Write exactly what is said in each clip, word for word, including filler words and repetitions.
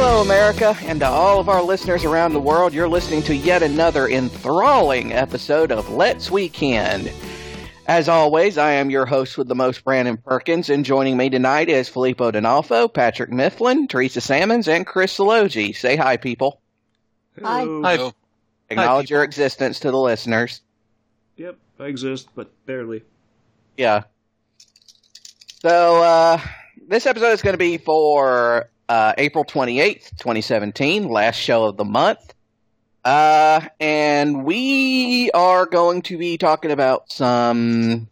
Hello, America, and to all of our listeners around the world, you're listening to yet another enthralling episode of Let's Weekend. As always, I am your host with the most, Brandon Perkins, and joining me tonight is Filippo D'Onofrio, Patrick Mifflin, Teresa Sammons, and Chris Salogi. Say hi, people. Hi. Hi. Acknowledge hi, your existence to the listeners. Yep, I exist, but barely. Yeah. So, uh, this episode is going to be for uh, April twenty-eighth, twenty seventeen, last show of the month. Uh, and we are going to be talking about some...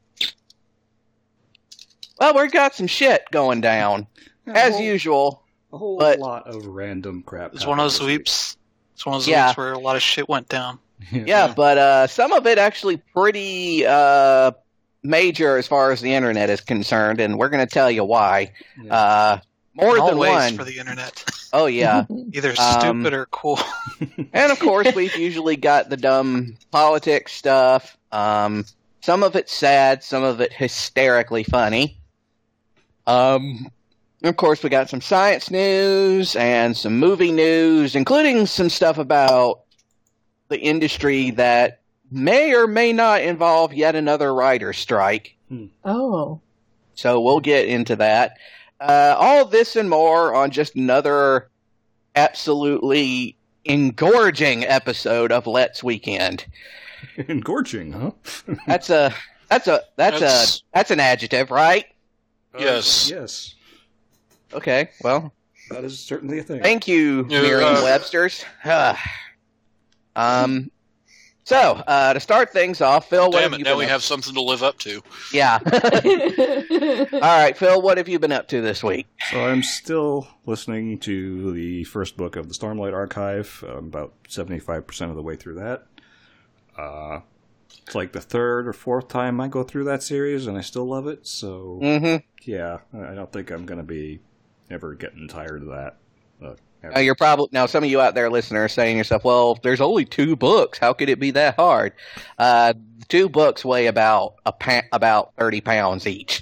Well, we've got some shit going down, Yeah, as a whole, usual. A whole but, lot of random crap. It's one of those weeks. It's one of those Yeah. weeks where a lot of shit went down. Yeah, but uh, some of it actually pretty uh, major as far as the internet is concerned, and we're going to tell you why. Yeah. Uh, more In than all ways one. for the internet. Oh, yeah. Either Um, stupid or cool. And, of course, we've usually got the dumb politics stuff. Um, some of it's sad, some of it hysterically funny. Um, of course, we got some science news and some movie news, including some stuff about the industry that may or may not involve yet another writer's strike. Oh. So we'll get into that. Uh, all this and more on just another absolutely engorging episode of Let's Weekend. Engorging, huh? That's a that's a that's, That's- a that's an adjective, right? Yes. Yes, Okay, well, that is certainly a thing. thank you, Yeah, uh, Merriam-Webster's. um, so uh, to start things off, Phil, what Damn have it, you now been we up- have something to live up to. Yeah. All right, Phil, what have you been up to this week? So I'm still listening to the first book of the Stormlight Archive. I'm about seventy-five percent of the way through that. Uh, it's like the third or fourth time I go through that series, and I still love it. So Mm-hmm. yeah, I I don't think I'm going to be ever getting tired of that. Uh, Now, you're probably now some of you out there listening are saying to yourself, "Well, there's only two books. How could it be that hard?" Uh, two books weigh about a pa- about thirty pounds each.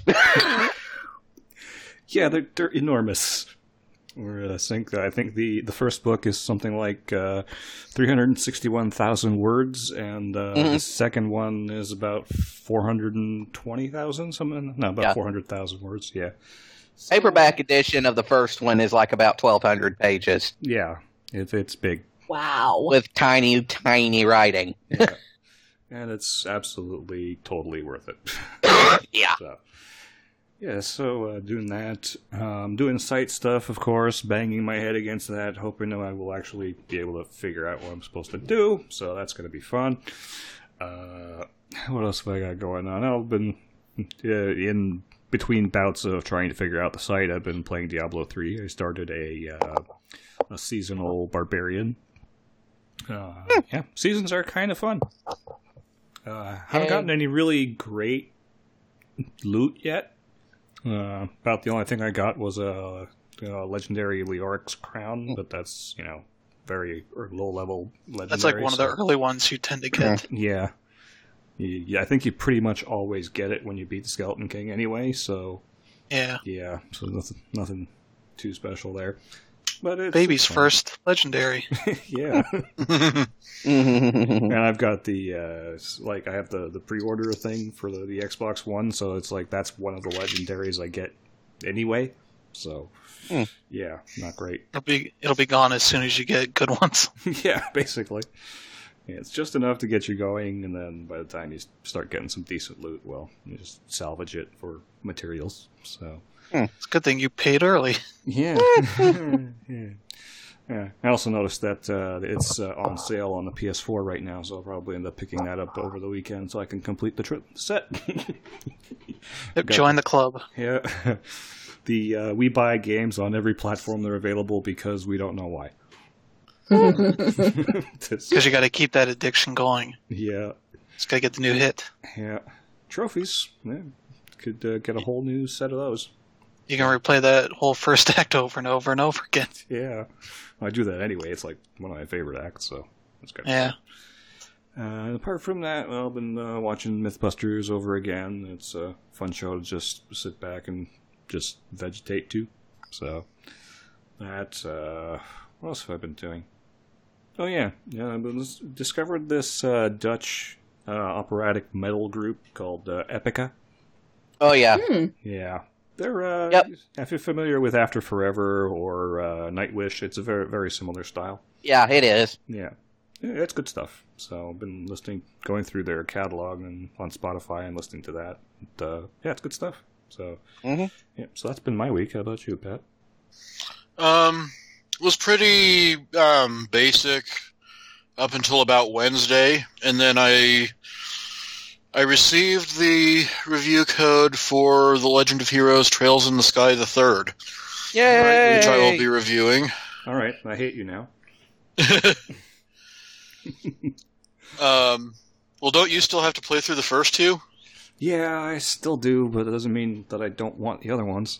Yeah, they're, they're enormous. Or I think I think the, the first book is something like uh, three hundred sixty-one thousand words, and uh, Mhm. the second one is about four hundred twenty thousand, something. No, about Yeah. four hundred thousand words. Yeah, Paperback edition of the first one is like about twelve hundred pages yeah, it, it's big, Wow. with tiny, tiny writing. yeah. And it's absolutely totally worth it. Yeah. So, yeah, so uh, doing that, um, doing site stuff, of course, banging my head against that, hoping that I will actually be able to figure out what I'm supposed to do. So that's going to be fun. Uh, what else have I got going on? I've been uh, in between bouts of trying to figure out the site. I've been playing Diablo three. I started a uh, a seasonal barbarian. Uh, yeah, seasons are kind of fun. Uh, haven't gotten any really great loot yet. Uh, about the only thing I got was a, a legendary Leoric's crown, but that's, you know, very low level legendary. That's like one of the so- early ones you tend to get. Yeah. You- Yeah, I think you pretty much always get it when you beat the Skeleton King anyway, so Yeah. yeah, so nothing, nothing too special there. But it's Baby's it's fun. first legendary. Yeah. Mhm. And I've got the, uh, s- like, I have the, the pre-order thing for the, the Xbox One, so it's like, that's one of the legendaries I get anyway. So, Hmm. yeah, not great. It'll be it'll be gone as soon as you get good ones. Yeah, basically. Yeah, it's just enough to get you going, and then by the time you s- start getting some decent loot, well, you just salvage it for materials. So, It's a good thing you paid early. yeah. yeah. Yeah. I also noticed that uh, it's uh, on sale on the P S four right now, so I'll probably end up picking that up over the weekend so I can complete the trip set. Yep, Got- join the club. Yeah. The uh, we buy games on every platform they're available because we don't know why. This- Because you got to keep that addiction going. yeah. Just got to get the new hit. Yeah. Trophies. Yeah. Could uh, get a whole new set of those. You can replay that whole first act over and over and over again. Yeah. I do that anyway. It's like one of my favorite acts, so that's good. Yeah. Uh, apart from that, well, I've been uh, watching Mythbusters over again. It's a fun show to just sit back and just vegetate to. So, that. Uh, what else have I been doing? Oh yeah, yeah. I discovered this uh, Dutch uh, operatic metal group called uh, Epica. Oh yeah, Hmm. Yeah, they're. Uh, Yep. If you're familiar with After Forever or uh, Nightwish, it's a very very similar style. yeah, it is. Yeah. Yeah, it's good stuff. So I've been listening, going through their catalog and on Spotify and listening to that. And, uh, yeah, it's good stuff. So, hmm yeah, so that's been my week. How about you, Pat? Um, was pretty um, basic up until about Wednesday, and then I I received the review code for The Legend of Heroes: Trails in the Sky the Third, Yay! which I will be reviewing. All right, I hate you now. um, well, don't you still have to play through the first two? Yeah, I still do, but it doesn't mean that I don't want the other ones.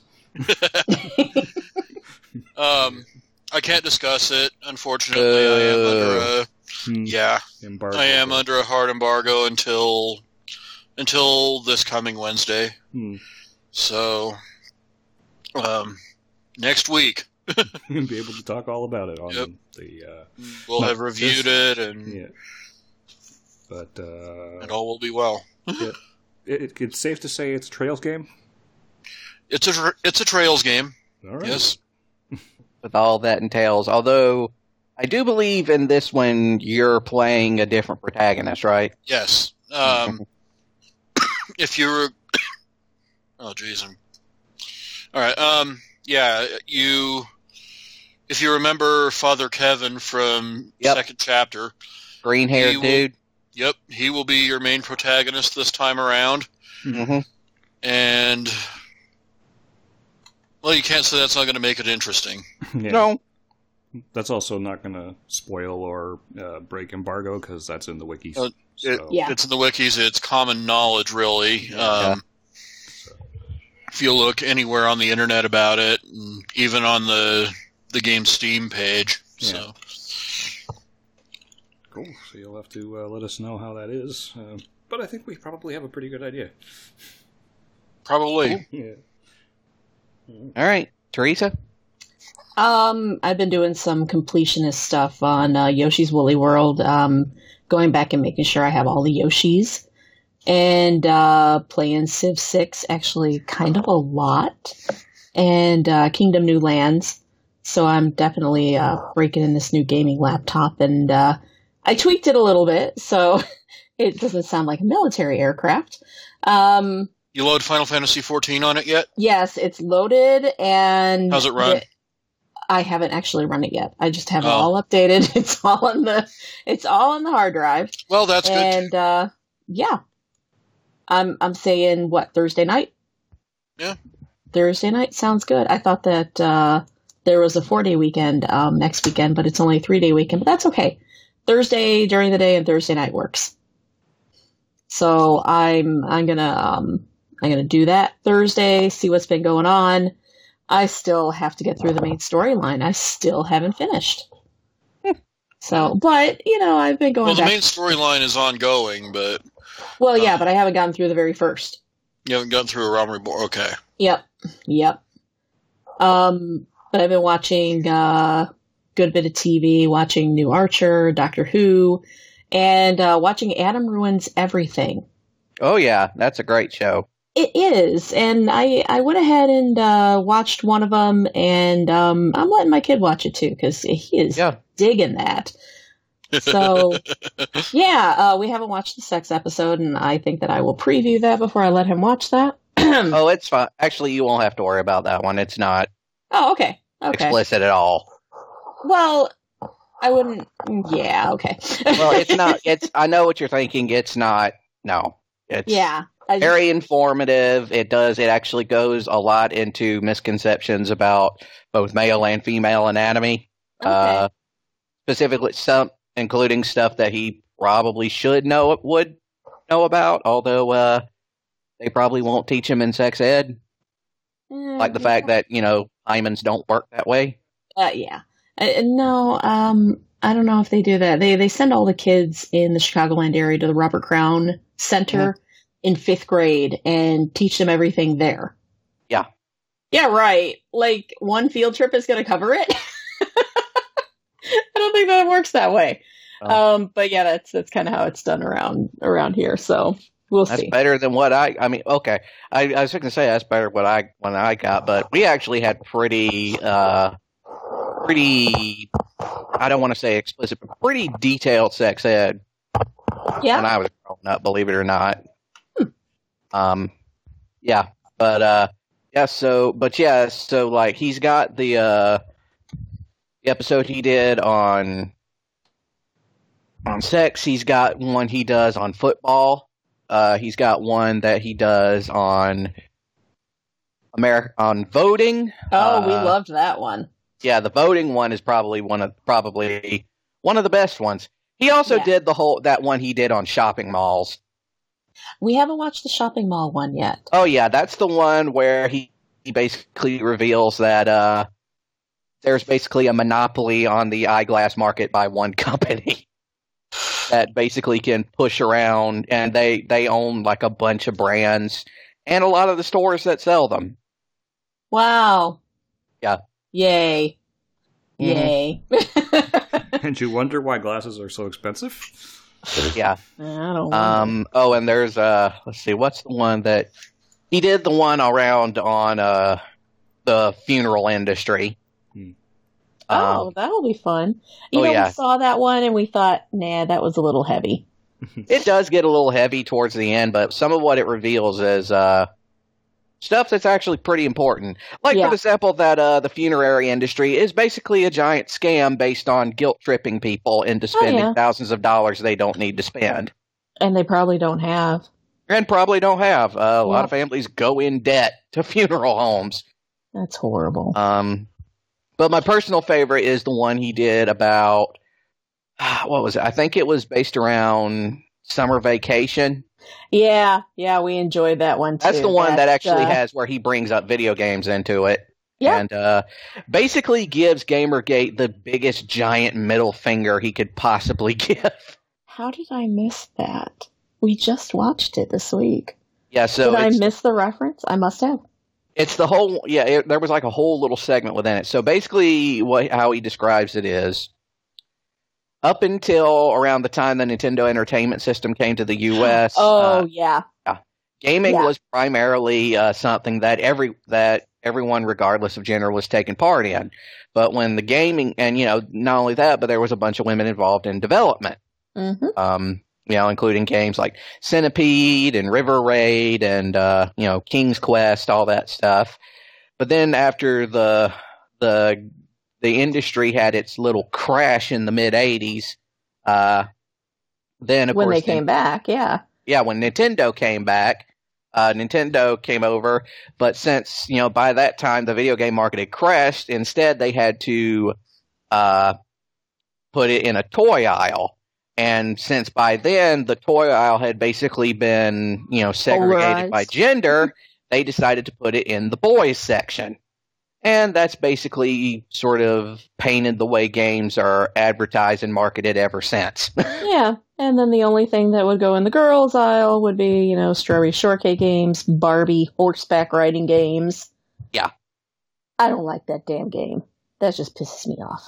Um, I can't discuss it. Unfortunately, I am under a Hmm. yeah, Embargo. I am under a hard embargo until until this coming Wednesday. Hmm. So, um, next week Be able to talk all about it on Yep. the. Uh, we'll Not have reviewed this- it, and yeah. But uh, and all will be well. it, it, it's safe to say it's a Trails game. It's a tra- it's a Trails game. All right. Yes. With all that entails. Although I do believe in this one, you're playing a different protagonist, right? Yes. Um, if you're, oh jeez, I'm. All right. Um. Yeah. You. If you remember Father Kevin from Yep. second chapter, Green haired He will- dude. yep, he will be your main protagonist this time around, hmm and well, you can't say that's not going to make it interesting. Yeah. No. That's also not going to spoil or uh, break embargo because that's in the wikis. Uh, it- so, Yeah. It's in the wikis. It's common knowledge, really. Yeah. Um, if you look anywhere on the internet about it, and even on the the game Steam page. So Cool. So you'll have to uh, let us know how that is. Uh, but I think we probably have a pretty good idea. probably. Yeah. All right, Teresa. Um, I've been doing some completionist stuff on uh, Yoshi's Woolly World, um, going back and making sure I have all the Yoshis, and uh, playing Civ six actually kind of a lot, and uh, Kingdom New Lands. So I'm definitely uh, breaking in this new gaming laptop, and uh, I tweaked it a little bit so it doesn't sound like a military aircraft. Um, You load Final Fantasy fourteen on it yet? yes, it's loaded, and How's it run? the- I haven't actually run it yet. I just have it Oh. all updated. It's all on the it's all on the hard drive. Well, that's good. and uh yeah. I'm I'm saying what, Thursday night? Yeah. Thursday night sounds good. I thought that uh there was a four day weekend um next weekend, but it's only a three day weekend, but that's okay. Thursday during the day and Thursday night works. So I'm I'm gonna um I'm gonna do that Thursday, see what's been going on. I still have to get through the main storyline. I still haven't finished. So, but, you know, I've been going Well, the back. main storyline is ongoing, but well, yeah, but I haven't gotten through the very first. you haven't gotten through a Realm Reborn. Okay. Yep. Yep. Um, but I've been watching uh, a good bit of T V, watching New Archer, Doctor Who, and uh, watching Adam Ruins Everything. Oh yeah, that's a great show. It is, and I, I went ahead and uh, watched one of them, and um, I'm letting my kid watch it too because he is Yeah. digging that. So, yeah, uh, we haven't watched the sex episode, and I think that I will preview that before I let him watch that. Oh, it's fine. Actually, you won't have to worry about that one. It's not Oh, okay, okay. explicit at all. Well, I wouldn't. Yeah, okay. Well, it's not. It's. I know what you're thinking. It's not. No. It's yeah. I just- very informative. It does. It actually goes a lot into misconceptions about both male and female anatomy. okay. Uh, specifically, some including stuff that he probably should know would know about. Although uh, they probably won't teach him in sex ed, Eh, like the fact that you know hymens don't work that way. Uh, yeah. Uh, no, um, I don't know if they do that. They they send all the kids in the Chicagoland area to the Robert Crown Center in fifth grade and teach them everything there. Yeah. Yeah, right. Like, one field trip is going to cover it? I don't think that works that way. Oh. Um, but yeah, that's that's kind of how it's done around around here. So we'll That's see. better than what I. I mean, okay. I, I was going to say that's better what I when I got, but we actually had pretty, uh, pretty. I don't want to say explicit, but pretty detailed sex ed Yeah. when I was growing up. Believe it or not. Hmm. Um, yeah, but uh, yeah. So, but yeah. So, like, he's got the uh, the episode he did on. On sex, he's got one he does on football. Uh, he's got one that he does on America on voting. Oh, we Uh, loved that one. Yeah, the voting one is probably one of probably one of the best ones. He also Yeah. did the whole that one he did on shopping malls. We haven't watched the shopping mall one yet. Oh yeah, that's the one where he, he basically reveals that uh, there's basically a monopoly on the eyeglass market by one company. That basically can push around, and they, they own like a bunch of brands and a lot of the stores that sell them. Wow. Yeah. Yay. Mhm. Yay. And you wonder why glasses are so expensive? Yeah. I don't know. Um. Oh, and there's uh. Let's see. What's the one that he did? The one around on uh the funeral industry. Oh, Um, that'll be fun. You oh, know, yeah. we saw that one and we thought, nah, that was a little heavy. it does get a little heavy towards the end, but some of what it reveals is uh stuff that's actually pretty important. Like, Yeah. for example, that uh, the funerary industry is basically a giant scam based on guilt-tripping people into spending yeah. thousands of dollars they don't need to spend. And they probably don't have. And probably don't have. Uh, a lot Yep. of families go in debt to funeral homes. That's horrible. Um, but my personal favorite is the one he did about, ah, what was it? I think it was based around summer vacation. Yeah, yeah, we enjoyed that one too. That's the one that That's, actually uh, has where he brings up video games into it. Yeah. And uh, basically gives Gamergate the biggest giant middle finger he could possibly give. How did I miss that? We just watched it this week. Yeah, so did I it's, miss the reference? I must have. it's the whole, yeah, it, there was like a whole little segment within it. So basically what how he describes it is, up until around the time the Nintendo Entertainment System came to the U S, Oh, uh, yeah. gaming Yeah. was primarily uh, something that every that everyone, regardless of gender, was taking part in. But when the gaming, and you know, not only that, but there was a bunch of women involved in development. Mm-hmm. Um, you know, including games like Centipede and River Raid and uh, you know, King's Quest, all that stuff. But then after the the the industry had its little crash in the mid eighties, uh, then of When course they came back, yeah. yeah, when Nintendo came back, uh, Nintendo came over, but since, you know, by that time the video game market had crashed, instead they had to uh, put it in a toy aisle. And since by then the toy aisle had basically been, you know, segregated Polarized. by gender, they decided to put it in the boys section. And that's basically sort of painted the way games are advertised and marketed ever since. Yeah. And then the only thing that would go in the girls' aisle would be, you know, Strawberry Shortcake games, Barbie horseback riding games. Yeah. I don't like that damn game. That just pisses me off.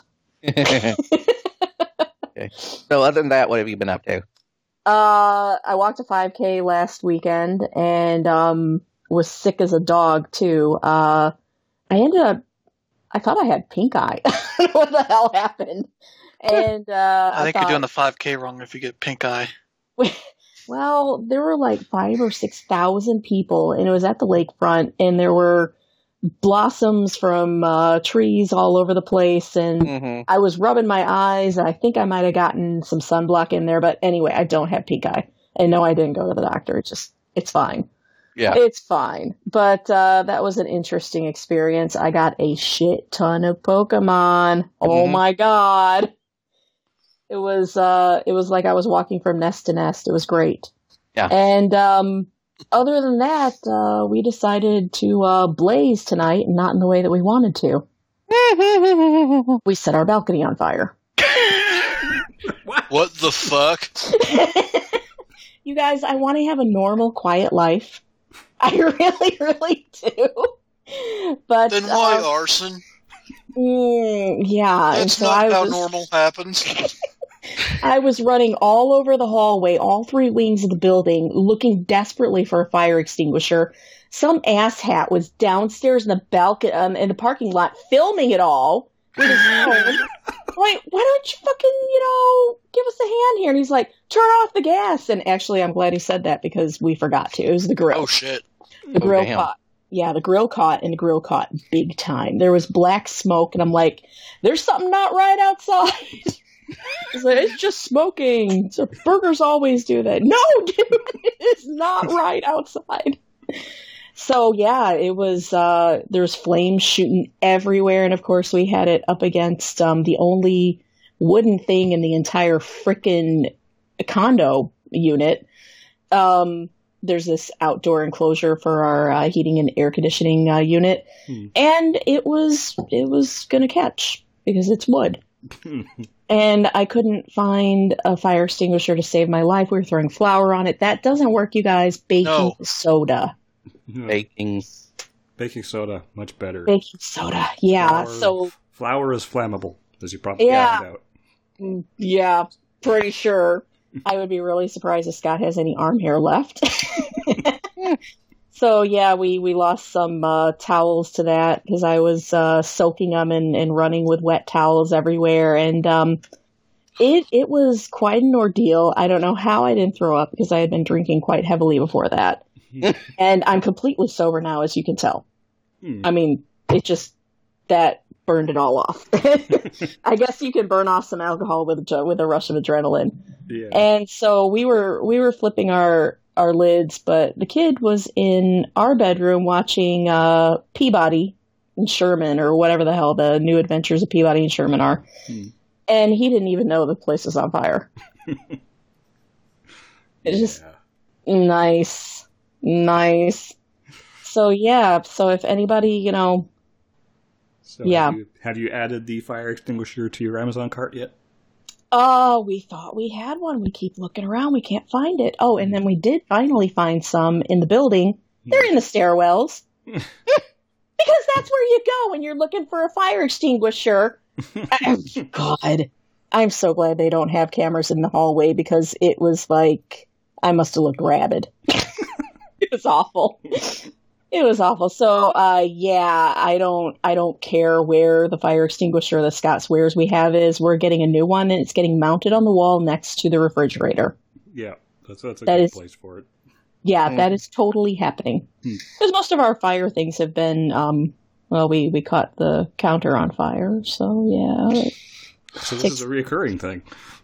Okay. So other than that, what have you been up to? Uh, I walked a five K last weekend and um was sick as a dog too. Uh, I ended up, I thought I had pink eye. I don't know what the hell happened. And uh, I think thought, you're doing the five K wrong if you get pink eye. well, there were like five or six thousand people, and it was at the lakefront, and there were blossoms from uh, trees all over the place, and Mm-hmm. I was rubbing my eyes, and I think I might have gotten some sunblock in there, but anyway, I don't have pink eye. And no, I didn't go to the doctor. It's just, it's fine. Yeah. It's fine. But uh, that was an interesting experience. I got a shit ton of Pokemon. Oh Mhm. my god. It was uh it was like I was walking from nest to nest. It was great. Yeah. And um other than that, uh we decided to uh blaze tonight, not in the way that we wanted to. We set our balcony on fire. What the fuck? You guys, I want to have a normal, quiet life. I really, really do. But Then why uh, arson? mm, yeah, and That's so not I how was, normal happens. I was running all over the hallway, all three wings of the building, looking desperately for a fire extinguisher. Some asshat was downstairs in the balcony, um, in the parking lot, filming it all with his phone. Like, why don't you fucking, you know, give us a hand here? And he's like, turn off the gas. And actually, I'm glad he said that because we forgot to. It was the grill. Oh shit! The grill Oh, damn. caught. Yeah, the grill caught, and the grill caught big time. There was black smoke, and I'm like, there's something not right outside. It's like, it's just smoking. So burgers always do that. No, dude, it's not right outside. So yeah, it was, uh, there's flames shooting everywhere. And of course we had it up against, um, the only wooden thing in the entire frickin' condo unit. Um, there's this outdoor enclosure for our, uh, heating and air conditioning, uh, unit. Hmm. And it was, it was gonna catch because it's wood. And I couldn't find a fire extinguisher to save my life. We were throwing flour on it. That doesn't work, you guys. Baking No. soda. Baking. Baking soda, much better. Baking soda. Yeah. Flour, So, flour is flammable, as you probably Yeah. found out. mm, yeah, pretty sure. I would be really surprised if Scott has any arm hair left. So, yeah, we, we lost some uh, towels to that because I was uh, soaking them and, and running with wet towels everywhere. And um, it it was quite an ordeal. I don't know how I didn't throw up because I had been drinking quite heavily before that. And I'm completely sober now, as you can tell. Hmm. I mean, it just, that burned it all off. I guess you can burn off some alcohol with with a rush of adrenaline. Yeah. And so we were we were flipping our our lids, but the kid was in our bedroom watching uh, Peabody and Sherman, or whatever the hell the New Adventures of Peabody and Sherman are. Hmm. And he didn't even know the place was on fire. It's just Yeah. nice, nice. So yeah, so if anybody, you know, So yeah. Have you, have you added the fire extinguisher to your Amazon cart yet? oh, we thought we had one. We keep looking around. We can't find it. Oh, and then we did finally find some in the building. They're in the stairwells. Because that's where you go when you're looking for a fire extinguisher. God, I'm so glad they don't have cameras in the hallway because it was like, I must have looked rabid. It was awful. It was awful. So, uh, yeah, I don't, I don't care where the fire extinguisher that Scott swears we have is. We're getting a new one, and it's getting mounted on the wall next to the refrigerator. Yeah, that's that's a That good is- place for it. Yeah, Mm. that is totally happening. Hmm. Because most of our fire things have been, um, well, we, we caught the counter on fire, so yeah. So this Takes- is a reoccurring thing.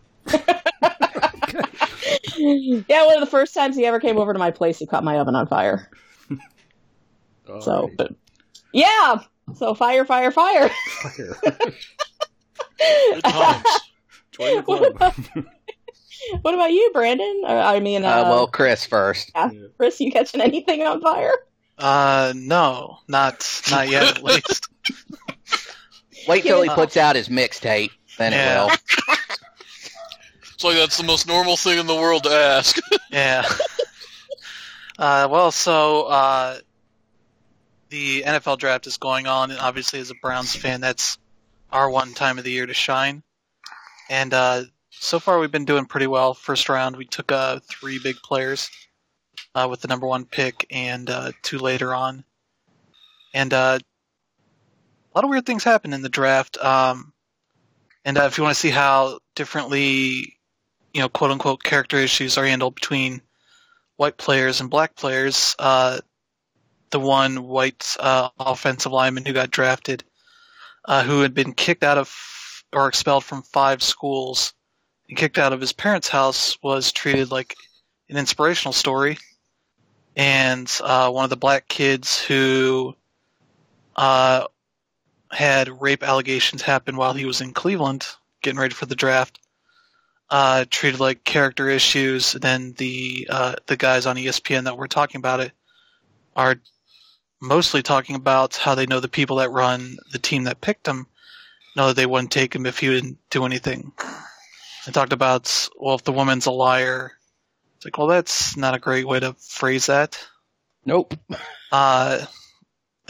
Yeah, one of the first times he ever came over to my place, he caught my oven on fire. So, Alright. but yeah, so fire, fire, fire. Fire. Good times. Join the What club. What about you, Brandon? Or, I mean, uh, Uh, well, Chris first. yeah. Chris, you catching anything on fire? Uh, no, not not yet at least. Wait till he Yeah. puts out his mixtape, then Yeah. it will. It's like that's the most normal thing in the world to ask. Yeah. Uh, well, so uh, the N F L draft is going on, and obviously, as a Browns fan, that's our one time of the year to shine. And uh, so far, we've been doing pretty well. First round, we took uh, three big players uh, with the number one pick, and uh, two later on. And uh, a lot of weird things happen in the draft. Um, and uh, if you want to see how differently, you know, quote unquote, character issues are handled between white players and black players, uh, the one white uh, offensive lineman who got drafted, uh, who had been kicked out of or expelled from five schools and kicked out of his parents' house, was treated like an inspirational story. And uh, one of the black kids who uh, had rape allegations happen while he was in Cleveland, getting ready for the draft, Uh, treated like character issues. And then the uh, the guys on E S P N that were talking about it are mostly talking about how they know the people that run the team that picked him know that they wouldn't take him if he didn't do anything. They talked about, well, if the woman's a liar, it's like, well, that's not a great way to phrase that. Nope. Uh,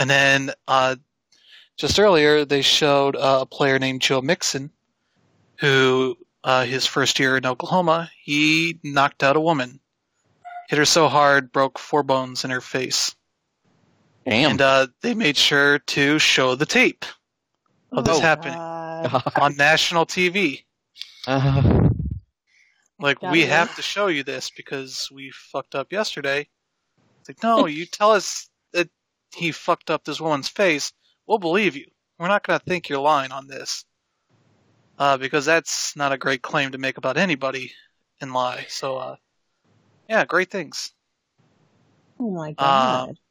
And then uh, just earlier, they showed uh, a player named Joe Mixon, who uh, his first year in Oklahoma, he knocked out a woman. Hit her so hard, broke four bones in her face. Damn. And uh, they made sure to show the tape of this Oh. happening on national T V. Uh, Like, Got we it. have to show you this because we fucked up yesterday. It's like, no, you tell us that he fucked up this woman's face, we'll believe you. We're not going to think you're lying on this. Uh, because that's not a great claim to make about anybody in lie. So, uh, yeah, great things. Oh my god. Um,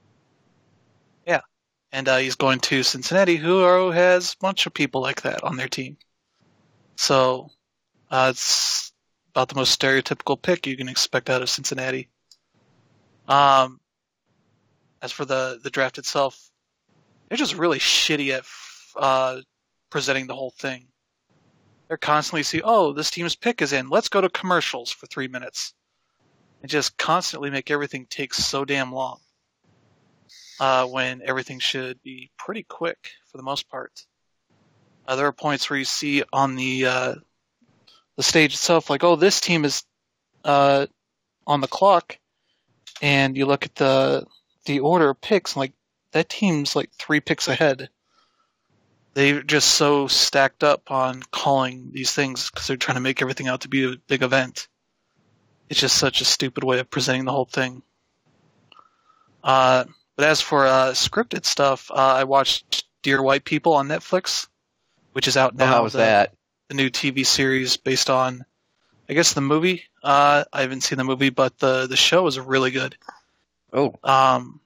And uh, he's going to Cincinnati, who are- has a bunch of people like that on their team. So uh, it's about the most stereotypical pick you can expect out of Cincinnati. Um, as for the, the draft itself, they're just really shitty at uh, presenting the whole thing. They're constantly see, oh, this team's pick is in. Let's go to commercials for three minutes. And just constantly make everything take so damn long. Uh, when everything should be pretty quick for the most part. Uh, there are points where you see on the uh, the stage itself, like, oh, this team is uh, on the clock, and you look at the the order of picks, and like that team's like three picks ahead. They're just so stacked up on calling these things because they're trying to make everything out to be a big event. It's just such a stupid way of presenting the whole thing. Uh, But as for uh, scripted stuff, uh, I watched Dear White People on Netflix, which is out oh, now. how was the, that? The new T V series based on, I guess, the movie. Uh, I haven't seen the movie, but the, the show is really good. Oh, Um,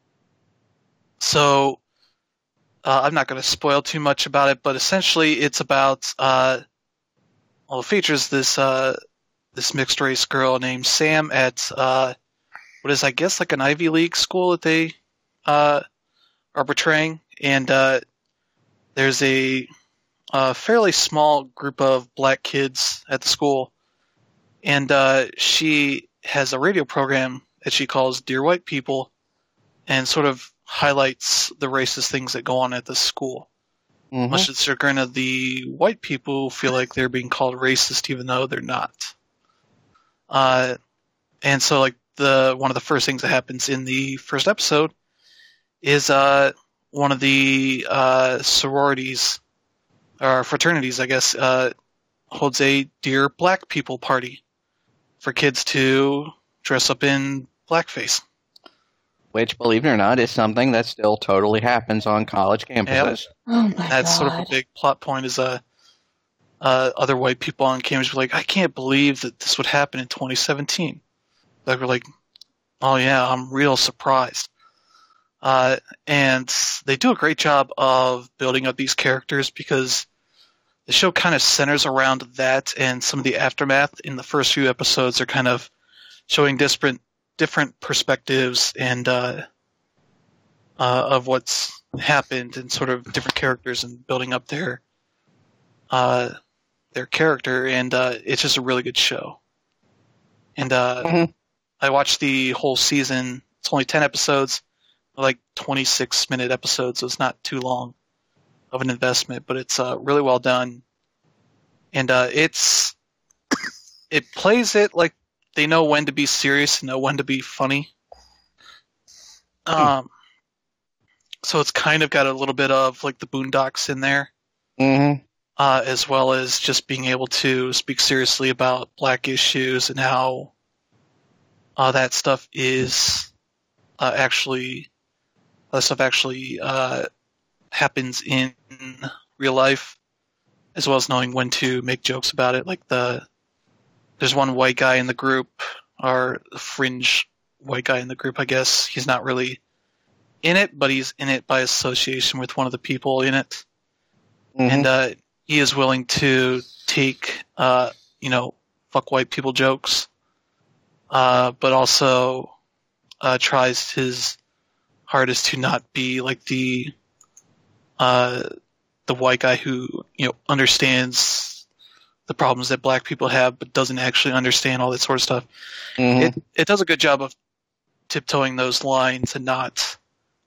so uh, I'm not going to spoil too much about it, but essentially it's about, uh, well, it features this uh, this mixed race girl named Sam at uh, what is, I guess, like an Ivy League school that they uh, are portraying, and uh, there's a, a fairly small group of black kids at the school, and uh, she has a radio program that she calls Dear White People, and sort of highlights the racist things that go on at the school. mhm. Much to the chagrin of the white people who feel like they're being called racist even though they're not. Uh, and so, like, the one of the first things that happens in the first episode is uh, one of the uh, sororities, or fraternities, I guess, uh, holds a Dear Black People party for kids to dress up in blackface. Which, believe it or not, is something that still totally happens on college campuses. Oh my That's god. sort of a big plot point. Is uh, uh, other white people on campus were like, I can't believe that this would happen in twenty seventeen. They were like, oh yeah, I'm real surprised. Uh, and they do a great job of building up these characters because the show kind of centers around that, and some of the aftermath in the first few episodes are kind of showing different different perspectives and uh, uh, of what's happened, and sort of different characters and building up their uh, their character, and uh, it's just a really good show. And uh, Mhm. I watched the whole season. It's only ten episodes, like twenty-six minute episodes, so it's not too long of an investment, but it's uh, really well done. And uh, it's it plays it like they know when to be serious and know when to be funny. Um, so it's kind of got a little bit of like the Boondocks in there, Mhm. uh, as well as just being able to speak seriously about black issues and how uh, that stuff is uh, actually that stuff actually uh, happens in real life, as well as knowing when to make jokes about it. Like the there's one white guy in the group, or a fringe white guy in the group, I guess. He's not really in it, but he's in it by association with one of the people in it. Mhm. And uh, he is willing to take, uh, you know, fuck white people jokes, uh, but also uh, tries his hardest to not be like the uh, the white guy who, you know, understands the problems that black people have, but doesn't actually understand all that sort of stuff. Mhm. It it does a good job of tiptoeing those lines and not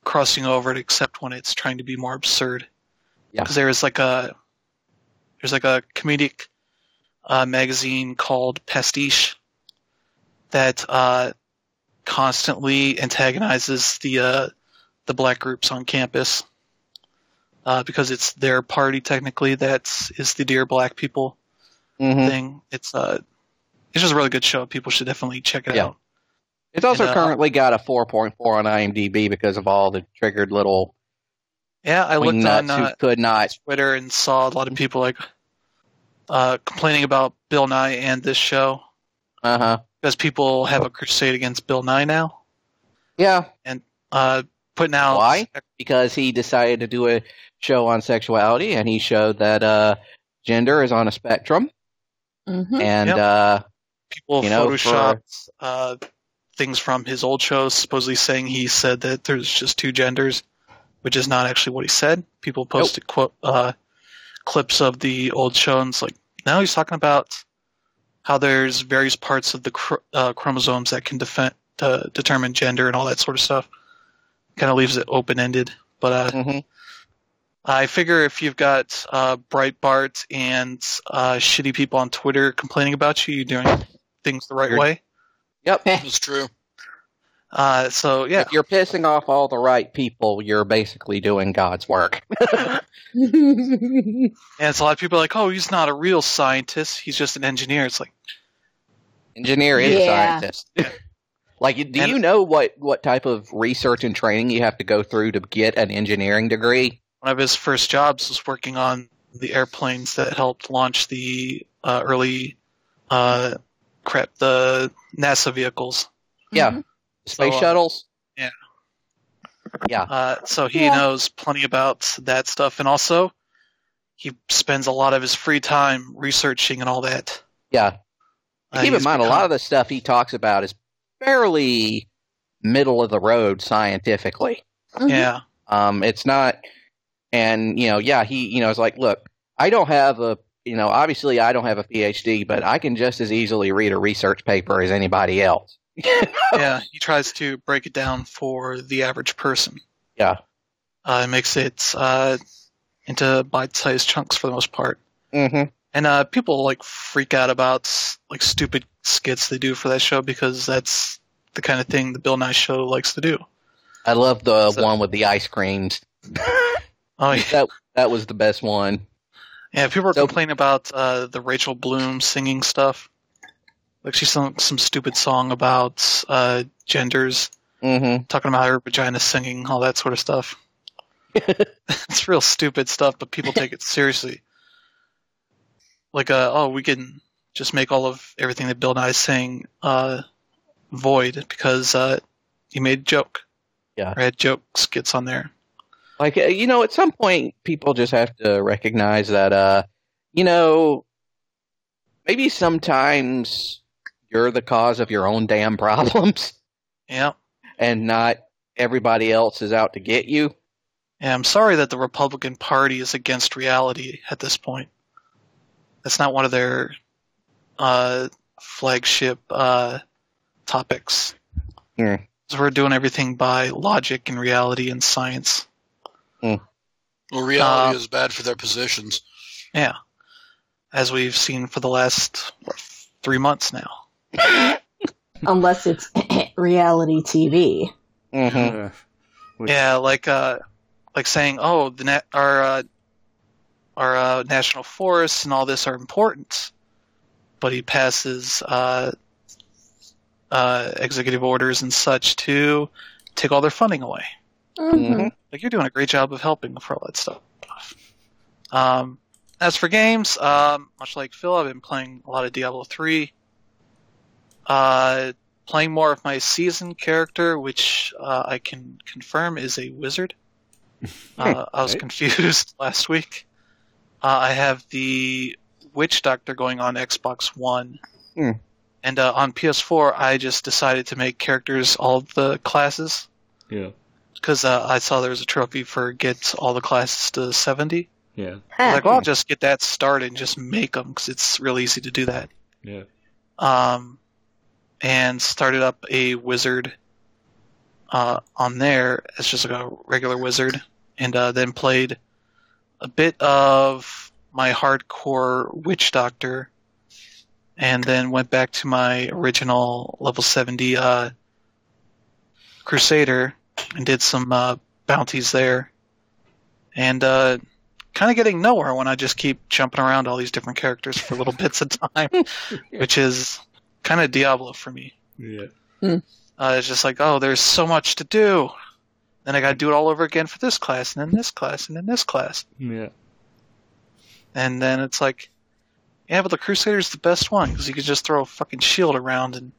crossing over it, except when it's trying to be more absurd. Yeah. Because there is like a there's like a comedic uh, magazine called Pastiche that uh, constantly antagonizes the uh, the black groups on campus uh, because it's their party technically that is the Dear Black People Mhm. thing. It's uh it's just a really good show. People should definitely check it Yeah. out. It's also And, uh, currently got a four point four on IMDb because of all the triggered little Yeah, I looked nuts on who uh, could not. Twitter and saw a lot of people like uh, complaining about Bill Nye and this show Uh huh. because people have a crusade against Bill Nye now. Yeah. Uh, putting out Why? Because he decided to do a show on sexuality, and he showed that uh, gender is on a spectrum, Mhm. and Yep. uh, people you know, photoshopped uh, things from his old shows, supposedly saying he said that there's just two genders, which is not actually what he said. People posted quote, uh, clips of the old show, and it's like, now he's talking about how there's various parts of the chr- uh, chromosomes that can defen- uh, determine gender and all that sort of stuff. Kind of leaves it open-ended. But uh, mhm. I figure if you've got uh, Breitbart and uh, shitty people on Twitter complaining about you, you're doing things the right You're- way. Yep. That's true. Uh, so yeah, If you're pissing off all the right people, you're basically doing God's work. and it's a lot of people are like, "Oh, he's not a real scientist; he's just an engineer." It's like, Engineer is a Yeah. scientist. Like, do And- you know what, what type of research and training you have to go through to get an engineering degree? one of his first jobs was working on the airplanes that helped launch the uh, early, uh, crap, the NASA vehicles. Yeah. Space So, uh, shuttles? yeah. Yeah. Uh, so he Yeah. knows plenty about that stuff, and also he spends a lot of his free time researching and all that. Yeah. Uh, Keep in he's mind, a become- lot of the stuff he talks about is fairly middle of the road scientifically. Mhm. yeah. Um, it's not, and you know, yeah, he, you know, it's like, look, I don't have a, you know, obviously I don't have a P H D, but I can just as easily read a research paper as anybody else. Yeah, he tries to break it down for the average person. Yeah. Uh, it makes it uh, into bite-sized chunks for the most part. Mm-hmm. And uh, people like freak out about like stupid skits they do for that show because that's the kind of thing the Bill Nye Show likes to do. I love the So- one with the ice creams. Oh yeah, That that was the best one. yeah. People are So- complaining about uh, the Rachel Bloom singing stuff. Like she sung some stupid song about uh, genders, Mm-hmm. talking about her vagina singing, all that sort of stuff. It's real stupid stuff, but people take it seriously. Like, uh, oh, we can just make all of everything that Bill Nye is saying uh, void because uh, he made a joke. Yeah. Or had joke skits on there. Like, uh, you know, at some point, people just have to recognize that, uh, you know, maybe sometimes you're the cause of your own damn problems, Yeah. and not everybody else is out to get you. Yeah, I'm sorry that the Republican Party is against reality at this point. That's not one of their uh, flagship uh, topics. Hmm. 'Cause we're doing everything by logic and reality and science. Well, reality Uh, is bad for their positions. Yeah. As we've seen for the last what, three months now. Unless it's reality T V. Mm-hmm. Uh, which- Yeah, like uh, like saying, oh, the na- our uh, our uh, national forests and all this are important, but he passes uh, uh, executive orders and such to take all their funding away. Mhm. Like you're doing a great job of helping for all that stuff. Um, as for games, um, much like Phil, I've been playing a lot of Diablo three. Uh, playing more of my seasoned character, which uh, I can confirm is a wizard. Uh, I was Right. confused last week. Uh, I have the Witch Doctor going on Xbox One. Hmm. And uh, on P S four, I just decided to make characters all of the classes. Yeah. Because uh, I saw there was a trophy for get all the classes to seventy. Yeah. I was like, well, I'll just get that started and just make them because it's real easy to do that. Yeah. Um, and started up a wizard. uh, on there as just like a regular wizard, and uh, then played a bit of my hardcore witch doctor, and then went back to my original level seventy uh, crusader and did some uh, bounties there, and uh, kind of getting nowhere when I just keep jumping around all these different characters for little bits of time, which is kind of Diablo for me. Yeah. Hmm. Uh, it's just like, oh, there's so much to do. Then I got to do it all over again for this class, and then this class, and then this class. Yeah. And then it's like, yeah, but the Crusader's the best one, because you can just throw a fucking shield around and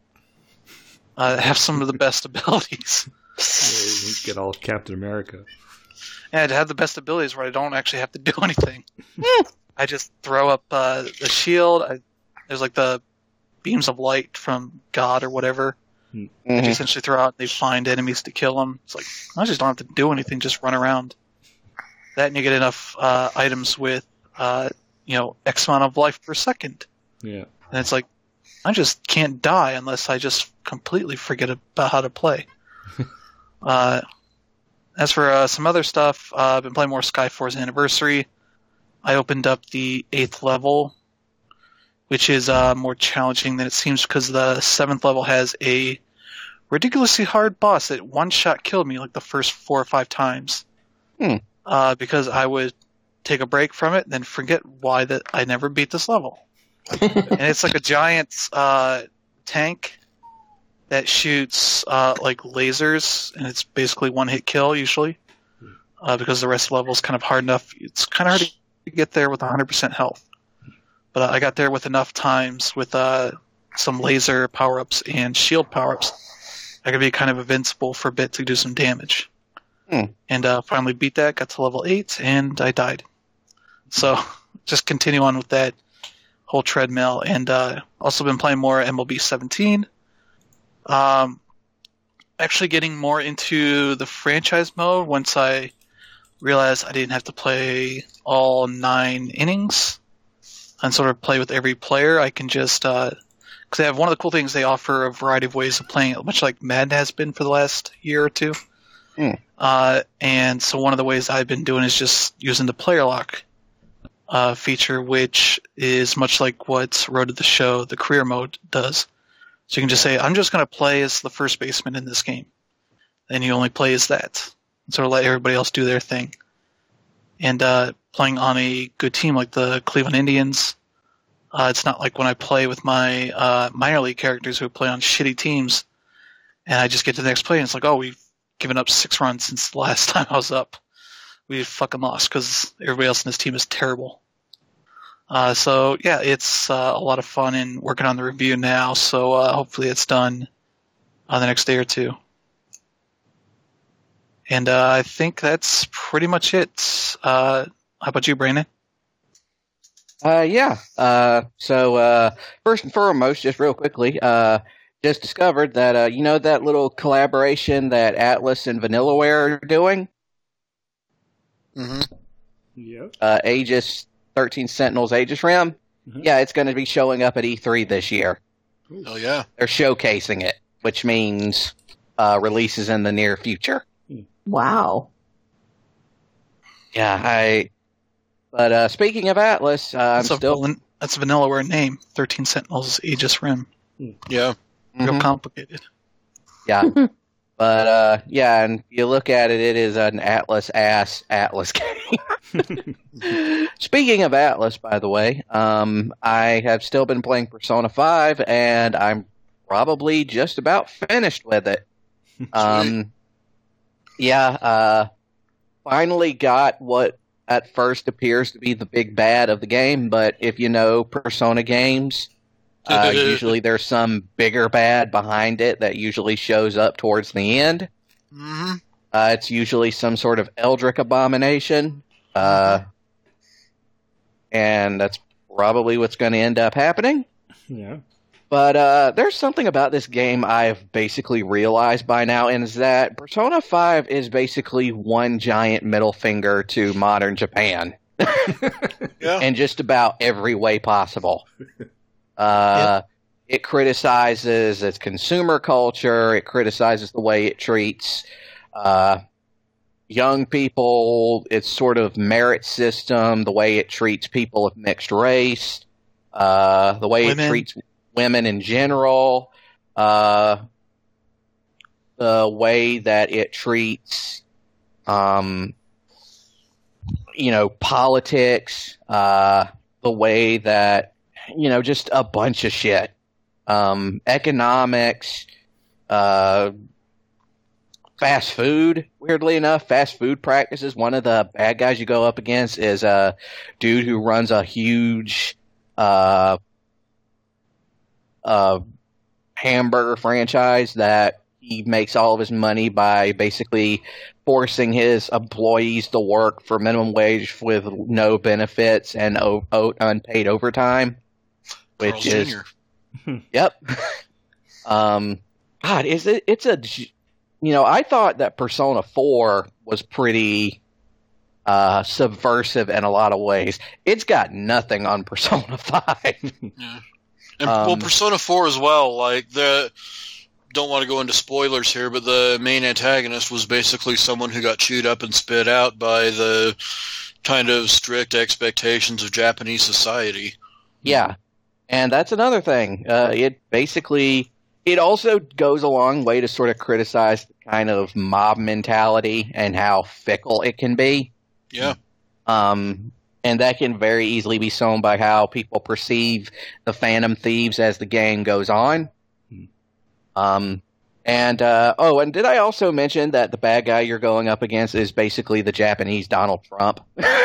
uh, have some of the best abilities. Yeah, you get all Captain America. And to have the best abilities where I don't actually have to do anything. I just throw up uh, the shield. I, there's like the beams of light from God or whatever. Mhm. They essentially throw out, they find enemies to kill them. It's like, I just don't have to do anything, just run around. That, and you get enough uh, items with, uh, you know, X amount of life per second. Yeah. And it's like, I just can't die unless I just completely forget about how to play. uh, as for uh, some other stuff, uh, I've been playing more Skyforce Anniversary. I opened up the eighth level, which is uh, more challenging than it seems because the seventh level has a ridiculously hard boss that one-shot killed me like the first four or five times. Hmm. Uh, because I would take a break from it and then forget why that I never beat this level. And it's like a giant uh, tank that shoots uh, like lasers, and it's basically one-hit kill usually uh, because the rest of the level is kind of hard enough. It's kind of hard to get there with one hundred percent health. But uh, I got there with enough times with uh, some laser power-ups and shield power-ups. I could be kind of invincible for a bit to do some damage. Hmm. And uh, finally beat that, got to level eight, and I died. So just continue on with that whole treadmill. And uh, also been playing more M L B seventeen. Um, actually getting more into the franchise mode once I realized I didn't have to play all nine innings and sort of play with every player. I can just, because uh, they have one of the cool things, they offer a variety of ways of playing it, much like Madden has been for the last year or two. Mm. Uh, and so one of the ways I've been doing is just using the player lock uh, feature, which is much like what Road to the Show, the career mode, does. So you can just say, I'm just going to play as the first baseman in this game. And you only play as that. And sort of let everybody else do their thing. And uh, playing on a good team like the Cleveland Indians, uh, it's not like when I play with my uh, minor league characters who play on shitty teams, and I just get to the next play, and it's like, oh, we've given up six runs since the last time I was up. We fucking lost because everybody else in this team is terrible. Uh, so, yeah, it's uh, a lot of fun and working on the review now, so uh, hopefully it's done on the next day or two. And uh, I think that's pretty much it. Uh, how about you, Brandon? Uh, yeah. Uh, so, uh, first and foremost, just real quickly, uh, just discovered that, uh, you know, that little collaboration that Atlas and Vanillaware are doing? Mm-hmm. Yep. Uh, Aegis, thirteen Sentinels Aegis Rim? Mhm. Yeah, it's going to be showing up at E three this year. Hell yeah. They're showcasing it, which means, uh, releases in the near future. Wow. Yeah, I, but, uh, speaking of Atlas, uh, I'm That's a, still, Van- that's a Vanillaware name, thirteen Sentinels Aegis Rim. Yeah. Real Mhm. complicated. Yeah. But, uh, yeah, and if you look at it, it is an Atlas-ass Atlas game. Speaking of Atlas, by the way, um, I have still been playing Persona five, and I'm probably just about finished with it. Um, yeah, uh, finally got what at first appears to be the big bad of the game, but if you know Persona games, uh, usually there's some bigger bad behind it that usually shows up towards the end. Mm-hmm. Uh, it's usually some sort of Eldritch abomination, uh, and that's probably what's going to end up happening. Yeah. But uh, there's something about this game I've basically realized by now, and is that Persona five is basically one giant middle finger to modern Japan. Yeah. In just about every way possible. Uh, it criticizes its consumer culture. It criticizes the way it treats uh, young people, its sort of merit system, the way it treats people of mixed race, uh, the way Women. it treats women in general, uh, the way that it treats, um, you know, politics, uh, the way that, you know, just a bunch of shit. Um, economics, uh, fast food, weirdly enough, fast food practices. One of the bad guys you go up against is a dude who runs a huge uh, uh, hamburger franchise that he makes all of his money by basically forcing his employees to work for minimum wage with no benefits and o- o- unpaid overtime, Carl which is Junior Yep. um, God, is it? It's a. You know, I thought that Persona four was pretty uh, subversive in a lot of ways. It's got nothing on Persona five. Yeah. And, Um, well, Persona four as well. Like the, don't want to go into spoilers here, but the main antagonist was basically someone who got chewed up and spit out by the kind of strict expectations of Japanese society. Yeah, and that's another thing. Uh, it basically, it also goes a long way to sort of criticize the kind of mob mentality and how fickle it can be. Yeah. Um, and that can very easily be shown by how people perceive the Phantom Thieves as the game goes on. Um, and, uh, oh, and did I also mention that the bad guy you're going up against is basically the Japanese Donald Trump?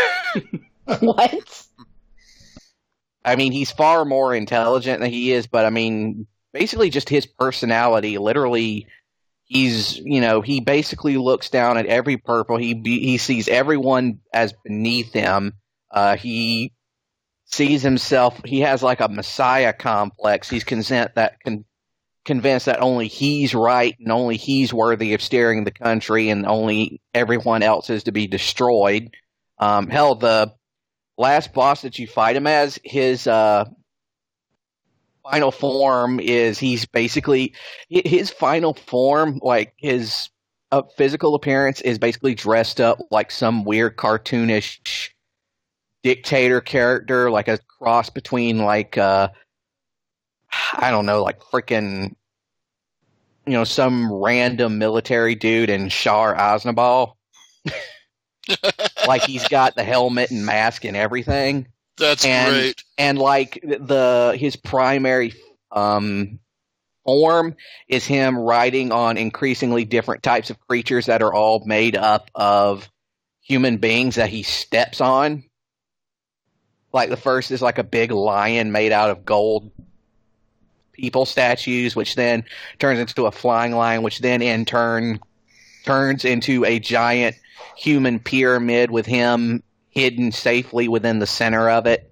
What? I mean, he's far more intelligent than he is, but I mean, basically just his personality, literally, he's, you know, he basically looks down at every purple. He he sees everyone as beneath him. Uh, he sees himself, he has like a messiah complex. He's consent that con, convinced that only he's right and only he's worthy of steering the country and only everyone else is to be destroyed. Um, hell, the last boss that you fight him as, his uh, final form is he's basically his final form, like his uh, physical appearance, is basically dressed up like some weird cartoonish dictator character, like a cross between like uh, I don't know, like freaking you know some random military dude and Shar Aznavour. Like he's got the helmet and mask and everything. That's and, great. And like the his primary um, form is him riding on increasingly different types of creatures that are all made up of human beings that he steps on. Like the first is like a big lion made out of gold people statues, which then turns into a flying lion, which then in turn turns into a giant human pyramid with him hidden safely within the center of it.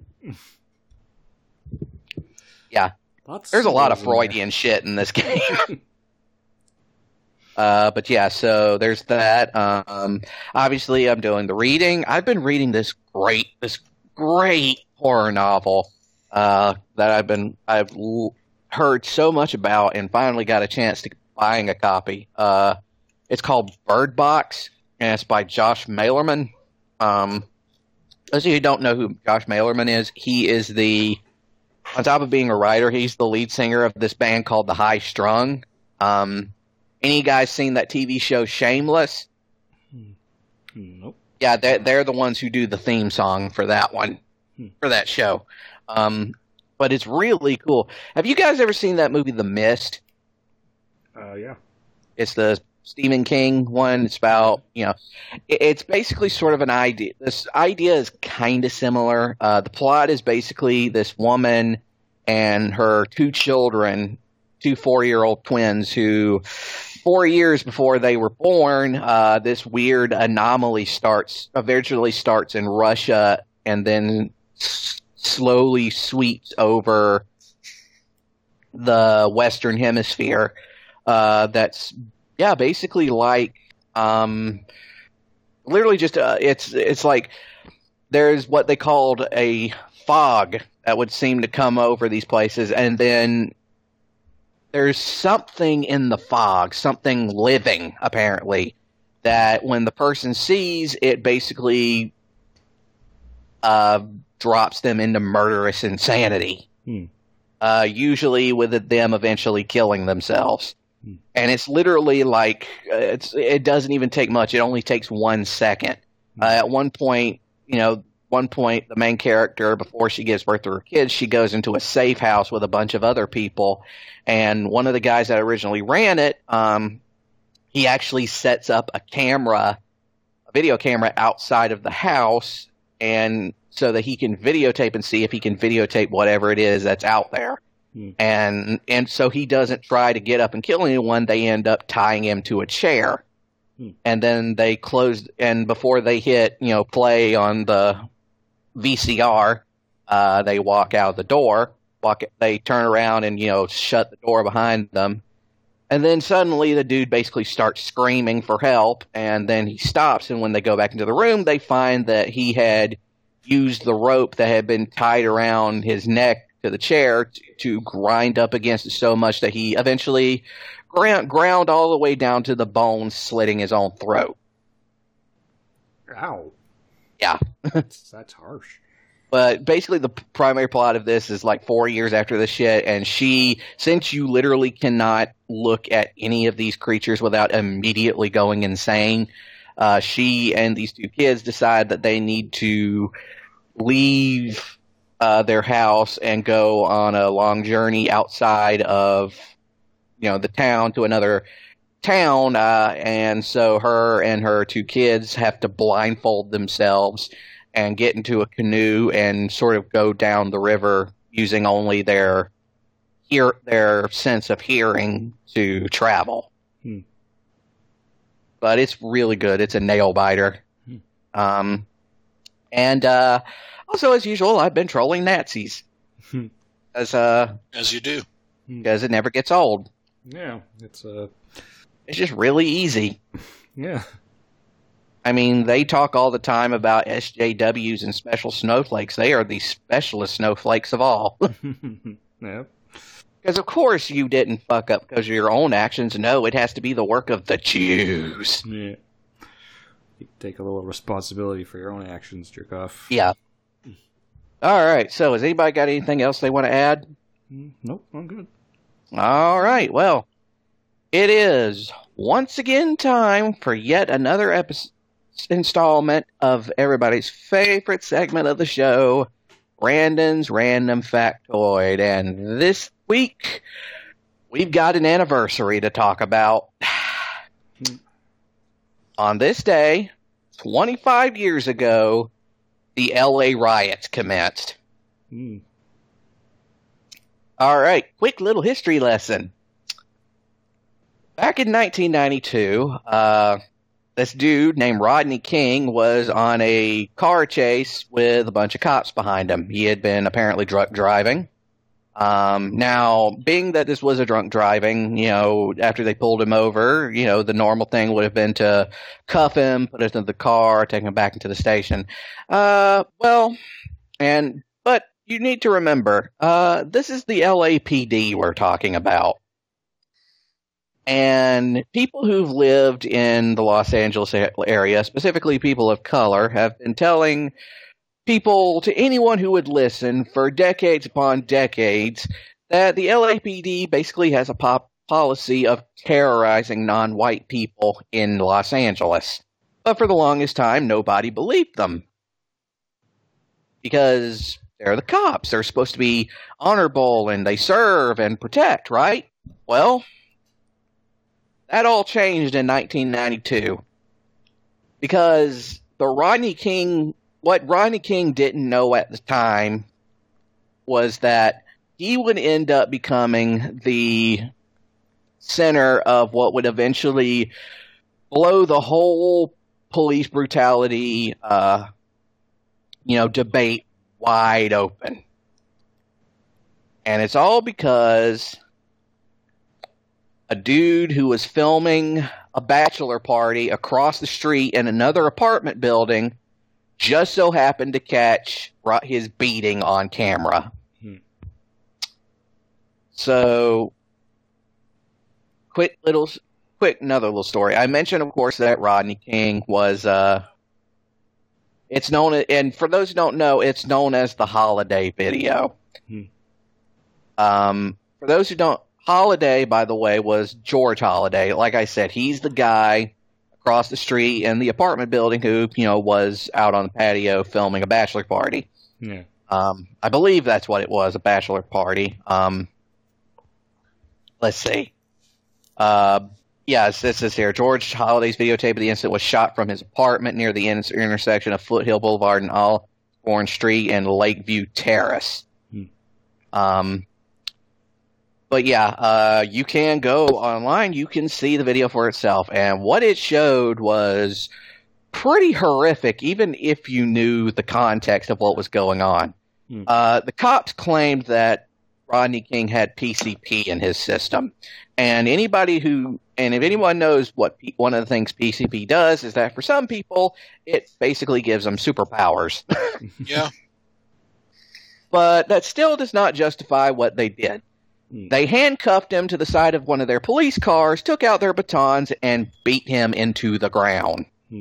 Yeah. Lots There's a lot of in there. Freudian shit in this game. uh, but yeah, so there's that. Um, obviously, I'm doing the reading. I've been reading this great, this great horror novel uh, that I've been, I've l- heard so much about and finally got a chance to buying a copy. Uh, it's called Bird Box, and it's by Josh Malerman. Um, those of you who don't know who Josh Malerman is, he is the, on top of being a writer, he's the lead singer of this band called The High Strung. Um, any guys seen that T V show Shameless? Nope. Yeah, they're, they're the ones who do the theme song for that one, Hmm. for that show. Um, but it's really cool. Have you guys ever seen that movie, The Mist? Uh, yeah. It's the Stephen King one. It's about, you know, it, it's basically sort of an idea. This idea is kind of similar. Uh, the plot is basically this woman and her two children, two four-year-old twins who, four years before they were born, uh, this weird anomaly starts, eventually starts in Russia and then s- slowly sweeps over the Western Hemisphere. Uh, that's, yeah, basically like, um, literally just, uh, it's, it's like there's what they called a fog that would seem to come over these places, and then there's something in the fog, something living, apparently, that when the person sees, it basically uh, drops them into murderous insanity. Hmm. Uh, usually with them eventually killing themselves. Hmm. And it's literally like, uh, it's, it doesn't even take much. It only takes one second. Hmm. Uh, at one point, you know, one point, the main character, before she gives birth to her kids, she goes into a safe house with a bunch of other people. And one of the guys that originally ran it, um, he actually sets up a camera, a video camera outside of the house, and so that he can videotape and see if he can videotape whatever it is that's out there. Hmm. And and so he doesn't try to get up and kill anyone. They end up tying him to a chair. Hmm. And then they close, and before they hit, you know, play on the V C R, uh, they walk out the door, walk, they turn around and, you know, shut the door behind them. And then suddenly the dude basically starts screaming for help, and then he stops, and when they go back into the room, they find that he had used the rope that had been tied around his neck to the chair to, to grind up against it so much that he eventually ground, ground all the way down to the bone, slitting his own throat. Ow. Yeah. that's, that's harsh. But basically the p- primary plot of this is like four years after the shit, and she, since you literally cannot look at any of these creatures without immediately going insane, uh, she and these two kids decide that they need to leave uh, their house and go on a long journey outside of, you know, the town to another town, uh, and so her and her two kids have to blindfold themselves and get into a canoe and sort of go down the river using only their hear their sense of hearing to travel. Hmm. But it's really good. It's a nail biter. Hmm. Um, and uh, also, as usual, I've been trolling Nazis. as uh, as you do, because it never gets old. Yeah, it's uh... it's just really easy. Yeah. I mean, they talk all the time about S J Ws and special snowflakes. They are the specialist snowflakes of all. Yep. Because, of course, you didn't fuck up because of your own actions. No, it has to be the work of the Jews. Yeah. You take a little responsibility for your own actions, jerk off. Yeah. All right, so has anybody got anything else they want to add? Mm, nope, I'm good. All right, well, it is once again time for yet another episode. Installment of everybody's favorite segment of the show, Brandon's Random Factoid. And this week, we've got an anniversary to talk about. On this day, twenty-five years ago, the L A riots commenced. Mm. All right, quick little history lesson. Back in nineteen ninety-two, uh... this dude named Rodney King was on a car chase with a bunch of cops behind him. He had been apparently drunk driving. Um, now, being that this was a drunk driving, you know, after they pulled him over, you know, the normal thing would have been to cuff him, put him in the car, take him back into the station. Uh, well, and, but you need to remember, uh, this is the L A P D we're talking about. And people who've lived in the Los Angeles area, specifically people of color, have been telling people, to anyone who would listen, for decades upon decades, that the L A P D basically has a pop policy of terrorizing non-white people in Los Angeles. But for the longest time, nobody believed them. Because they're the cops. They're supposed to be honorable, and they serve and protect, right? Well, that all changed in nineteen ninety-two. Because the Rodney King, what Rodney King didn't know at the time was that he would end up becoming the center of what would eventually blow the whole police brutality, uh, you know, debate wide open. And it's all because a dude who was filming a bachelor party across the street in another apartment building just so happened to catch his beating on camera. Hmm. So quick little, quick another little story. I mentioned, of course, that Rodney King was. Uh, it's known, and for those who don't know, it's known as the Holiday video. Hmm. Um, for those who don't, Holiday, by the way, was George Holiday. Like I said, he's the guy across the street in the apartment building who, you know, was out on the patio filming a bachelor party. Yeah. Um, I believe that's what it was, a bachelor party. Um, let's see. Uh, yeah, it says here, George Holiday's videotape of the incident was shot from his apartment near the in- intersection of Foothill Boulevard and Osborne Street and Lakeview Terrace. Hmm. Um, but yeah, uh, you can go online, you can see the video for itself, and what it showed was pretty horrific, even if you knew the context of what was going on. Hmm. Uh, the cops claimed that Rodney King had P C P in his system. And anybody who, and if anyone knows what P, one of the things P C P does is that for some people, it basically gives them superpowers. Yeah. But that still does not justify what they did. Hmm. They handcuffed him to the side of one of their police cars, took out their batons, and beat him into the ground. Hmm.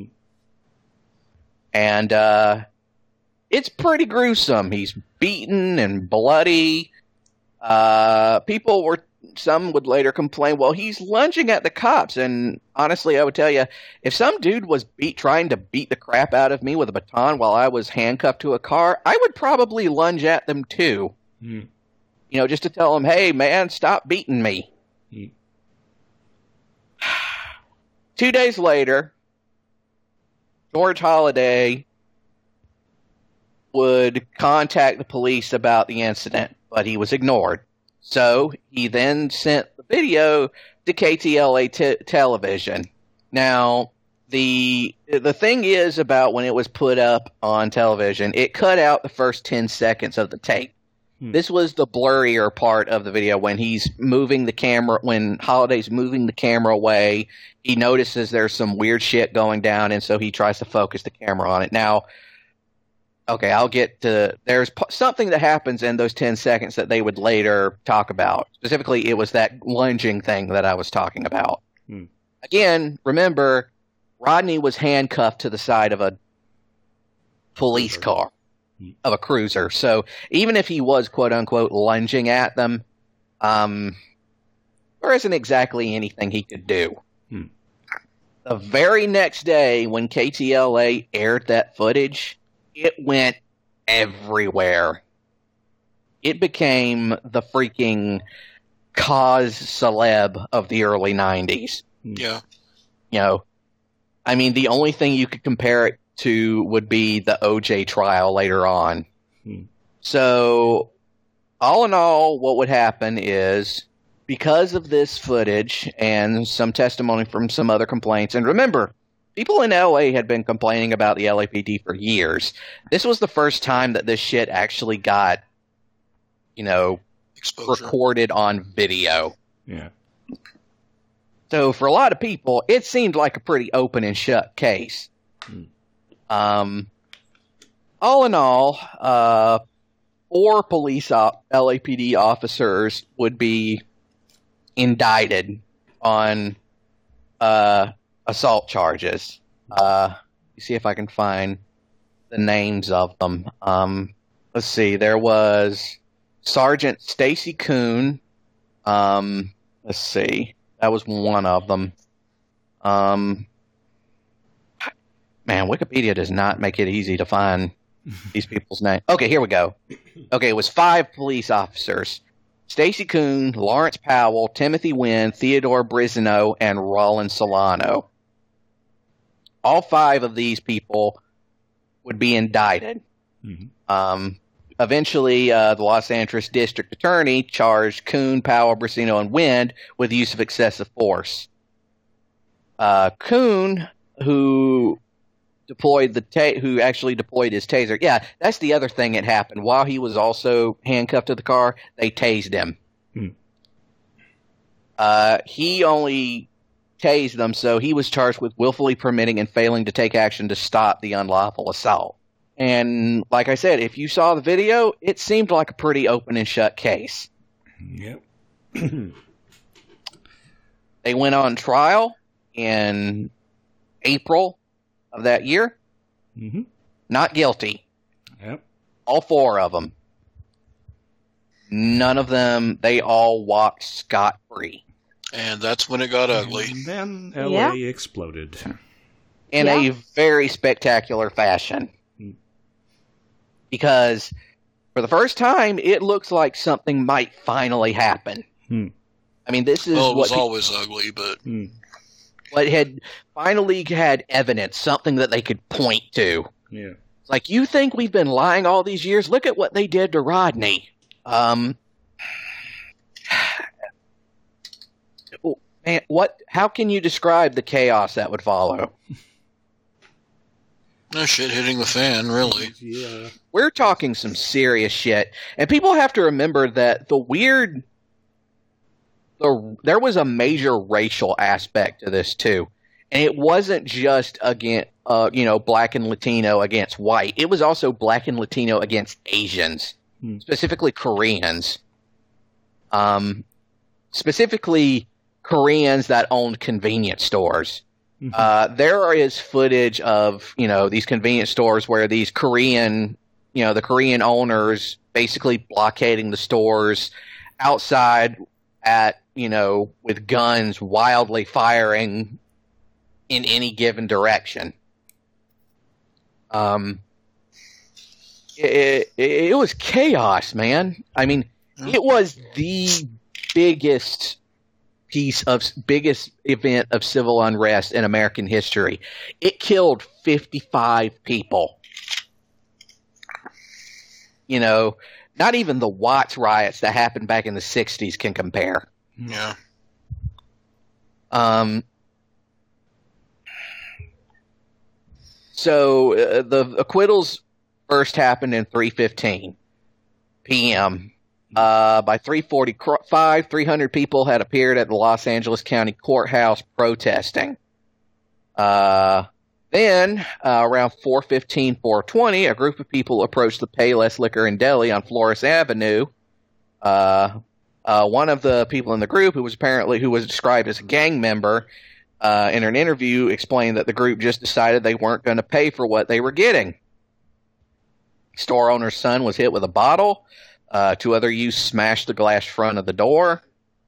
And, uh, it's pretty gruesome. He's beaten and bloody. Uh, people were, some would later complain, well, he's lunging at the cops. And honestly, I would tell you, if some dude was beat, trying to beat the crap out of me with a baton while I was handcuffed to a car, I would probably lunge at them too. Hmm. You know, just to tell them, hey, man, stop beating me. Hmm. Two days later, George Holiday would contact the police about the incident, but he was ignored. So he then sent the video to K T L A t- television. Now, the the thing is about when it was put up on television, it cut out the first ten seconds of the tape. Hmm. This was the blurrier part of the video when he's moving the camera, when Holiday's moving the camera away. He notices there's some weird shit going down, and so he tries to focus the camera on it. Now, okay, I'll get to, there's p- something that happens in those ten seconds that they would later talk about. Specifically, it was that lunging thing that I was talking about. Hmm. Again, remember, Rodney was handcuffed to the side of a police car, of a cruiser. So even if he was, quote unquote, lunging at them, um, there isn't exactly anything he could do. Hmm. The very next day, when K T L A aired that footage, it went everywhere. It became the freaking cause celeb of the early nineties. Yeah. You know, I mean, the only thing you could compare it to would be the O J trial later on. Hmm. So, all in all, what would happen is, because of this footage and some testimony from some other complaints, and remember, people in L A had been complaining about the L A P D for years. This was the first time that this shit actually got, you know, Exposure. recorded on video. Yeah. So for a lot of people, it seemed like a pretty open and shut case. Hmm. Um, all in all, uh, four police op- L A P D officers would be indicted on uh, assault charges. Uh, see if I can find the names of them. Um, let's see. There was Sergeant Stacy Kuhn. Um, let's see. That was one of them. Um, man, Wikipedia does not make it easy to find these people's names. Okay, here we go. Okay, it was five police officers. Stacy Kuhn, Lawrence Powell, Timothy Wynn, Theodore Brizino, and Roland Solano. All five of these people would be indicted. Mm-hmm. Um, eventually, uh, the Los Angeles District Attorney charged Kuhn, Powell, Brizino, and Wynn with use of excessive force. Uh, Kuhn, who deployed the ta- who actually deployed his taser. Yeah, that's the other thing that happened. While he was also handcuffed to the car, they tased him. Hmm. Uh, he only tased them, so he was charged with willfully permitting and failing to take action to stop the unlawful assault. And like I said, if you saw the video, it seemed like a pretty open and shut case. Yep. They went on trial in April of that year. Mm-hmm. Not guilty. Yep. All four of them. None of them, they all walked scot-free. And that's when it got ugly. And then L A Yeah. exploded. In Yeah. a very spectacular fashion. Hmm. Because for the first time, it looks like something might finally happen. Hmm. I mean, this is Well, it was what, pe- always ugly, but Hmm. what had finally had evidence, something that they could point to. Yeah. It's like, you think we've been lying all these years? Look at what they did to Rodney. Um, oh, man, what? How can you describe the chaos that would follow? no shit hitting the fan, really. Yeah. We're talking some serious shit, and people have to remember that the weird, the there was a major racial aspect to this too, and it wasn't just against, uh, you know, black and Latino against white. It was also black and Latino against Asians. Hmm. Specifically Koreans. Um, specifically Koreans that owned convenience stores. Mhm. Uh, there is footage of, you know, these convenience stores where these Korean, you know, the Korean owners basically blockading the stores outside at, you know, with guns wildly firing in any given direction. Um, It, it, it was chaos, man. I mean, it was the biggest piece of biggest event of civil unrest in American history. It killed fifty-five people. You know, not even the Watts riots that happened back in the sixties can compare. Yeah. Um, so uh, the acquittals first happened in three fifteen p.m. Uh, by three forty-five, three hundred people had appeared at the Los Angeles County Courthouse protesting. Uh, then, uh, around four fifteen, four twenty, a group of people approached the Payless Liquor and Deli on Flores Avenue. Uh, uh, one of the people in the group, who was apparently who was described as a gang member, uh, in an interview, explained that the group just decided they weren't going to pay for what they were getting. Store owner's son was hit with a bottle. Uh, two other youths smashed the glass front of the door.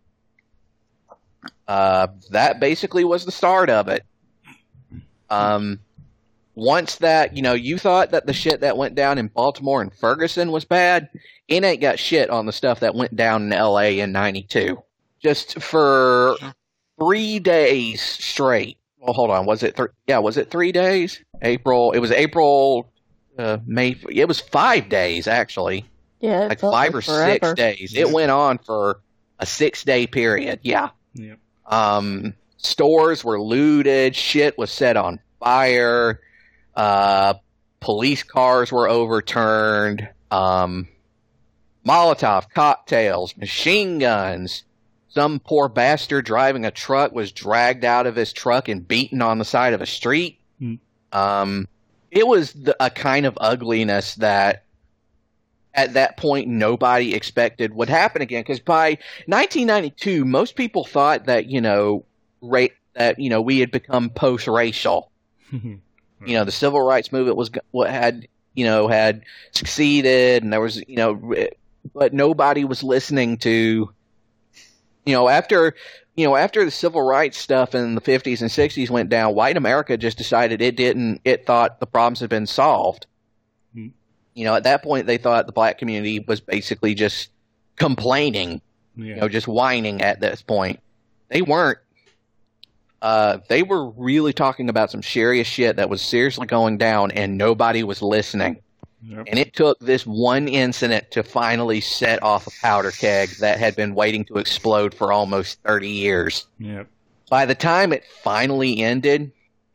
Uh, that basically was the start of it. Um, once that, you know, you thought that the shit that went down in Baltimore and Ferguson was bad, it ain't got shit on the stuff that went down in L A in ninety-two. Just for three days straight. Well, hold on. Was it th- yeah, was it three days? April, it was April... Uh, May. It was five days actually, Yeah, it like felt five or forever. six days. It went on for a six-day period. Yeah. Yep. Um, stores were looted. Shit was set on fire. Uh, police cars were overturned. Um, Molotov cocktails, machine guns. Some poor bastard driving a truck was dragged out of his truck and beaten on the side of a street. Hmm. Um. It was the, a kind of ugliness that at that point nobody expected would happen again. Because by nineteen ninety-two, most people thought that, you know, ra- that, you know, we had become post-racial. You know, the civil rights movement was what had, you know, had succeeded, and there was, you know, but nobody was listening to, you know, after, you know, after the civil rights stuff in the fifties and sixties went down, white America just decided it didn't, it thought the problems had been solved. Hmm. You know, at that point, they thought the black community was basically just complaining, Yeah. you know, just whining at this point. They weren't. Uh, they were really talking about some serious shit that was seriously going down, and nobody was listening. Yep. And it took this one incident to finally set off a powder keg that had been waiting to explode for almost thirty years. Yep. By the time it finally ended,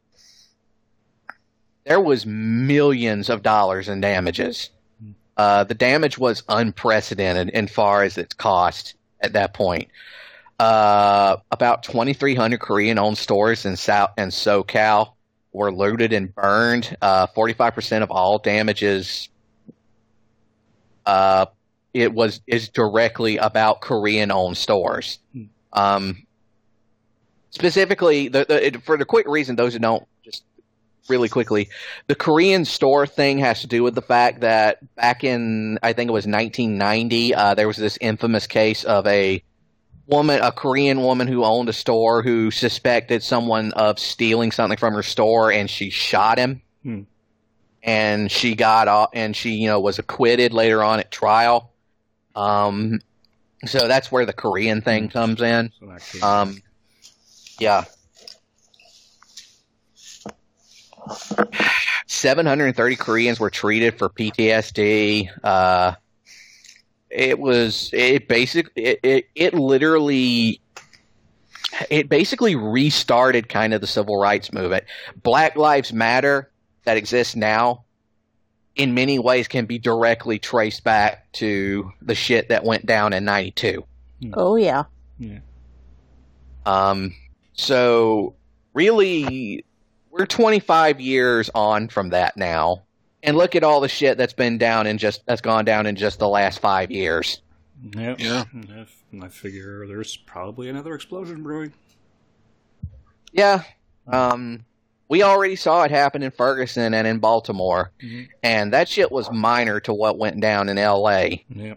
there was millions of dollars in damages. Uh, the damage was unprecedented in far as its cost at that point. Uh, about twenty-three hundred Korean-owned stores in South and SoCal were looted and burned. Uh, forty-five percent of all damages uh, it was is directly about Korean-owned stores. Um, specifically, the, the for the quick reason, those who don't, just really quickly, the Korean store thing has to do with the fact that back in, I think it was nineteen ninety, uh, there was this infamous case of a woman, a Korean woman who owned a store who suspected someone of stealing something from her store, and she shot him. Hmm. And she got off, and she, you know, was acquitted later on at trial. Um, so that's where the Korean thing comes in. So that came Um, yeah. seven hundred thirty Koreans were treated for P T S D. Uh, it was, it basic, it, it, it literally, it basically restarted kind of the civil rights movement. Black Lives Matter that exists now, in many ways, can be directly traced back to the shit that went down in ninety-two. Oh, yeah. yeah. Um, so really, we're twenty-five years on from that now, and look at all the shit that's been down in just that's gone down in just the last five years. Yep. Yeah. I figure there's probably another explosion brewing. Yeah. Um, we already saw it happen in Ferguson and in Baltimore, Mm-hmm. and that shit was minor to what went down in L A. Yep.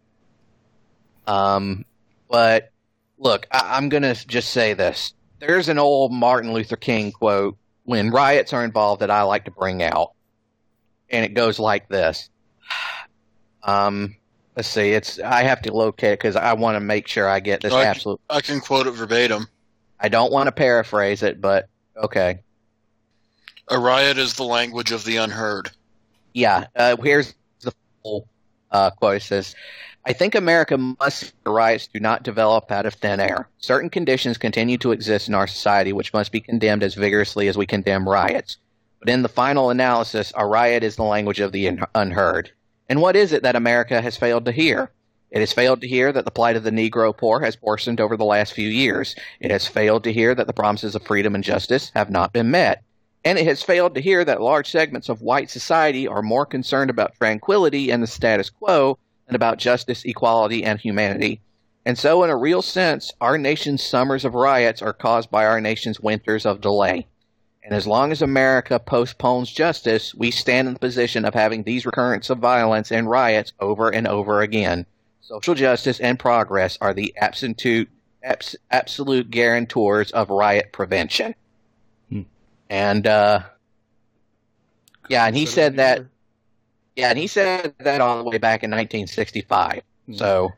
Um, but look, I- I'm gonna just say this. There's an old Martin Luther King quote when riots are involved that I like to bring out, and it goes like this. Um, let's see. It's I have to locate it because I want to make sure I get this I- absolute. I can quote it verbatim. I don't want to paraphrase it, but okay. A riot is the language of the unheard. Yeah, uh, here's the full uh, quote. It says, I think America must the riots do not develop out of thin air. Certain conditions continue to exist in our society which must be condemned as vigorously as we condemn riots. But in the final analysis, a riot is the language of the un- unheard. And what is it that America has failed to hear? It has failed to hear that the plight of the Negro poor has worsened over the last few years. It has failed to hear that the promises of freedom and justice have not been met. And it has failed to hear that large segments of white society are more concerned about tranquility and the status quo than about justice, equality, and humanity. And so, in a real sense, our nation's summers of riots are caused by our nation's winters of delay. And as long as America postpones justice, we stand in the position of having these recurrents of violence and riots over and over again. Social justice and progress are the absolute, abs- absolute guarantors of riot prevention. Hmm. And, uh, yeah, and he said that, yeah, and he said that all the way back in nineteen sixty-five. Hmm. So,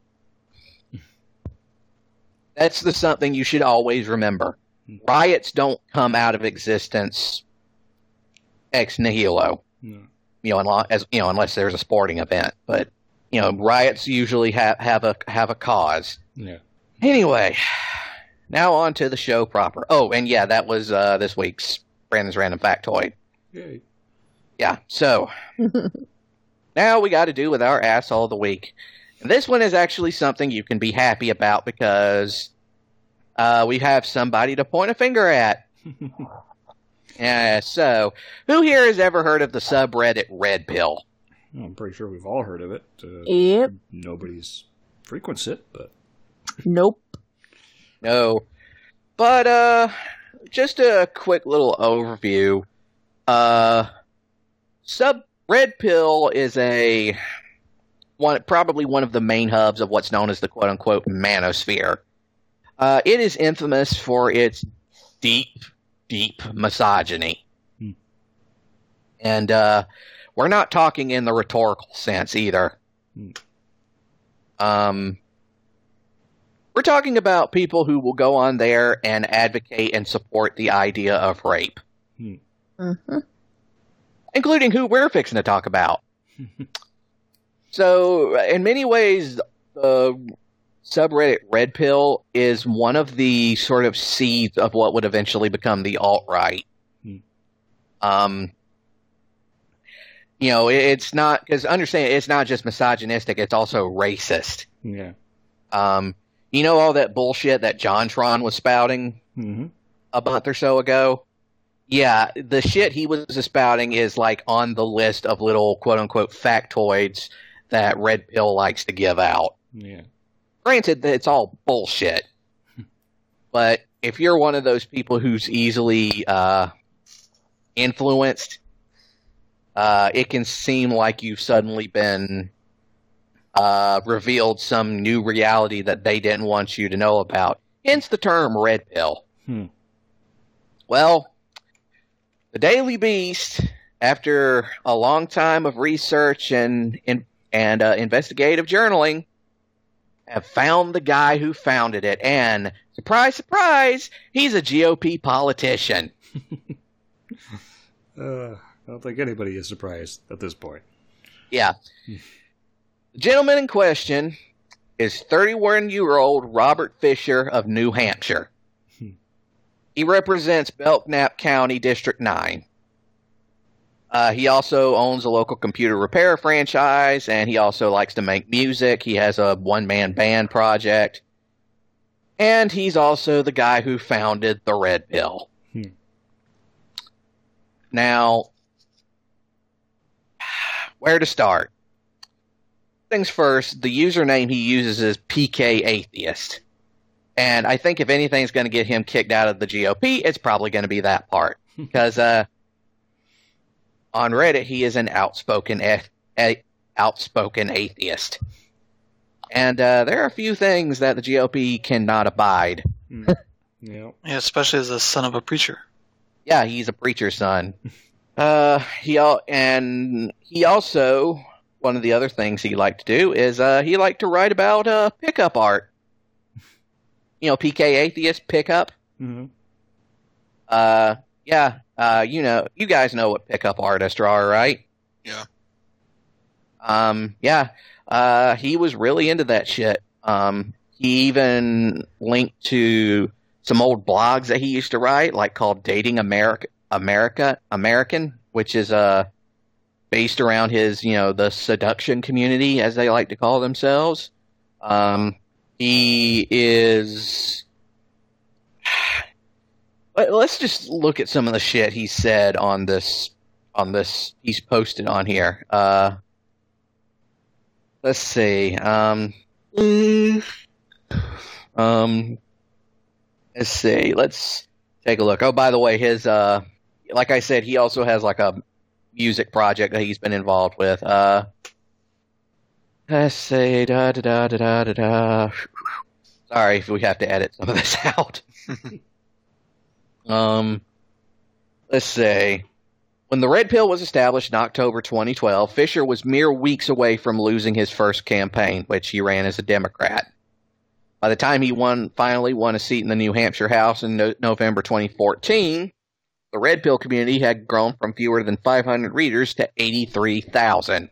that's the something you should always remember. Riots don't come out of existence ex nihilo, No. you know, unlo- as you know, unless there's a sporting event. But you know, riots usually have have a have a cause. Yeah. Anyway, now on to the show proper. Oh, and yeah, that was uh, this week's Brandon's Random Factoid. Yay. Yeah, so now we got to do with our asshole of the week. And this one is actually something you can be happy about because uh, we have somebody to point a finger at. Yeah, so who here has ever heard of the subreddit Red Pill? Well, I'm pretty sure we've all heard of it. Uh, Yep. Nobody's frequents it, but Nope. No. But uh just a quick little overview. Uh Sub Red Pill is a one probably one of the main hubs of what's known as the quote unquote manosphere. Uh it is infamous for its deep, deep misogyny. Hmm. And uh we're not talking in the rhetorical sense either. Hmm. Um We're talking about people who will go on there and advocate and support the idea of rape, Mm-hmm. including who we're fixing to talk about. So, in many ways, the subreddit Red Pill is one of the sort of seeds of what would eventually become the alt-right. Hmm. Um, you know, it, it's not, because understand, it's not just misogynistic, it's also racist. yeah. Um, You know all that bullshit that JonTron was spouting Mm-hmm. a month or so ago? Yeah, the shit he was spouting is like on the list of little quote-unquote factoids that Red Pill likes to give out. Yeah. Granted that it's all bullshit, but if you're one of those people who's easily uh, influenced, uh, it can seem like you've suddenly been uh, revealed some new reality that they didn't want you to know about. Hence the term red pill. Hmm. Well, the Daily Beast, after a long time of research and and, and uh, investigative journaling, have found the guy who founded it, and surprise, surprise, he's a G O P politician. uh, I don't think anybody is surprised at this point. Yeah. The gentleman in question is thirty-one-year-old Robert Fisher of New Hampshire. He represents Belknap County, District nine. Uh, he also owns a local computer repair franchise, and he also likes to make music. He has a one-man band project. And he's also the guy who founded the Red Pill. Hmm. Now, where to start? Things first, the username he uses is P K Atheist. And I think if anything's going to get him kicked out of the G O P, it's probably going to be that part. Because uh, on Reddit, he is an outspoken a- a- outspoken atheist. And uh, there are a few things that the G O P cannot abide. Mm. Yep. Yeah, especially as a son of a preacher. Yeah, he's a preacher's son. uh, he al- and he also, one of the other things he liked to do is uh, he liked to write about uh, pickup art. You know, P K Atheist pickup. Mm-hmm. Uh, yeah, uh, you know, you guys know what pickup artists are, right? Yeah. Um, yeah, uh, he was really into that shit. Um, he even linked to some old blogs that he used to write, like called Dating America, America, American, which is uh based around his, you know, the seduction community, as they like to call themselves. Um. He is... Let's just look at some of the shit he said on this, on this, he's posted on here. Uh, let's see. Um, um, let's see. Let's take a look. Oh, by the way, his, uh, like I said, he also has like a music project that he's been involved with. Uh, Let's see, da da da da da da da. Sorry if we have to edit some of this out. um, let's see. When the Red Pill was established in October twenty twelve, Fisher was mere weeks away from losing his first campaign, which he ran as a Democrat. By the time he won, finally won a seat in the New Hampshire House in no- November twenty fourteen, the Red Pill community had grown from fewer than five hundred readers to eighty-three thousand.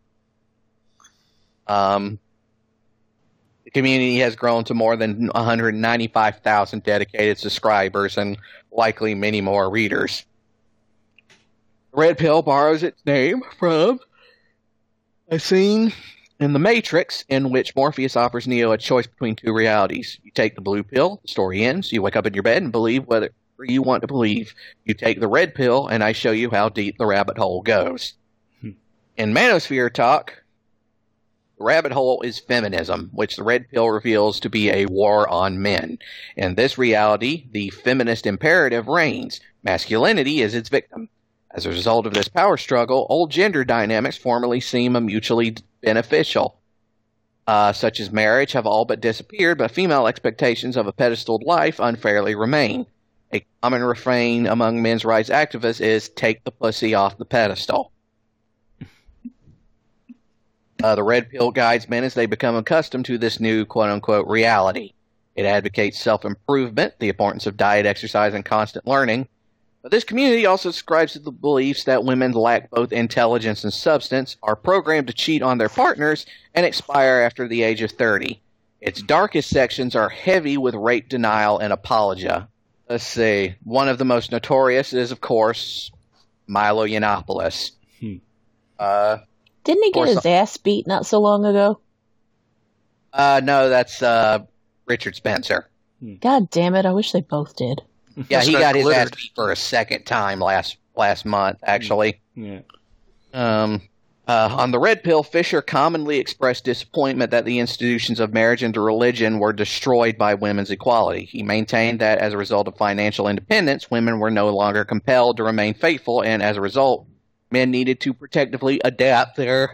Um, the community has grown to more than one hundred ninety-five thousand dedicated subscribers and likely many more readers. The Red Pill borrows its name from a scene in The Matrix in which Morpheus offers Neo a choice between two realities. You take the blue pill, the story ends, you wake up in your bed and believe whether you want to believe. You take the red pill, and I show you how deep the rabbit hole goes. Hmm. In Manosphere talk, the rabbit hole is feminism, which the Red Pill reveals to be a war on men. In this reality, the feminist imperative reigns. Masculinity is its victim. As a result of this power struggle, old gender dynamics formerly seem mutually beneficial, uh, such as marriage, have all but disappeared, but female expectations of a pedestaled life unfairly remain. A common refrain among men's rights activists is, take the pussy off the pedestal. Uh, the Red Pill guides men as they become accustomed to this new quote-unquote reality. It advocates self-improvement, the importance of diet, exercise, and constant learning. But this community also subscribes to the beliefs that women lack both intelligence and substance, are programmed to cheat on their partners, and expire after the age of thirty. Its darkest sections are heavy with rape denial and apologia. Let's see. One of the most notorious is, of course, Milo Yiannopoulos. Hmm. Uh... Didn't he get his some- ass beat not so long ago? Uh, no, that's uh, Richard Spencer. God damn it, I wish they both did. Yeah, he Got got his glittered. ass beat for a second time last last month, actually. Yeah. Um, Uh, on the red pill, Fisher commonly expressed disappointment that the institutions of marriage and religion were destroyed by women's equality. He maintained that as a result of financial independence, women were no longer compelled to remain faithful, and as a result, men needed to protectively adapt their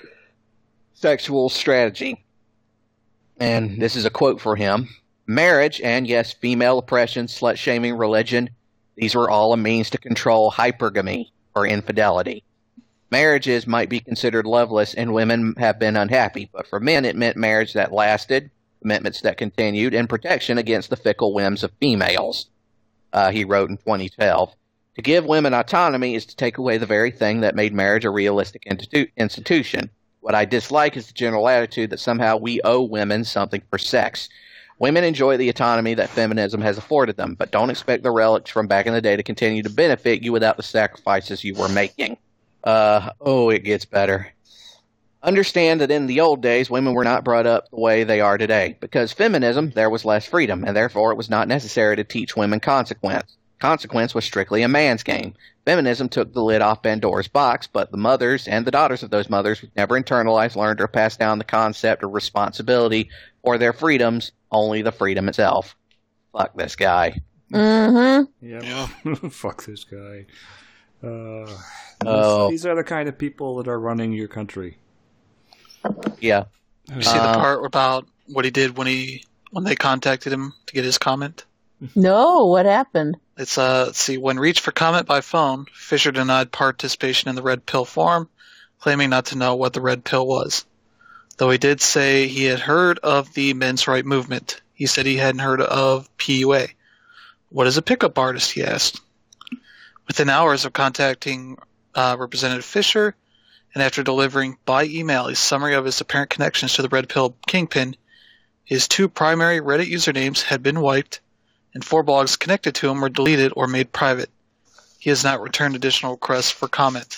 sexual strategy. And this is a quote for him. Marriage and, yes, female oppression, slut-shaming, religion, these were all a means to control hypergamy, or infidelity. Marriages might be considered loveless, and women have been unhappy, but for men it meant marriage that lasted, commitments that continued, and protection against the fickle whims of females, uh, he wrote in twenty twelve. To give women autonomy is to take away the very thing that made marriage a realistic institu- institution. What I dislike is the general attitude that somehow we owe women something for sex. Women enjoy the autonomy that feminism has afforded them, but don't expect the relics from back in the day to continue to benefit you without the sacrifices you were making. Uh, oh, it gets better. Understand that in the old days, women were not brought up the way they are today. Because feminism, there was less freedom, and therefore it was not necessary to teach women consequence. Consequence was strictly a man's game. Feminism took the lid off Pandora's box, but the mothers and the daughters of those mothers never internalized, learned, or passed down the concept of responsibility for their freedoms, only the freedom itself. Fuck this guy. Mm-hmm. Yep. Yeah. Fuck this guy. Uh, Oh. These are the kind of people that are running your country. Yeah. You see Uh, the part about what he did when he when they contacted him to get his comment? No, what happened? It's uh let's see, when reached for comment by phone, Fisher denied participation in the Red Pill forum, claiming not to know what the Red Pill was. Though he did say he had heard of the men's right movement, he said he hadn't heard of P U A. What is a pickup artist, he asked. Within hours of contacting uh, Representative Fisher, and after delivering by email a summary of his apparent connections to the Red Pill kingpin, his two primary Reddit usernames had been wiped, and four blogs connected to him were deleted or made private. He has not returned additional requests for comment.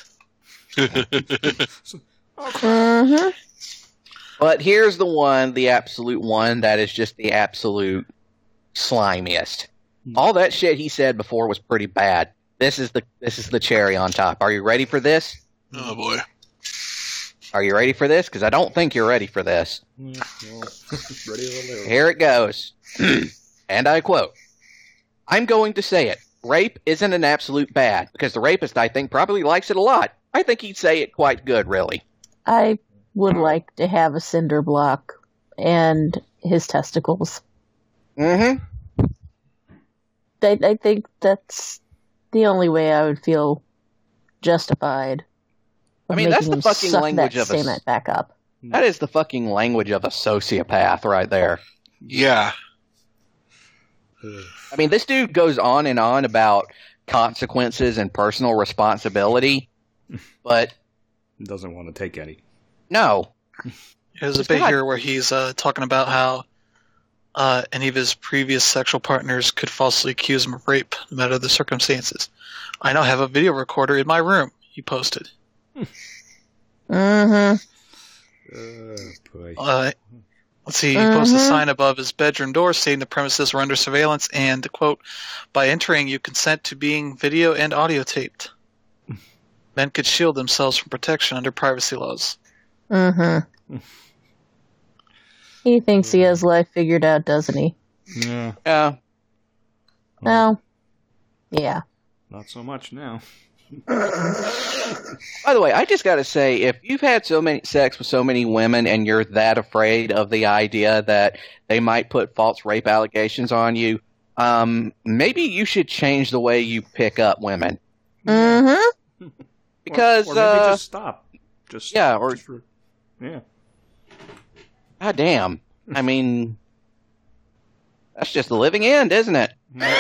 Mm-hmm. But here's the one, the absolute one, that is just the absolute slimiest. All that shit he said before was pretty bad. This is the this is the cherry on top. Are you ready for this? Oh boy. Are you ready for this? Because I don't think you're ready for this. Yeah, well, ready as a little. Here it goes. And I quote, I'm going to say it. Rape isn't an absolute bad, because the rapist, I think, probably likes it a lot. I think he'd say it quite good, really. I would like to have a cinder block and his testicles. Mm-hmm. I, I think that's the only way I would feel justified. I mean, that's the fucking language that of a... statement back up. That is the fucking language of a sociopath right there. Yeah. I mean, this dude goes on and on about consequences and personal responsibility, but Doesn't want to take any. no. There's a Just bit go ahead. here where he's uh, talking about how uh, any of his previous sexual partners could falsely accuse him of rape, no matter the circumstances. I now have a video recorder in my room, he posted. Mm-hmm. Oh, boy. Uh, let's see, he posted a sign above his bedroom door stating the premises were under surveillance and, quote, by entering you consent to being video and audio taped. Men could shield themselves from protection under privacy laws. Mm-hmm. He thinks he has life figured out, doesn't he? Yeah, Yeah. No. Yeah. not so much now. By the way, I just got to say, if you've had so many sex with so many women and you're that afraid of the idea that they might put false rape allegations on you, um, maybe you should change the way you pick up women. Mm-hmm. Because, or, or maybe uh, just stop. Just yeah, or- just re- yeah. God damn. I mean, that's just the living end, isn't it?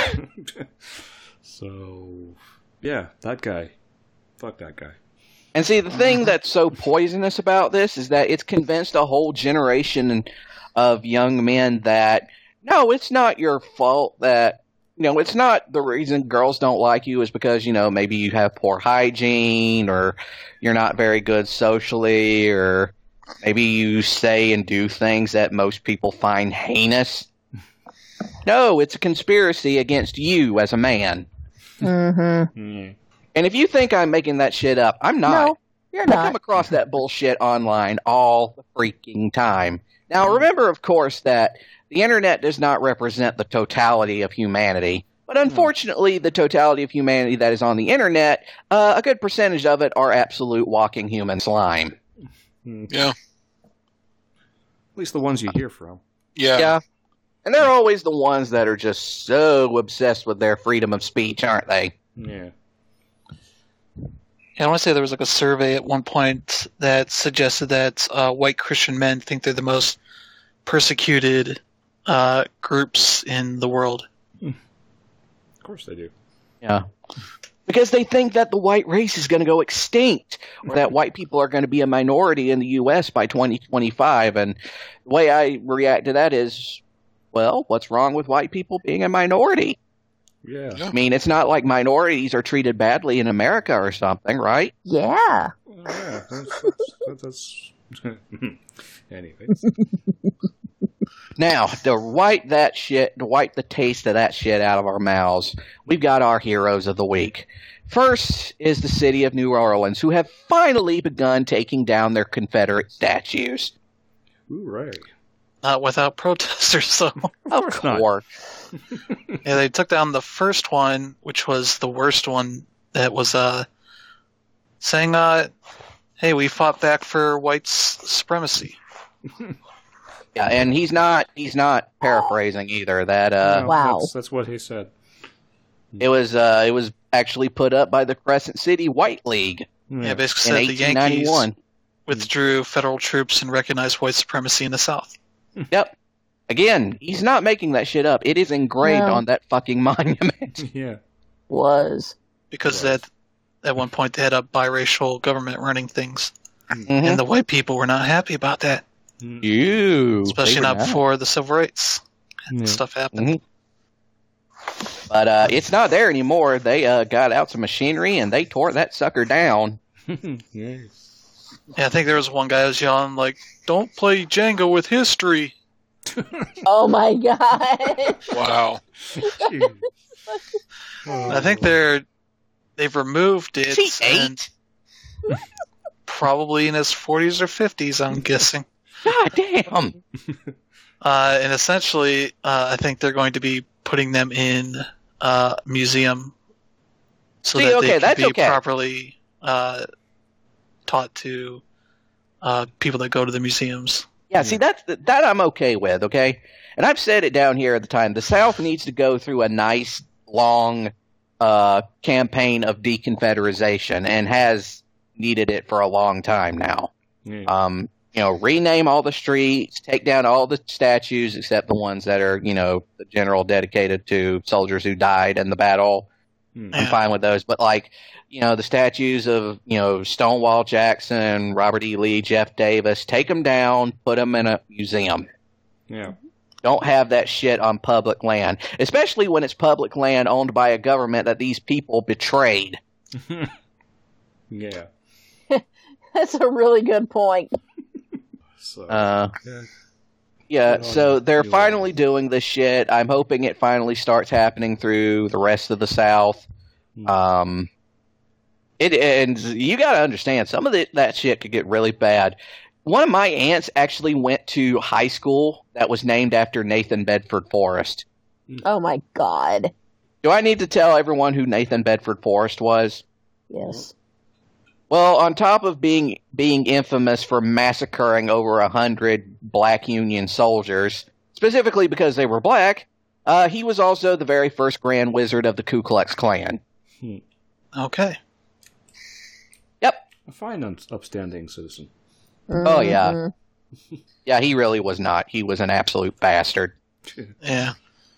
So, yeah, that guy. Fuck that guy. And see, the thing that's so poisonous about this is that it's convinced a whole generation of young men that, no, it's not your fault that, you know, it's not the reason girls don't like you is because, you know, maybe you have poor hygiene or you're not very good socially or maybe you say and do things that most people find heinous. No, it's a conspiracy against you as a man. Mm-hmm. Mm. And if you think I'm making that shit up, I'm not. No, You're I come not. across that bullshit online all the freaking time. Now, remember, of course, that the internet does not represent the totality of humanity. But unfortunately, the totality of humanity that is on the internet, uh, a good percentage of it are absolute walking human slime. Yeah. At least the ones you hear from. Yeah. Yeah. And they're always the ones that are just so obsessed with their freedom of speech, aren't they? Yeah. Yeah, I want to say there was like a survey at one point that suggested that uh, white Christian men think they're the most persecuted uh, groups in the world. Of course they do. Yeah. Because they think that the white race is going to go extinct, or that white people are going to be a minority in the U S by twenty twenty-five. And the way I react to that is, well, what's wrong with white people being a minority? Yeah. I mean, it's not like minorities are treated badly in America or something, right? Yeah. Well, yeah. That's, that's, that's anyways. Now, to wipe that shit, to wipe the taste of that shit out of our mouths, we've got our heroes of the week. First is the city of New Orleans, who have finally begun taking down their Confederate statues. Hooray. Not without protesters, so. Of course not. course. Yeah, they took down the first one, which was the worst one, that was uh, saying, uh, hey, we fought back for white s- supremacy. Yeah, and he's not he's not paraphrasing either. That uh No, Wow. That's, that's what he said. it was uh it was actually put up by the Crescent City White League Yeah, Yeah. basically in said the eighteen Yankees ninety-one. withdrew federal troops and recognized white supremacy in the South. Yep. Again, he's not making that shit up. It is engraved No. on that fucking monument. Yeah. Was. Because Right. at, at one point they had a biracial government running things, Mhm. and the white people were not happy about that, Mm. You, especially they were not not. before the civil rights Yeah. stuff happened. Mhm. But uh, it's not there anymore. They uh, got out some machinery and they tore that sucker down. Yeah. Yeah, I think there was one guy who was yelling, like, don't play Jenga with history. Oh my god. Wow. Jeez. I think they're, they've removed it. Is he and eight? probably in his forties or fifties, I'm guessing. God damn. Uh, and essentially, uh, I think they're going to be putting them in a museum so See, that okay, they can that's be okay. properly uh, taught to uh, people that go to the museums. Yeah, see, that's, that I'm okay with, okay? And I've said it down here at the time. The South needs to go through a nice, long uh, campaign of deconfederation and has needed it for a long time now. Yeah. Um, you know, rename all the streets, take down all the statues except the ones that are, you know, the general dedicated to soldiers who died in the battle. Hmm. I'm Yeah. fine with those. But, like, you know, the statues of, you know, Stonewall Jackson, Robert E. Lee, Jeff Davis, take them down, put them in a museum. Yeah. Don't have that shit on public land, especially when it's public land owned by a government that these people betrayed. Yeah. That's a really good point. So. Uh, yeah. yeah, Good so on they're you. finally doing this shit. I'm hoping it finally starts happening through the rest of the South. Hmm. Um, it and you got to understand, some of the, that shit could get really bad. One of my aunts actually went to high school that was named after Nathan Bedford Forrest. Oh my god. Do I need to tell everyone who Nathan Bedford Forrest was? Yes. Well, on top of being being infamous for massacring over a hundred black Union soldiers, specifically because they were black, uh, he was also the very first Grand Wizard of the Ku Klux Klan. Hmm. Okay. Yep. A fine, un- upstanding citizen. Oh, yeah. Mhm. Yeah, he really was not. He was an absolute bastard. Yeah.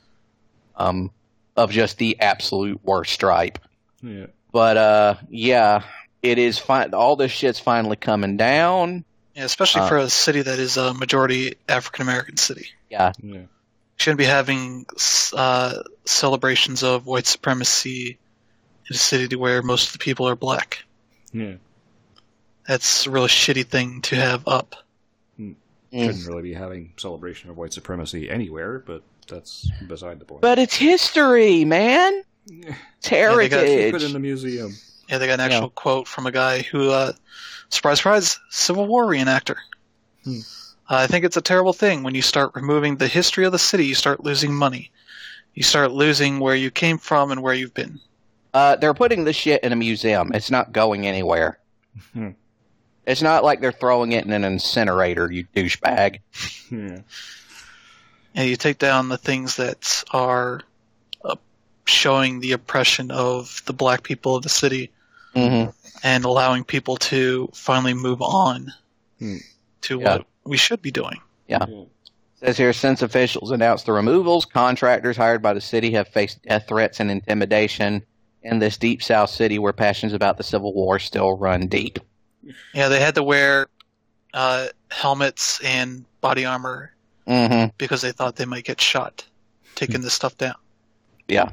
Um, of just the absolute worst stripe. Yeah. But uh, yeah, it is fine. All this shit's finally coming down. Yeah, especially Uh, for a city that is a majority African American city. Yeah, Yeah. Shouldn't be having uh, celebrations of white supremacy in a city where most of the people are black. Yeah. That's a really shitty thing to have up. Mm. Shouldn't really be having celebration of white supremacy anywhere, but that's beside the point. But it's history, man. Yeah. It's they gotta heritage. Keep it in the museum. Yeah, they got an actual Yeah. quote from a guy who, uh, surprise, surprise, Civil War reenactor. Hmm. Uh, I think it's a terrible thing when you start removing the history of the city. You start losing money. You start losing where you came from and where you've been. Uh, they're putting this shit in a museum. It's not going anywhere. Hmm. It's not like they're throwing it in an incinerator, you douchebag. Yeah. And you take down the things that are uh, showing the oppression of the black people of the city Mm-hmm. and allowing people to finally move on Hmm. to Yeah. what we should be doing. Says here, since officials announced the removals, contractors hired by the city have faced death threats and intimidation in this deep South city where passions about the Civil War still run deep. Yeah, they had to wear uh, helmets and body armor Mm-hmm. because they thought they might get shot taking this stuff down. Yeah.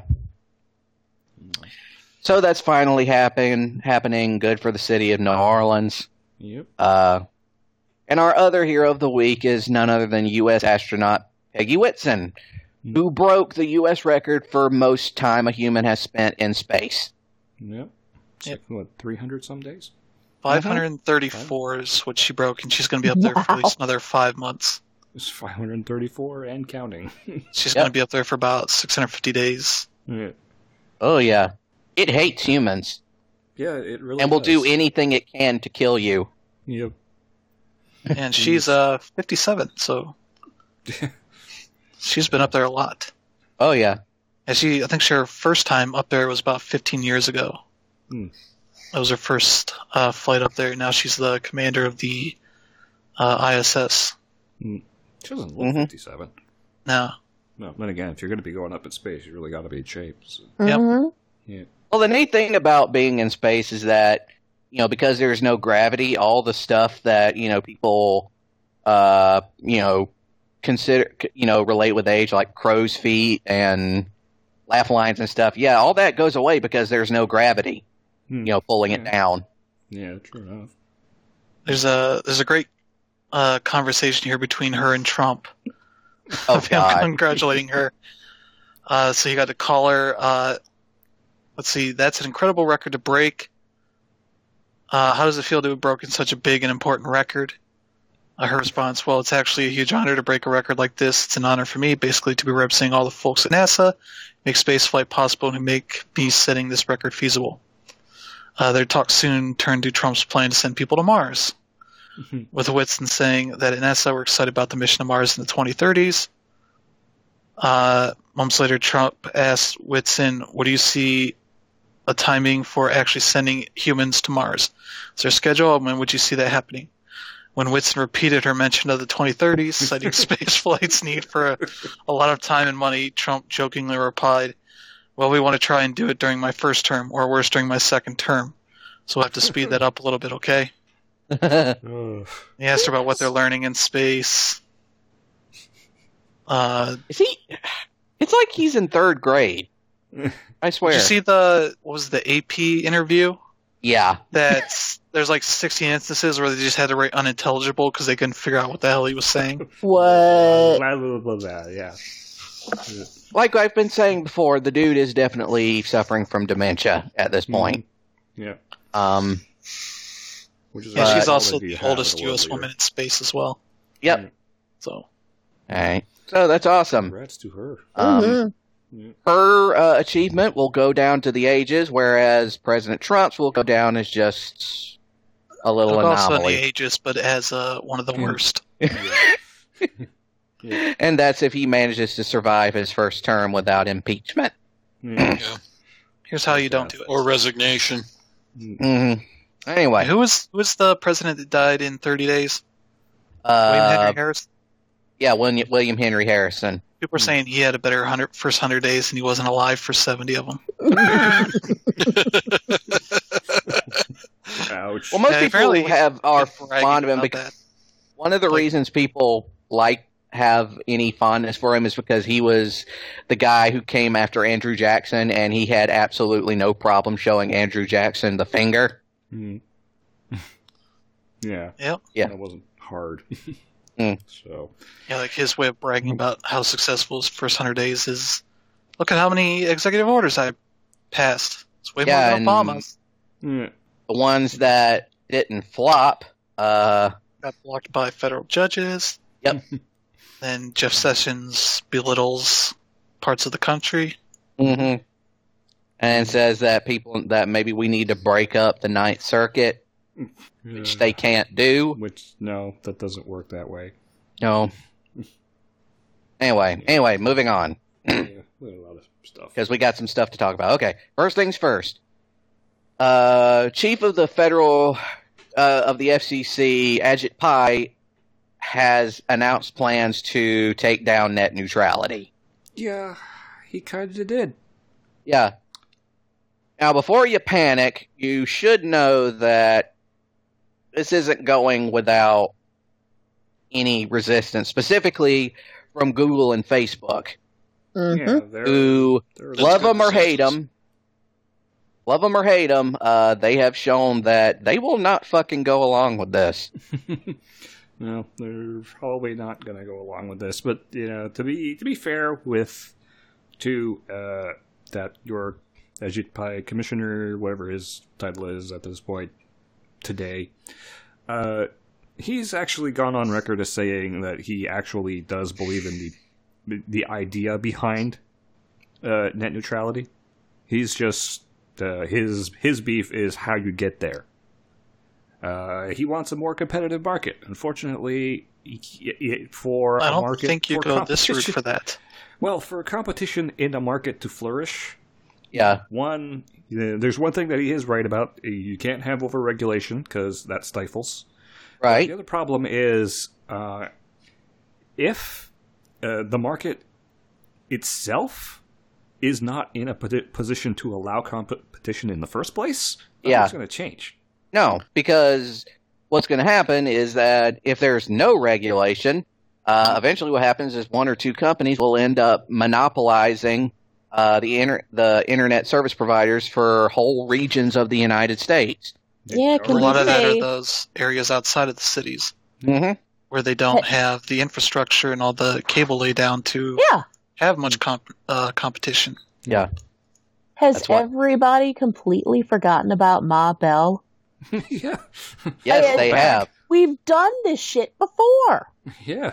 So that's finally happen, happening. Good for the city of New Orleans. Yep. Uh, and our other hero of the week is none other than U S astronaut Peggy Whitson, who broke the U S record for most time a human has spent in space. Yep. It's Yep. like, what, three hundred some days? five hundred thirty-four is what she broke, and she's going to be up there for at least another five months. It's five hundred thirty-four and counting. She's Yep. going to be up there for about six hundred fifty days. Yeah. Oh, yeah. It hates humans Yeah, it really and will does. do anything it can to kill you. Yep. And she's uh, fifty-seven, so she's been up there a lot. Oh, yeah. And she, I think she, her first time up there was about fifteen years ago. Hmm. That was her first uh, flight up there. Now she's the commander of the uh, I S S. She doesn't look Mhm. fifty-seven. Now, No, then again, if you're going to be going up in space, you really got to be in shape. So. Yep. Mhm. Yeah. Well, the neat thing about being in space is that, you know, because there's no gravity, all the stuff that, you know, people, uh, you know, consider, you know, relate with age, like crow's feet and laugh lines and stuff. Yeah, all that goes away because there's no gravity, Hmm. you know, pulling it Yeah. down. Yeah, true enough. there's a there's a great uh, conversation here between her and Trump. Oh, of him God. congratulating her. Uh, so you got to call her. Uh, let's see, that's an incredible record to break. Uh, how does it feel to have broken such a big and important record? Uh, her response, well, it's actually a huge honor to break a record like this. It's an honor for me, basically, to be representing all the folks at NASA, make spaceflight possible, and who make me setting this record feasible. Uh, their talk soon turned to Trump's plan to send people to Mars, with Whitson saying that at NASA we're excited about the mission to Mars in the twenty thirties. Uh, months later, Trump asked Whitson, what do you see a timing for actually sending humans to Mars? Is there a schedule, and when would you see that happening? When Whitson repeated her mention of the twenty thirties, citing space flight's need for a, a lot of time and money, Trump jokingly replied, well, we want to try and do it during my first term, or worse, during my second term. So we'll have to speed that up a little bit, okay? Ugh. He asked her about what they're learning in space. Uh, Is he? It's like he's in third grade. I swear. did you see the, what was the A P interview? Yeah. That's, there's like sixteen instances where they just had to write unintelligible because they couldn't figure out what the hell he was saying. What? Blah, blah, blah, blah, yeah. Like I've been saying before, the dude is definitely suffering from dementia at this point. Yeah. Um, Which is Yeah, Uh, she's all also that you the have oldest in a U S world leader. woman in space as well. yep. So, All right. So that's awesome. Congrats to her. Um, Mhm. Her uh, achievement will go down to the ages, whereas President Trump's will go down as just a little look also in the anomaly. ages, but as uh, one of the worst. Yeah. And that's if he manages to survive his first term without impeachment. Yeah. Here's how you don't do it. Or resignation. hmm Anyway, Who was who was the president that died in thirty days? William uh, Henry Harrison. yeah, William, William Henry Harrison. People are saying he had a better hundred, first hundred days, and he wasn't alive for seventy of them. Ouch. Well, most Yeah, people apparently have are Been bragging fond of him about because that. one of the Like- reasons people like have any fondness for him is because he was the guy who came after Andrew Jackson, and he had absolutely no problem showing Andrew Jackson the finger. Mm. Yeah. Yep. Yeah. That wasn't hard. Mm. So. Yeah, like his way of bragging about how successful his first hundred days is. Look at how many executive orders I passed. It's way Yeah, more than and- Obama's. Yeah. The ones that didn't flop, uh, Got blocked by federal judges. Yep. Then Jeff Sessions belittles parts of the country. mm-hmm. and says that people that maybe we need to break up the Ninth Circuit, which they can't do. Which, no, that doesn't work that way. No. Anyway, anyway, moving on. Yeah, a lot of stuff. Because we got some stuff to talk about. Okay, first things first. Uh, Chief of the Federal, uh, of the F C C, Ajit Pai, has announced plans to take down net neutrality. Yeah, he kind of did. Yeah. Now, before you panic, you should know that this isn't going without any resistance, specifically from Google and Facebook, Mhm. Yeah, they're, who they're love good them or hate resistance. them. Love them or hate them, uh, they have shown that they will not fucking go along with this. No, they're probably not going to go along with this. But you know, to be to be fair with to uh, that your Ajit Pai commissioner, whatever his title is at this point today, uh, he's actually gone on record as saying that he actually does believe in the the idea behind uh, net neutrality. He's just uh, his his beef is how you get there. Uh, he wants a more competitive market. Unfortunately, he, he, for I a don't market, think you for go this route competition- for that. Well, for competition in a market to flourish, Yeah. one uh, there's one thing that he is right about. You can't have overregulation because that stifles. Right? The other problem is uh, if uh, the market itself is not in a posi- position to allow competition in the first place, Yeah. nothing's going to change. No, because what's going to happen is that if there's no regulation, uh, eventually what happens is one or two companies will end up monopolizing uh, the inter- the internet service providers for whole regions of the United States. Yeah, A can lot we of that say- are those areas outside of the cities Mm-hmm. where they don't have the infrastructure and all the cable lay down to Yeah. have much comp- uh, competition. Yeah. Has That's what- everybody completely forgotten about Ma Bell? yeah, Yes, Hey, they back. have. We've done this shit before. yeah.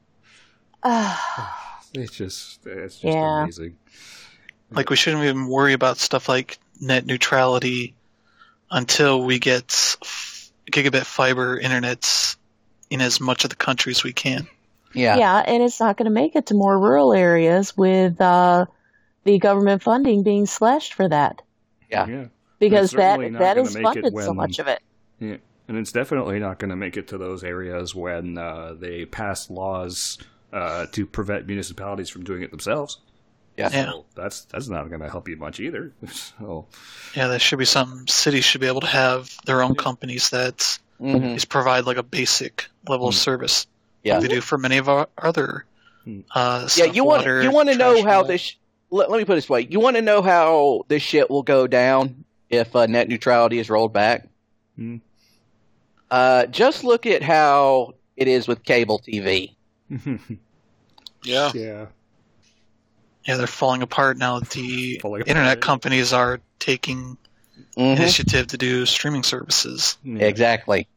Ah, It's just it's just Yeah. amazing. Like, we shouldn't even worry about stuff like net neutrality until we get f- gigabit fiber internets in as much of the country as we can. Yeah. yeah. and it's not going to make it to more rural areas with uh, the government funding being slashed for that. Yeah. yeah. Because It's that certainly not that gonna is make it funded so when- much of it. Yeah, and it's definitely not going to make it to those areas when uh, they pass laws uh, to prevent municipalities from doing it themselves. Yeah. Yeah. So that's that's not going to help you much either. So Yeah, there should be some cities should be able to have their own companies that Mhm. just provide like a basic level of service. Yeah. Like they do for many of our other Hmm. uh, Yeah, stuff, you want water, you want to know trash, how and all. this. Let, let me put it this way: you want to know how this shit will go down if uh, net neutrality is rolled back. Hmm. Uh, just look at how it is with cable T V. Yeah. yeah, Yeah, they're falling apart now. The Falling apart. internet companies are taking Mhm. initiative to do streaming services. Exactly.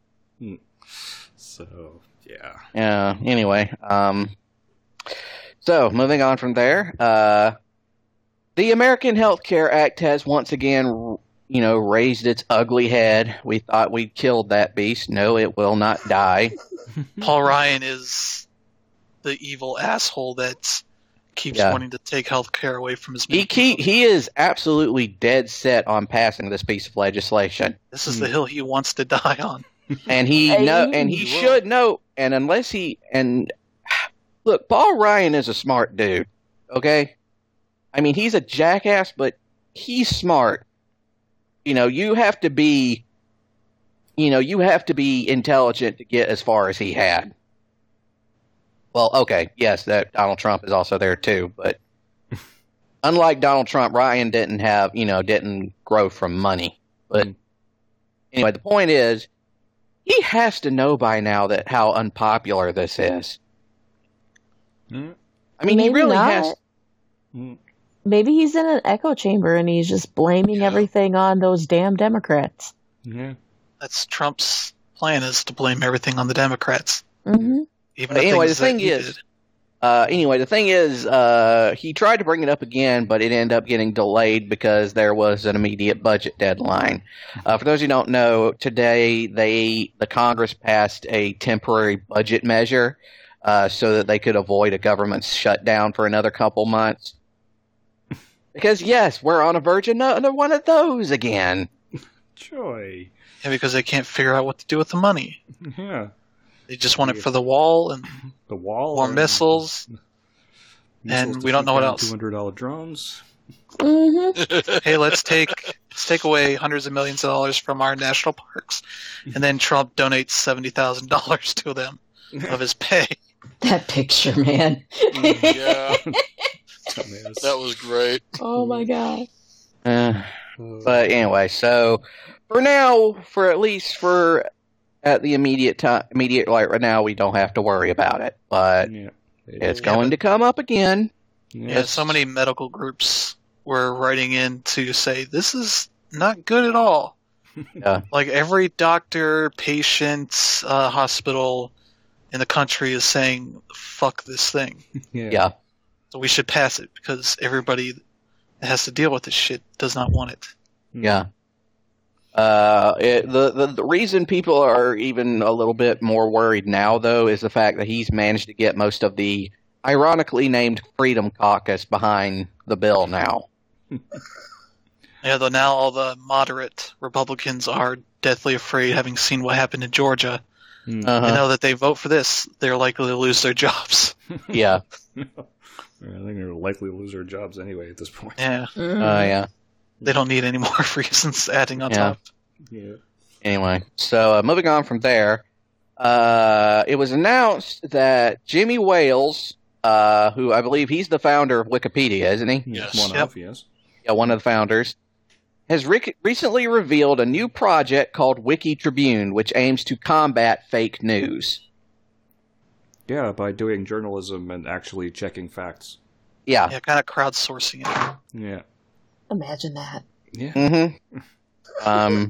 So yeah, Yeah. Anyway, um, so moving on from there, uh, the American Health Care Act has once again, you know, raised its ugly head. We thought we'd killed that beast. No, it will not die. Paul Ryan is the evil asshole that keeps Yeah. wanting to take health care away from his He main keep, people. he is absolutely dead set on passing this piece of legislation, This is the hill he wants to die on. and he Hey, know, and he he will. should know. And unless he and look, Paul Ryan is a smart dude. Okay, I mean he's a jackass, but he's smart. You know, you have to be, you know, you have to be intelligent to get as far as he had. Well, okay, yes, that Donald Trump is also there too, but unlike Donald Trump, Ryan didn't have, you know, didn't grow from money. But Mm. anyway, the point is, he has to know by now that how unpopular this is. Mm. I mean, he Maybe really not. has. Mm. maybe he's in an echo chamber and he's just blaming everything on those damn Democrats. Yeah. That's Trump's plan, is to blame everything on the Democrats. Mm-hmm. Even But anyway, things the thing that he is- did. Uh, anyway, the thing is, uh, he tried to bring it up again, but it ended up getting delayed because there was an immediate budget deadline. Uh, for those who don't know, today they the Congress passed a temporary budget measure uh, so that they could avoid a government shutdown for another couple months. Because yes, we're on a verge of another one of those again. Joy. Yeah, because they can't figure out what to do with the money. Yeah. They just want it for the wall and The wall. more and- missiles. missiles and to we don't shoot know what down else. two hundred dollars drones. Mm-hmm. Hey, let's take let's take away hundreds of millions of dollars from our national parks, and then Trump donates seventy thousand dollars to them of his pay. That picture, man. Yeah, Dumbass. that was great. Oh my god. Uh, Uh, but anyway, so for now, for at least for at the immediate time, immediate like right now, we don't have to worry about it. But yeah. it's Yeah, going but- to come up again. Yeah, so many medical groups were writing in to say this is not good at all. Yeah. Like every doctor, patient, uh, hospital in the country is saying, "Fuck this thing." Yeah. Yeah. So we should pass it because everybody that has to deal with this shit does not want it. Yeah. Uh, it, the, the the reason people are even a little bit more worried now, though, is the fact that he's managed to get most of the ironically named Freedom Caucus behind the bill now. Yeah, though now all the moderate Republicans are deathly afraid, having seen what happened in Georgia. Mm. Uh-huh. They know that they vote for this, they're likely to lose their jobs. Yeah. Yeah, I think they're likely to lose their jobs anyway at this point. Yeah, Oh, yeah. they don't need any more reasons adding on Yeah. top. Yeah. Anyway, so uh, moving on from there, uh, it was announced that Jimmy Wales, uh, who I believe he's the founder of Wikipedia, isn't he? Yes. Yes. One Yep. of, yes. Yeah, one of the founders, has rec- recently revealed a new project called Wiki Tribune, which aims to combat fake news. Yeah, by doing journalism and actually checking facts. Yeah. Yeah, kind of crowdsourcing it. Yeah. Imagine that. Yeah. Mm-hmm. Um,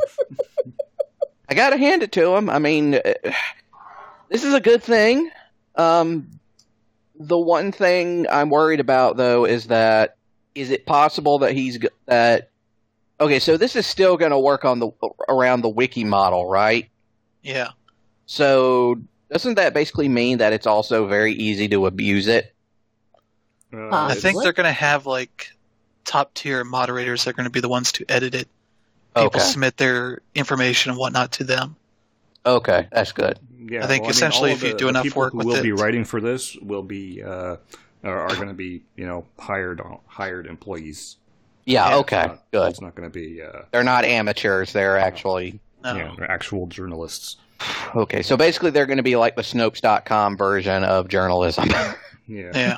I gotta hand it to him. I mean, uh, this is a good thing. Um, the one thing I'm worried about, though, is that is it possible that he's g- that? Okay, so this is still going to work on the around the wiki model, right? Yeah. So doesn't that basically mean that it's also very easy to abuse it? Uh, I it's- think What? they're going to have like top tier moderators that are going to be the ones to edit it. People Okay. submit their information and whatnot to them. Okay, that's good. Yeah, I think well, essentially all if of you the- do the enough people work who with will it- be writing for this will be uh, are, are going to be you know hired hired employees. Yeah. Yeah, okay. It's not, Good. It's not going to be uh, They're not amateurs. They're actually No. yeah, they're actual journalists. okay. So basically, they're going to be like the Snopes dot com version of journalism. Yeah. Yeah.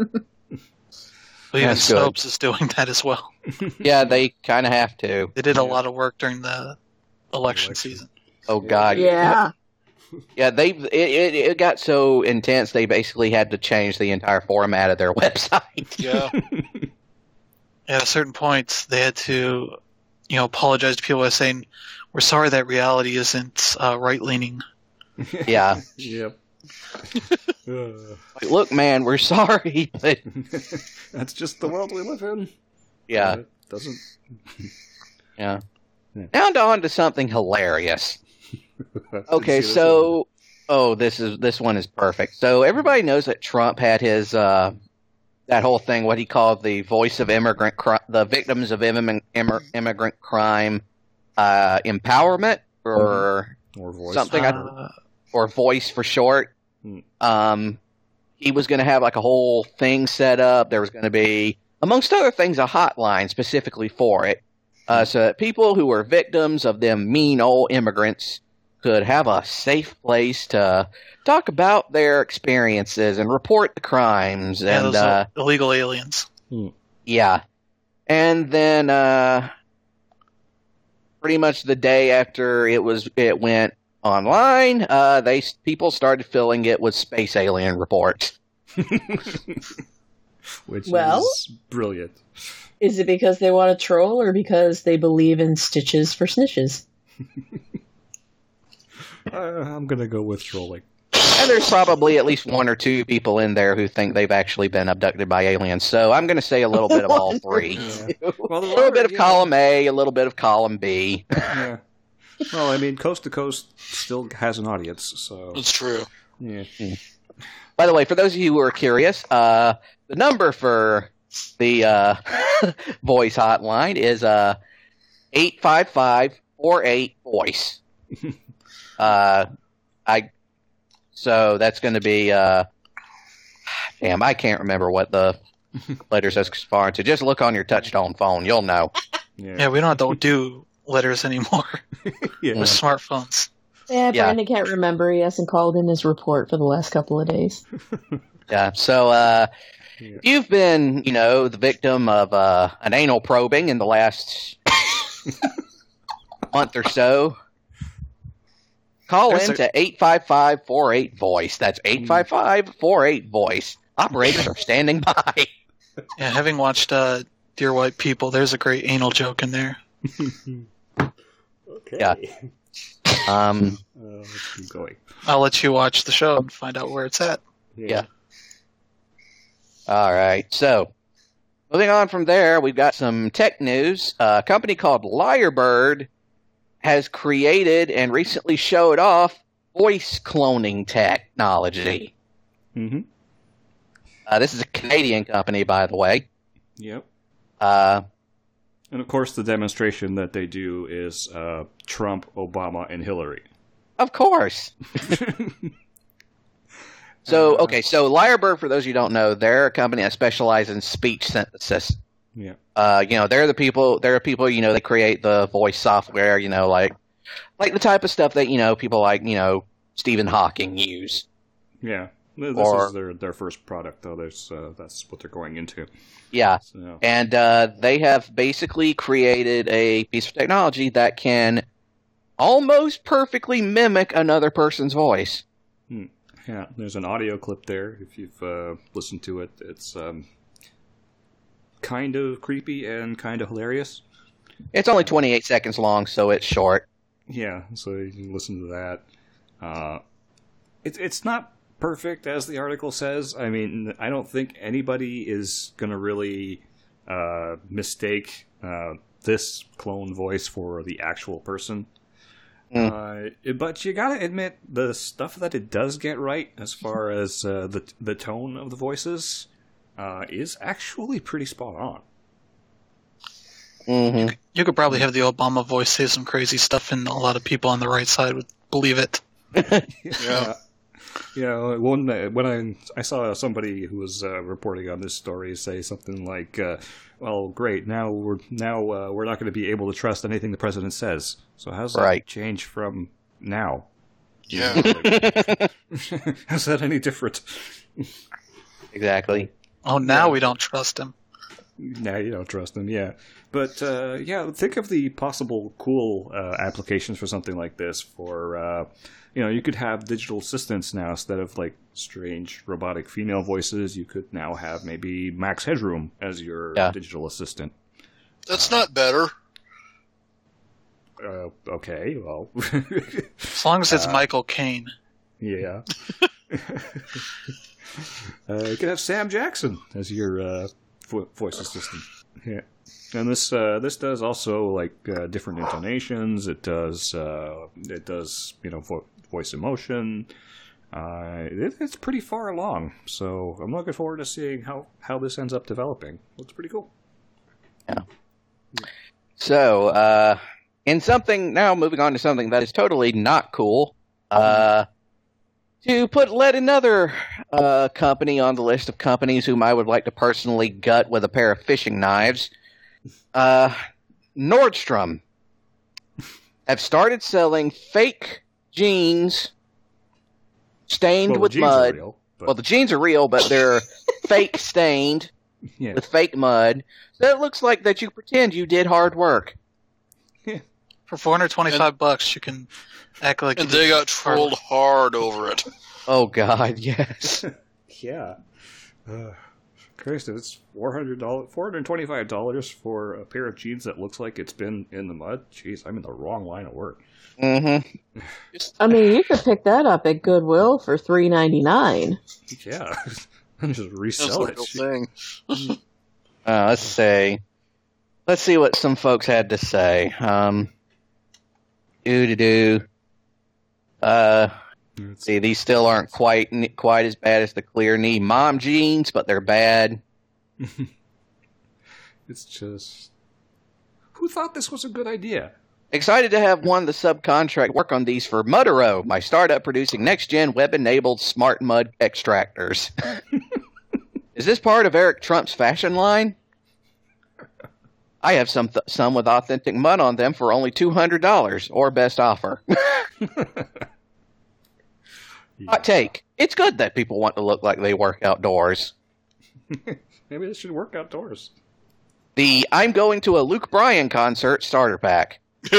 Well, even That's good. Snopes is doing that as well. Yeah, they kind of have to. They did a Yeah. lot of work during the election, Election. season. Oh God. Yeah. Yeah, they it, it it got so intense they basically had to change the entire format of their website. Yeah, At a certain point, they had to, you know, apologize to people by saying, "We're sorry that reality isn't uh, right leaning." Yeah. Yep. Uh, Like, look, man, we're sorry, but That's just the world we live in. yeah, Uh, it doesn't. yeah. Yeah. Now on to something hilarious. Okay, See, this so oh, this is this one is perfect. So everybody knows that Trump had his uh, that whole thing, what he called the voice of immigrant, cri- the victims of immigrant immigrant crime uh, empowerment, or is- or voice. something I- Uh, or voice for short. Hmm. Um, he was going to have like a whole thing set up. There was going to be, amongst other things, a hotline specifically for it, uh, so that people who were victims of them mean old immigrants could have a safe place to talk about their experiences and report the crimes. yeah, And those uh, illegal aliens. yeah, and then uh, pretty much the day after it was it went online, uh, they people started filling it with space alien reports. which Well? is brilliant. Is it because they want to troll or because they believe in stitches for snitches? Uh, I'm gonna go with trolling. And there's probably at least one or two people in there who think they've actually been abducted by aliens. So I'm going to say a little bit of all three. Yeah. Well, A little bit of column A, a little bit of column B. Yeah. Well, I mean, Coast to Coast still has an audience, so That's true. yeah. By the way, for those of you who are curious, uh, the number for the uh, voice hotline is uh, eight five five four eight voice. uh, I so that's going to be uh, damn. I can't remember what the letters correspond to. Just look on your touchtone phone; you'll know. Yeah. Yeah, we don't have to do letters anymore Yeah. with smartphones. Yeah, Yeah. Brandon can't remember. He hasn't called in his report for the last couple of days. Yeah. So uh, Yeah. if you've been, you know, the victim of uh, an anal probing in the last month or so, call There's in a- to eight five five four eight voice. That's eight five five four eight voice. Operators are standing by. Yeah, having watched uh, Dear White People, there's a great anal joke in there. Okay. Yeah. Um, Uh, let's keep going. I'll let you watch the show and find out where it's at. Yeah. All right. So, moving on from there, we've got some tech news. Uh, a company called Lyrebird has created and recently showed off voice cloning technology. Mm-hmm. Uh, this is a Canadian company, by the way. Yep. Uh, And of course, the demonstration that they do is uh, Trump, Obama, and Hillary. of course. So, okay, so Lyrebird, for those of you who don't know, they're a company that specializes in speech synthesis. Yeah. Uh, you know, they're the people, they're the people, you know, they create the voice software, you know, like, like the type of stuff that, you know, people like, you know, Stephen Hawking use. Yeah. This Or- is their, their first product, though. There's, uh, that's what they're going into. Yeah. So, And, uh, they have basically created a piece of technology that can almost perfectly mimic another person's voice. yeah, there's an audio clip there. If you've uh, listened to it, it's um, kind of creepy and kind of hilarious. It's only twenty-eight seconds long, so it's short. Yeah, so you can listen to that. Uh, it's it's not perfect, as the article says. I mean, I don't think anybody is going to really uh, mistake uh, this clone voice for the actual person. Mm. Uh, but you gotta admit, the stuff that it does get right, as far as uh, the the tone of the voices, uh, is actually pretty spot on. hmm You could probably have the Obama voice say some crazy stuff, and a lot of people on the right side would believe it. Yeah. You know, when, when I I saw somebody who was uh, reporting on this story say something like, uh, "Well, great, now we're now uh, we're not going to be able to trust anything the president says." So how's that Right. change from now? Yeah. How's that any different? Exactly. Oh, now we don't trust him. Now you don't trust them, yeah. But uh, yeah, think of the possible cool uh, applications for something like this. For uh, you know, you could have digital assistants now instead of like strange robotic female voices. You could now have maybe Max Headroom as your Yeah. digital assistant. That's not better. Uh, okay, well, As long as it's Michael Caine. yeah. uh, you could have Sam Jackson as your uh, vo- voice assistant. Yeah. And this uh, this does also like uh, different intonations. It does uh, it does you know vo- voice emotion. Uh, it, it's pretty far along, so I'm looking forward to seeing how, how this ends up developing. Looks pretty cool. So, uh, in something, now moving on to something that is totally not cool, uh, to put let another uh, company on the list of companies whom I would like to personally gut with a pair of fishing knives, uh, Nordstrom have started selling fake jeans stained Well, the with jeans are mud. real, but- Well, the jeans are real, but they're fake stained yeah. with fake mud. So it looks like that you pretend you did hard work. For four hundred twenty-five bucks, you can act like And you they did got hard trolled work. hard over it. Oh God, yes. Yeah. Uh, Christ, it's four hundred dollars, four hundred twenty-five dollars for a pair of jeans that looks like it's been in the mud. Jeez, I'm in the wrong line of work. Mm-hmm. I mean, you could pick that up at Goodwill for three ninety-nine. Yeah, and just resell it. That's the real thing. Uh, let's see. Let's see what some folks had to say. Um, do do do. Uh, It's- see, these still aren't quite quite as bad as the clear knee mom jeans, but they're bad. It's just, who thought this was a good idea? Excited to have won the subcontract work on these for Mudero, my startup producing next-gen web-enabled smart mud extractors. Is this part of Eric Trump's fashion line? I have some th- some with authentic mud on them for only two hundred dollars, or best offer. Hot take. It's good that people want to look like they work outdoors. Maybe they should work outdoors. The I'm going to a Luke Bryan concert starter pack.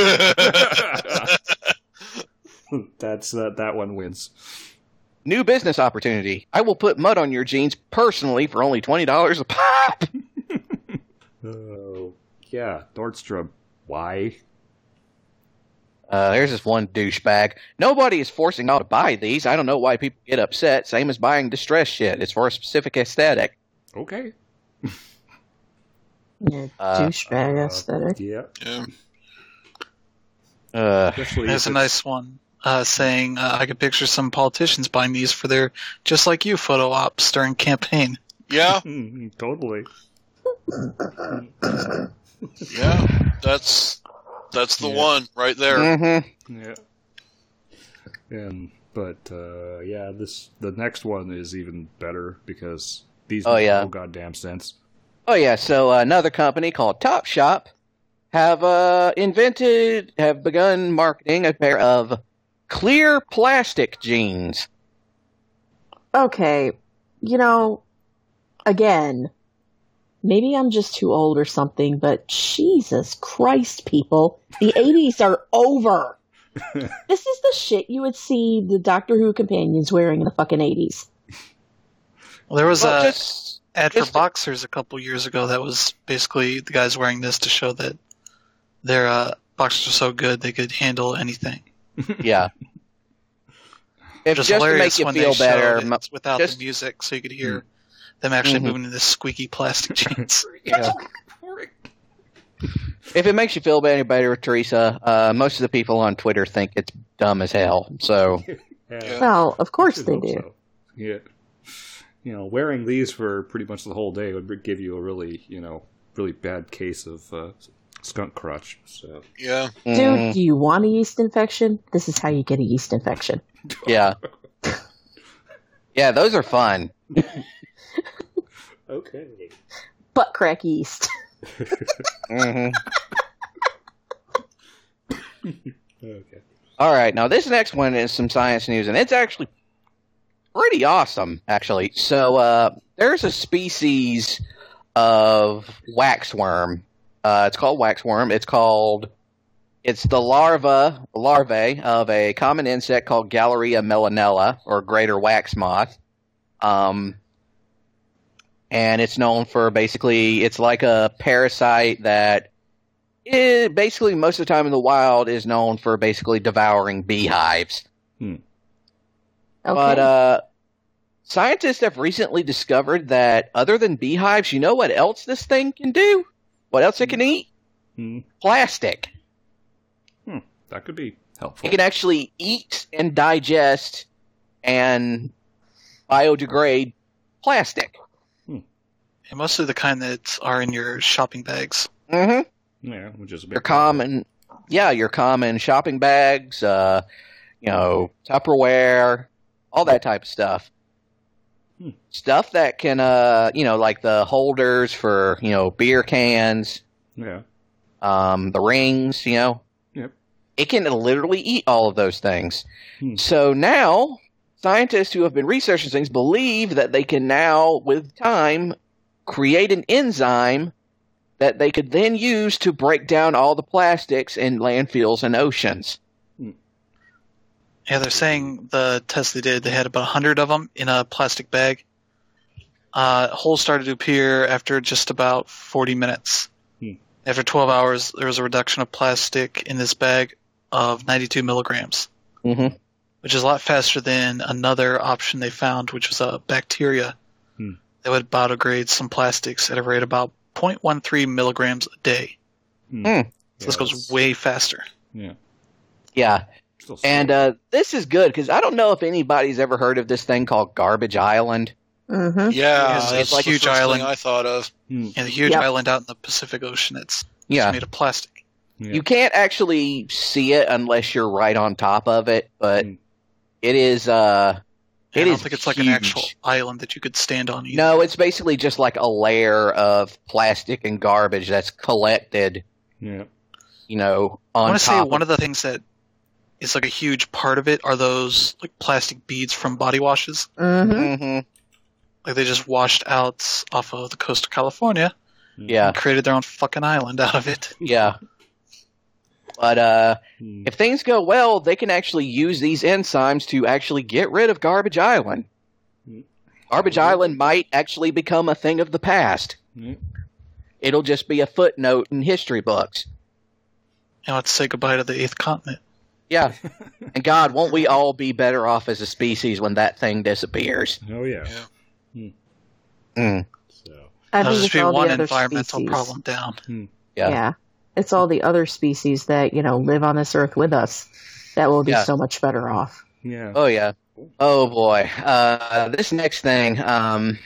That's uh, that one wins. New business opportunity. I will put mud on your jeans personally for only twenty dollars a pop. Oh, yeah, Nordstrom. Why? Uh, there's this one douchebag. Nobody is forcing y'all to buy these. I don't know why people get upset. Same as buying distress shit. It's for a specific aesthetic. Okay. Yeah, Uh, douchebag Uh, aesthetic. yeah. Yeah. Uh, Especially There's if a it's- nice one uh, saying, uh, I could picture some politicians buying these for their just like you photo ops during campaign. Yeah, Mm, totally. yeah. That's that's the Yeah. one right there. mm-hmm. Yeah. And but uh, yeah, this the next one is even better because these Oh, make yeah. no goddamn sense. Oh yeah, so uh, another company called Topshop have uh, invented, have begun marketing a pair of clear plastic jeans. Okay, you know, again, maybe I'm just too old or something, but Jesus Christ, people, the eighties are over. This is the shit you would see the Doctor Who companions wearing in the fucking eighties. Well, there was Well, a just ad for just- boxers a couple years ago that was basically the guys wearing this to show that their uh, boxers are so good they could handle anything. yeah. If Just just to hilarious make you when feel they better, showed mo- it without just- the music, so you could hear them actually Mhm. moving in this squeaky plastic jeans. yeah. If it makes you feel any better, Teresa, uh, most of the people on Twitter think it's dumb as hell. So Yeah. Well, of course Should they hope do. so. Yeah. You know, wearing these for pretty much the whole day would give you a really, you know, really bad case of uh, skunk crotch. So Yeah. Dude, mhm, do you want a yeast infection? This is how you get a yeast infection. yeah, yeah, those are fun. okay. Butt crack yeast. hmm Okay. All right, now this next one is some science news, and it's actually pretty awesome, actually. So uh, there's a species of waxworm. Uh, it's called waxworm. It's called it's the larva larvae of a common insect called Galleria melanella, or greater wax moth. Um, and it's known for basically it's like a parasite that it basically most of the time in the wild is known for basically devouring beehives. Okay. But uh, scientists have recently discovered that other than beehives, you know what else this thing can do? What else it can eat? Hmm. Plastic. That could be helpful. It can actually eat and digest and biodegrade plastic. And mostly the kind that are in your shopping bags. Mm-hmm. Yeah, which is a bit Your common, yeah, your common shopping bags, uh, you know, Tupperware, all that type of stuff. Hmm. Stuff that can, uh, you know, like the holders for, you know, beer cans, Yeah. um, the rings, you know. Yep. It can literally eat all of those things. Hmm. So now, scientists who have been researching things believe that they can now, with time, create an enzyme that they could then use to break down all the plastics in landfills and oceans. Yeah, they're saying the test they did, they had about one hundred of them in a plastic bag. Uh, holes started to appear after just about forty minutes. Hmm. After twelve hours, there was a reduction of plastic in this bag of ninety-two milligrams, Mm-hmm. which is a lot faster than another option they found, which was a bacteria Hmm. that would biodegrade some plastics at a rate of about zero point one three milligrams a day. Hmm. Hmm. So this Yeah, goes that's- way faster. Yeah. Yeah. Still And slow. uh, this is good because I don't know if anybody's ever heard of this thing called Garbage Island. Mm-hmm. Yeah, It's- that's it's like huge the first island. thing I thought of. Hmm. And the huge Yep. island out in the Pacific Ocean, it's, it's Yeah. made of plastic. Yeah. You can't actually see it unless you're right on top of it, but Hmm. it is. Uh, I it don't is think it's like an huge. actual island that you could stand on either. No, it's basically just like a layer of plastic and garbage that's collected, Yeah. you know, I on want to say top one of of the things that is like a huge part of it are those like plastic beads from body washes. Mm-hmm. hmm Like they just washed out off of the coast of California Yeah, and created their own fucking island out of it. yeah. But uh, Hmm. if things go well, they can actually use these enzymes to actually get rid of Garbage Island. Hmm. Garbage Island might actually become a thing of the past. Yeah. It'll just be a footnote in history books. Now let's say goodbye to the eighth continent. Yeah. And God, won't we all be better off as a species when that thing disappears? Oh yeah. Yeah. Mm. So. I That'll think just it's be all one the other environmental species. problem down. Yeah. Yeah. It's all the other species that, you know, live on this earth with us that will be Yeah. so much better off. Yeah. Oh yeah. Oh boy. Uh, this next thing. Um,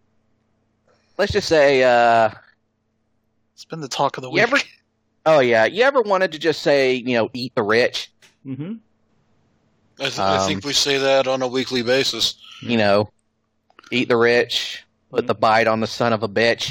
let's just say. Uh, It's been the talk of the You week. ever- oh yeah. You ever wanted to just say, you know, eat the rich? Mm-hmm. I, th- I Um, think we say that on a weekly basis. You know, eat the rich. Put the bite on the son of a bitch.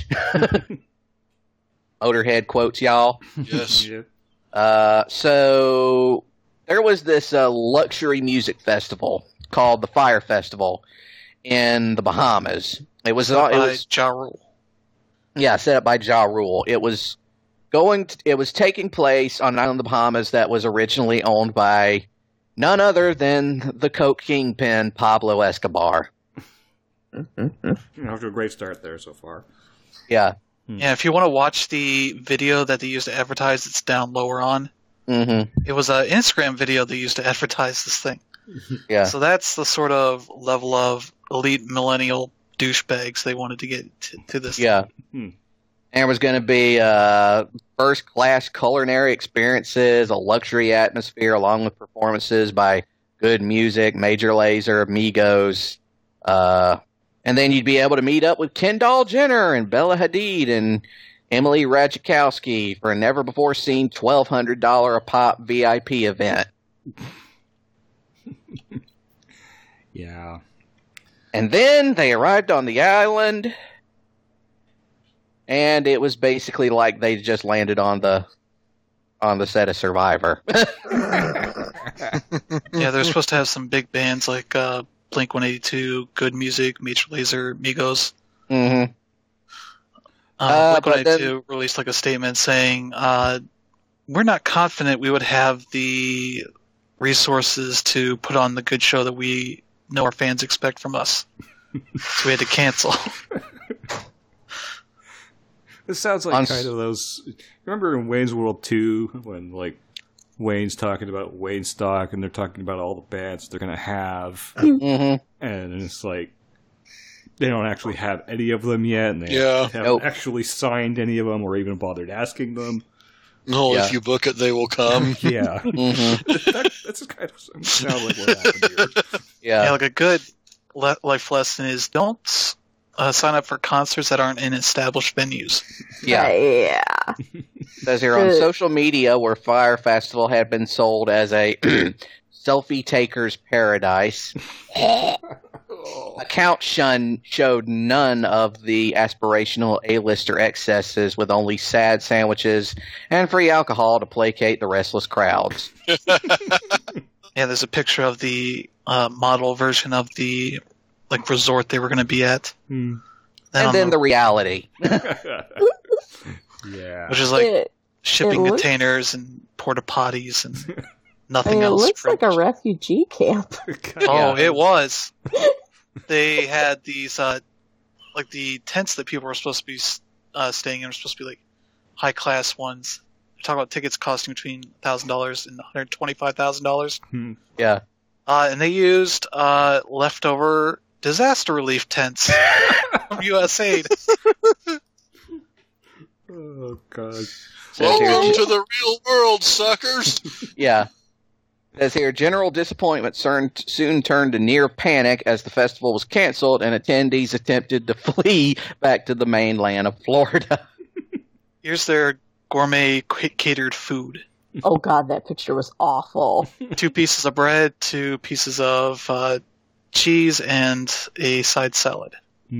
Motorhead quotes, y'all. Yes. Yeah. Uh, so there was this uh, luxury music festival called the Fire Festival in the Bahamas. It was uh, it by was Ja Rule. yeah set up by Ja Rule. It was going to, it was taking place on an island in the Bahamas that was originally owned by none other than the coke kingpin Pablo Escobar. Mm-hmm. Off to a great start there so far. Yeah. Yeah, if you want to watch the video that they used to advertise, it's down lower on. Mm-hmm. It was an Instagram video they used to advertise this thing. Yeah. So that's the sort of level of elite millennial douchebags they wanted to get to, to this. Yeah. Hmm. And there was going to be uh, first-class culinary experiences, a luxury atmosphere, along with performances by good music, Major Lazer, Migos. Uh, and then you'd be able to meet up with Kendall Jenner and Bella Hadid and Emily Ratajkowski for a never-before-seen twelve hundred dollars a pop V I P event. Yeah. And then they arrived on the island, and it was basically like they just landed on the on the set of Survivor. Yeah, they're supposed to have some big bands like uh, Blink one eighty-two, Good Music, Major Lazer, Migos. hmm Uh, Uh, Blink but one eighty-two released like a statement saying, uh, "We're not confident we would have the resources to put on the good show that we know our fans expect from us, so we had to cancel." This sounds like On s- kind of those. Remember in Wayne's World two when like Wayne's talking about Wayne Stock and they're talking about all the bands they're gonna have, hmm and it's like they don't actually have any of them yet, and they Yeah. haven't Nope. actually signed any of them or even bothered asking them. No, Yeah. if you book it, they will come. Yeah, hmm that, that's kind of sound like what happened here. Yeah, Yeah. like a good le- life lesson is don't uh, sign up for concerts that aren't in established venues. Yeah. Yeah. Says here on Uh, social media where Fire Festival had been sold as a selfie taker's paradise. Account shun showed none of the aspirational A-lister excesses with only sad sandwiches and free alcohol to placate the restless crowds. Yeah, there's a picture of the uh, model version of the like resort they were going to be at. Hmm. Then And on then the- the reality. Yeah. which is like It, shipping it looks- containers and porta potties and I nothing mean, it else. looks like pretty a much. refugee camp. Oh, Yeah. it was. They had these uh, like the tents that people were supposed to be uh, staying in were supposed to be like high class ones. They talk about tickets costing between one thousand dollars and one hundred twenty-five thousand dollars. Hmm. Yeah. Uh, and they used uh, leftover disaster relief tents from U S A I D. Oh god. Says here, Welcome to the real world, suckers. yeah. Says here, general disappointment soon, soon turned to near panic as the festival was canceled and attendees attempted to flee back to the mainland of Florida. Here's their gourmet c- catered food. Oh god, that picture was awful. Two pieces of bread, two pieces of uh, cheese, and a side salad.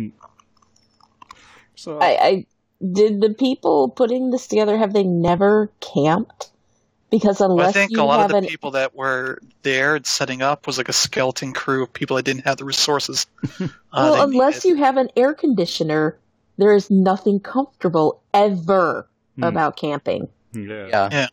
So I, I did the people putting this together, have they never camped? Because unless I think you a lot have of the an people that were there and setting up was like a skeleton crew of people that didn't have the resources. Uh, well, they unless needed. you have an air conditioner, there is nothing comfortable ever Hmm. about camping. yeah. Yeah.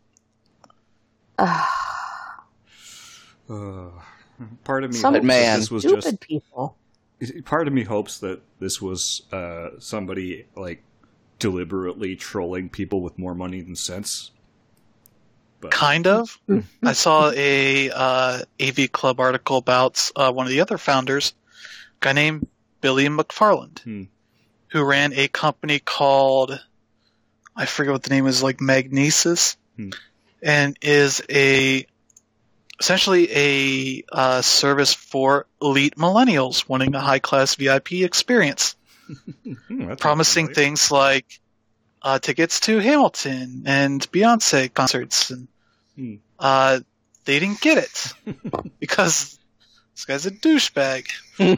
Ah, Uh, part of me some But hopes that man, this was stupid just people. part of me hopes that this was uh, somebody like deliberately trolling people with more money than sense. But Kind of. I saw a uh, A V Club article about uh, one of the other founders, a guy named Billy McFarland, Hmm. who ran a company called, I forget what the name is, like Magnesis, Hmm. and is a essentially a uh, service for elite millennials wanting a high class V I P experience, Hmm, that's promising familiar. things like uh, tickets to Hamilton and Beyonce concerts, and Hmm. uh, they didn't get it because this guy's a douchebag.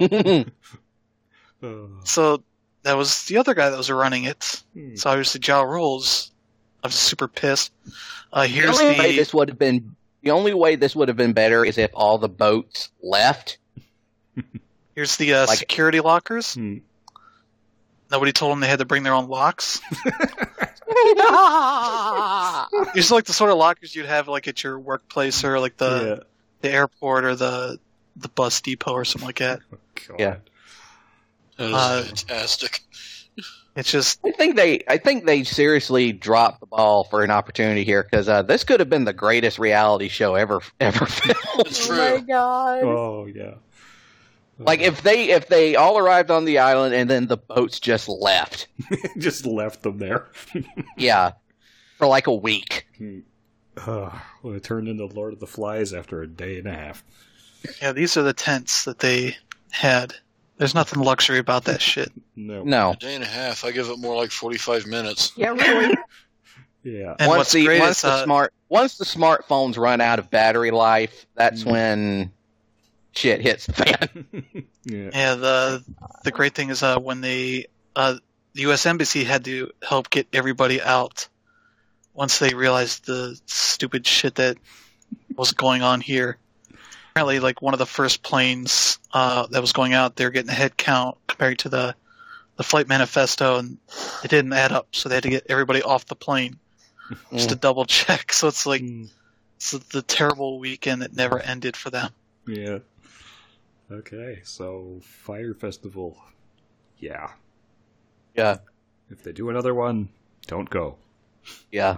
Uh, So that was the other guy that was running it. hmm. So obviously, Ja Rules. I was super pissed. Uh, The here's only way the this would have been the only way this would have been better is if all the boats left. here's the uh, Like- security lockers. Hmm. Nobody told them they had to bring their own locks. These are like the sort of lockers you'd have like at your workplace or like the yeah. the airport or the the bus depot or something like that. God. Yeah. That is Uh, fantastic. It's just I think they I think they seriously dropped the ball for an opportunity here because uh, this could have been the greatest reality show ever ever filmed. It's Oh my true. god. Oh yeah. Like if they if they all arrived on the island and then the boats just left. just left them there. Yeah. For like a week. Uh, well, it turned into Lord of the Flies after a day and a half. yeah, these are the tents that they had. There's nothing luxury about that shit. No. No. A day and a half. I give it more like forty-five minutes. Yeah, really. Yeah. And once what's the great once is the uh, smart once the smartphones run out of battery life, that's Mm. when shit hits the fan. yeah. yeah the the great thing is uh, when they uh, the U S Embassy had to help get everybody out once they realized the stupid shit that was going on here. Apparently, like one of the first planes uh, that was going out, they were getting a head count compared to the the flight manifesto, and it didn't add up. So they had to get everybody off the plane just to double check. So it's like Mm. it's the terrible weekend that never ended for them. Yeah. Okay, so Fire Festival. Yeah. Yeah. If they do another one, don't go. Yeah.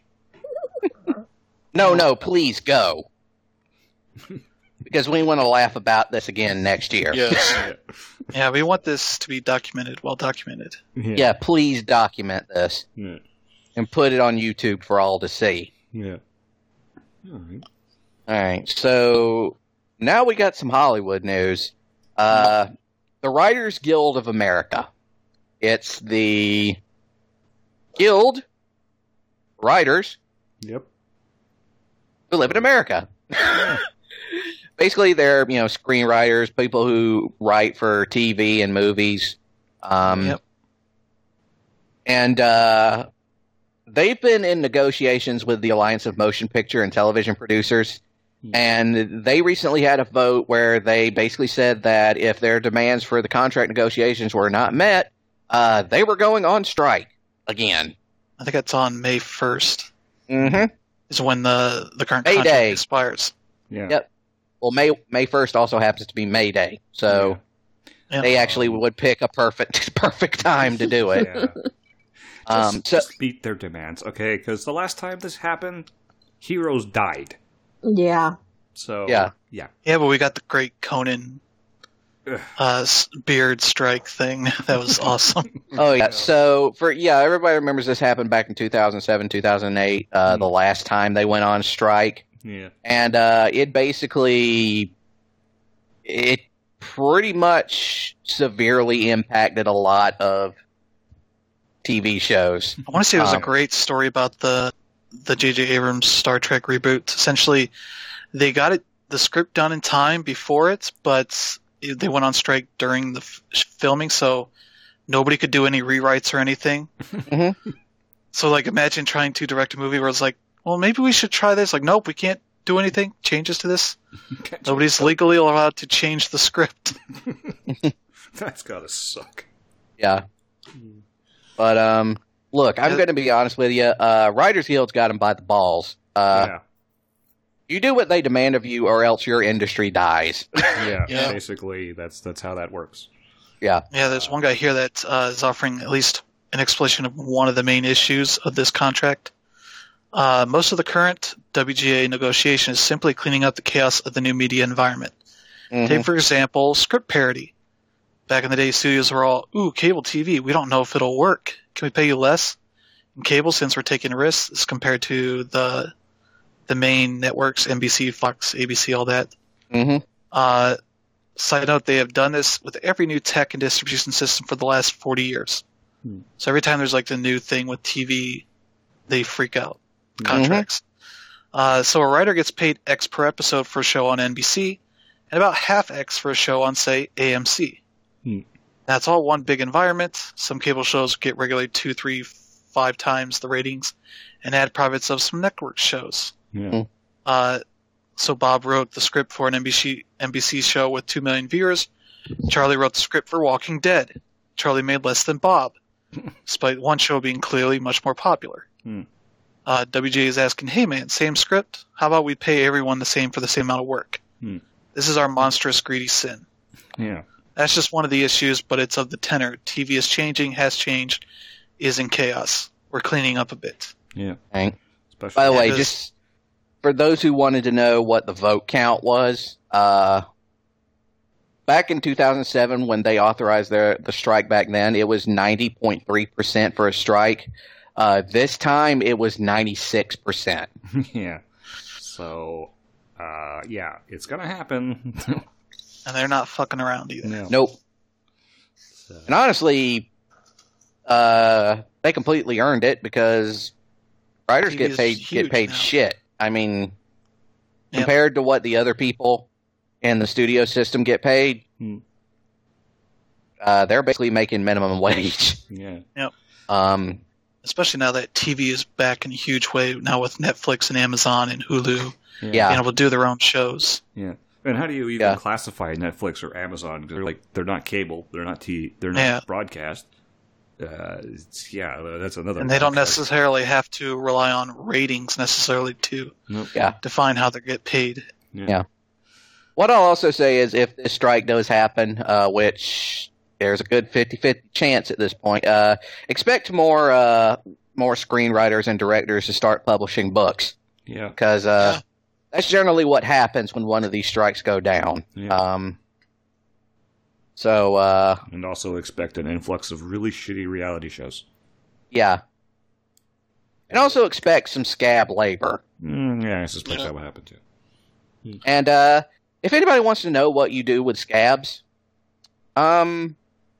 No, no, please go. Because we want to laugh about this again next year. Yes. Yeah. Yeah, we want this to be documented, well documented. Yeah. Yeah, please document this Yeah. and put it on YouTube for all to see. Yeah. All right. All right, so now we got some Hollywood news. Uh, the Writers Guild of America. It's the guild writers Yep. who live in America. Basically, they're you know screenwriters, people who write for T V and movies. Um, Yep. And uh, they've been in negotiations with the Alliance of Motion Picture and Television Producers. And they recently had a vote where they basically said that if their demands for the contract negotiations were not met, uh, they were going on strike again. I think it's on May first Mm-hmm. is when the, the current May contract Day. expires. Yeah. Yep. Well, May May first also happens to be May Day, so Yeah. they actually would pick a perfect perfect time to do it. Yeah. Um, Just, so just meet their demands, okay? Because the last time this happened, heroes died. Yeah. So Yeah. yeah. Yeah, but we got the great Conan Ugh. uh, s- beard strike thing. That was awesome. Oh yeah. So for yeah, everybody remembers this happened back in two thousand seven, two thousand eight, uh, Mm. the last time they went on strike, Yeah. and uh, it basically it pretty much severely impacted a lot of T V shows. I want to say it was Um, a great story about the the J J Abrams Star Trek reboot. Essentially, they got it the script done in time before it, but they went on strike during the f- filming, so nobody could do any rewrites or anything. Mhm. So, like, imagine trying to direct a movie where it's like, well, maybe we should try this. Like, nope, we can't do anything. Changes to this. Nobody's legally allowed to change the script. That's gotta suck. Yeah. But um, look, I'm Yeah. going to be honest with you. Uh, Writers Guild's got them by the balls. Uh, yeah. You do what they demand of you, or else your industry dies. Yeah. Yeah. Basically, that's that's how that works. Yeah. Yeah, there's one guy here that uh, is offering at least an explanation of one of the main issues of this contract. Uh, most of the current W G A negotiation is simply cleaning up the chaos of the new media environment. Mhm. Take, for example, script parody. Back in the day, studios were all, ooh, cable T V, we don't know if it'll work. Can we pay you less? In cable, since we're taking risks, as compared to the the main networks, N B C, Fox, A B C, all that. Mhm. Uh, side note, they have done this with every new tech and distribution system for the last forty years. Hmm. So every time there's like the new thing with T V, they freak out. Contracts. Uh, so a writer gets paid X per episode for a show on N B C, and about half X for a show on, say, A M C. Hmm. That's all one big environment. Some cable shows get regularly two, three, five times the ratings, and ad profits of some network shows. Yeah. Mm. Uh, so Bob wrote the script for an N B C N B C show with two million viewers. Charlie wrote the script for Walking Dead. Charlie made less than Bob, despite one show being clearly much more popular. Hmm. Uh, W G A is asking, hey man, same script? How about we pay everyone the same for the same amount of work? Hmm. This is our monstrous greedy sin. Yeah. That's just one of the issues, but it's of the tenor. T V is changing, has changed, is in chaos. We're cleaning up a bit. Yeah. Right. Especially By the way, Yeah, 'cause- just for those who wanted to know what the vote count was, uh, back in two thousand seven when they authorized their the strike back then, it was ninety point three percent for a strike. Uh, this time it was ninety-six percent. yeah. So, uh, yeah, it's gonna happen. And they're not fucking around either. no. Nope. So, And honestly, uh, they completely earned it because writers T V get is paid huge get paid now. shit. I mean, Yep. compared to what the other people in the studio system get paid, Hmm. uh, they're basically making minimum wage. yeah. Um, Especially now that T V is back in a huge way now with Netflix and Amazon and Hulu Yeah. being able to do their own shows. Yeah. And how do you even Yeah. classify Netflix or Amazon? They're like they're not cable, they're not T, they're not Yeah. broadcast. Uh, it's, yeah, that's another. And they don't contract. necessarily have to rely on ratings necessarily to Nope. yeah. define how they get paid. Yeah. Yeah. What I'll also say is if this strike does happen, uh, which there's a good fifty-fifty chance at this point, uh, expect more uh, more screenwriters and directors to start publishing books Yeah. because uh, Yeah. that's generally what happens when one of these strikes go down. Yeah. Um, so, uh, And also expect an influx of really shitty reality shows. yeah. And also expect some scab labor. Mm, yeah, I suspect Yeah. that would happen too. And uh, if anybody wants to know what you do with scabs, um,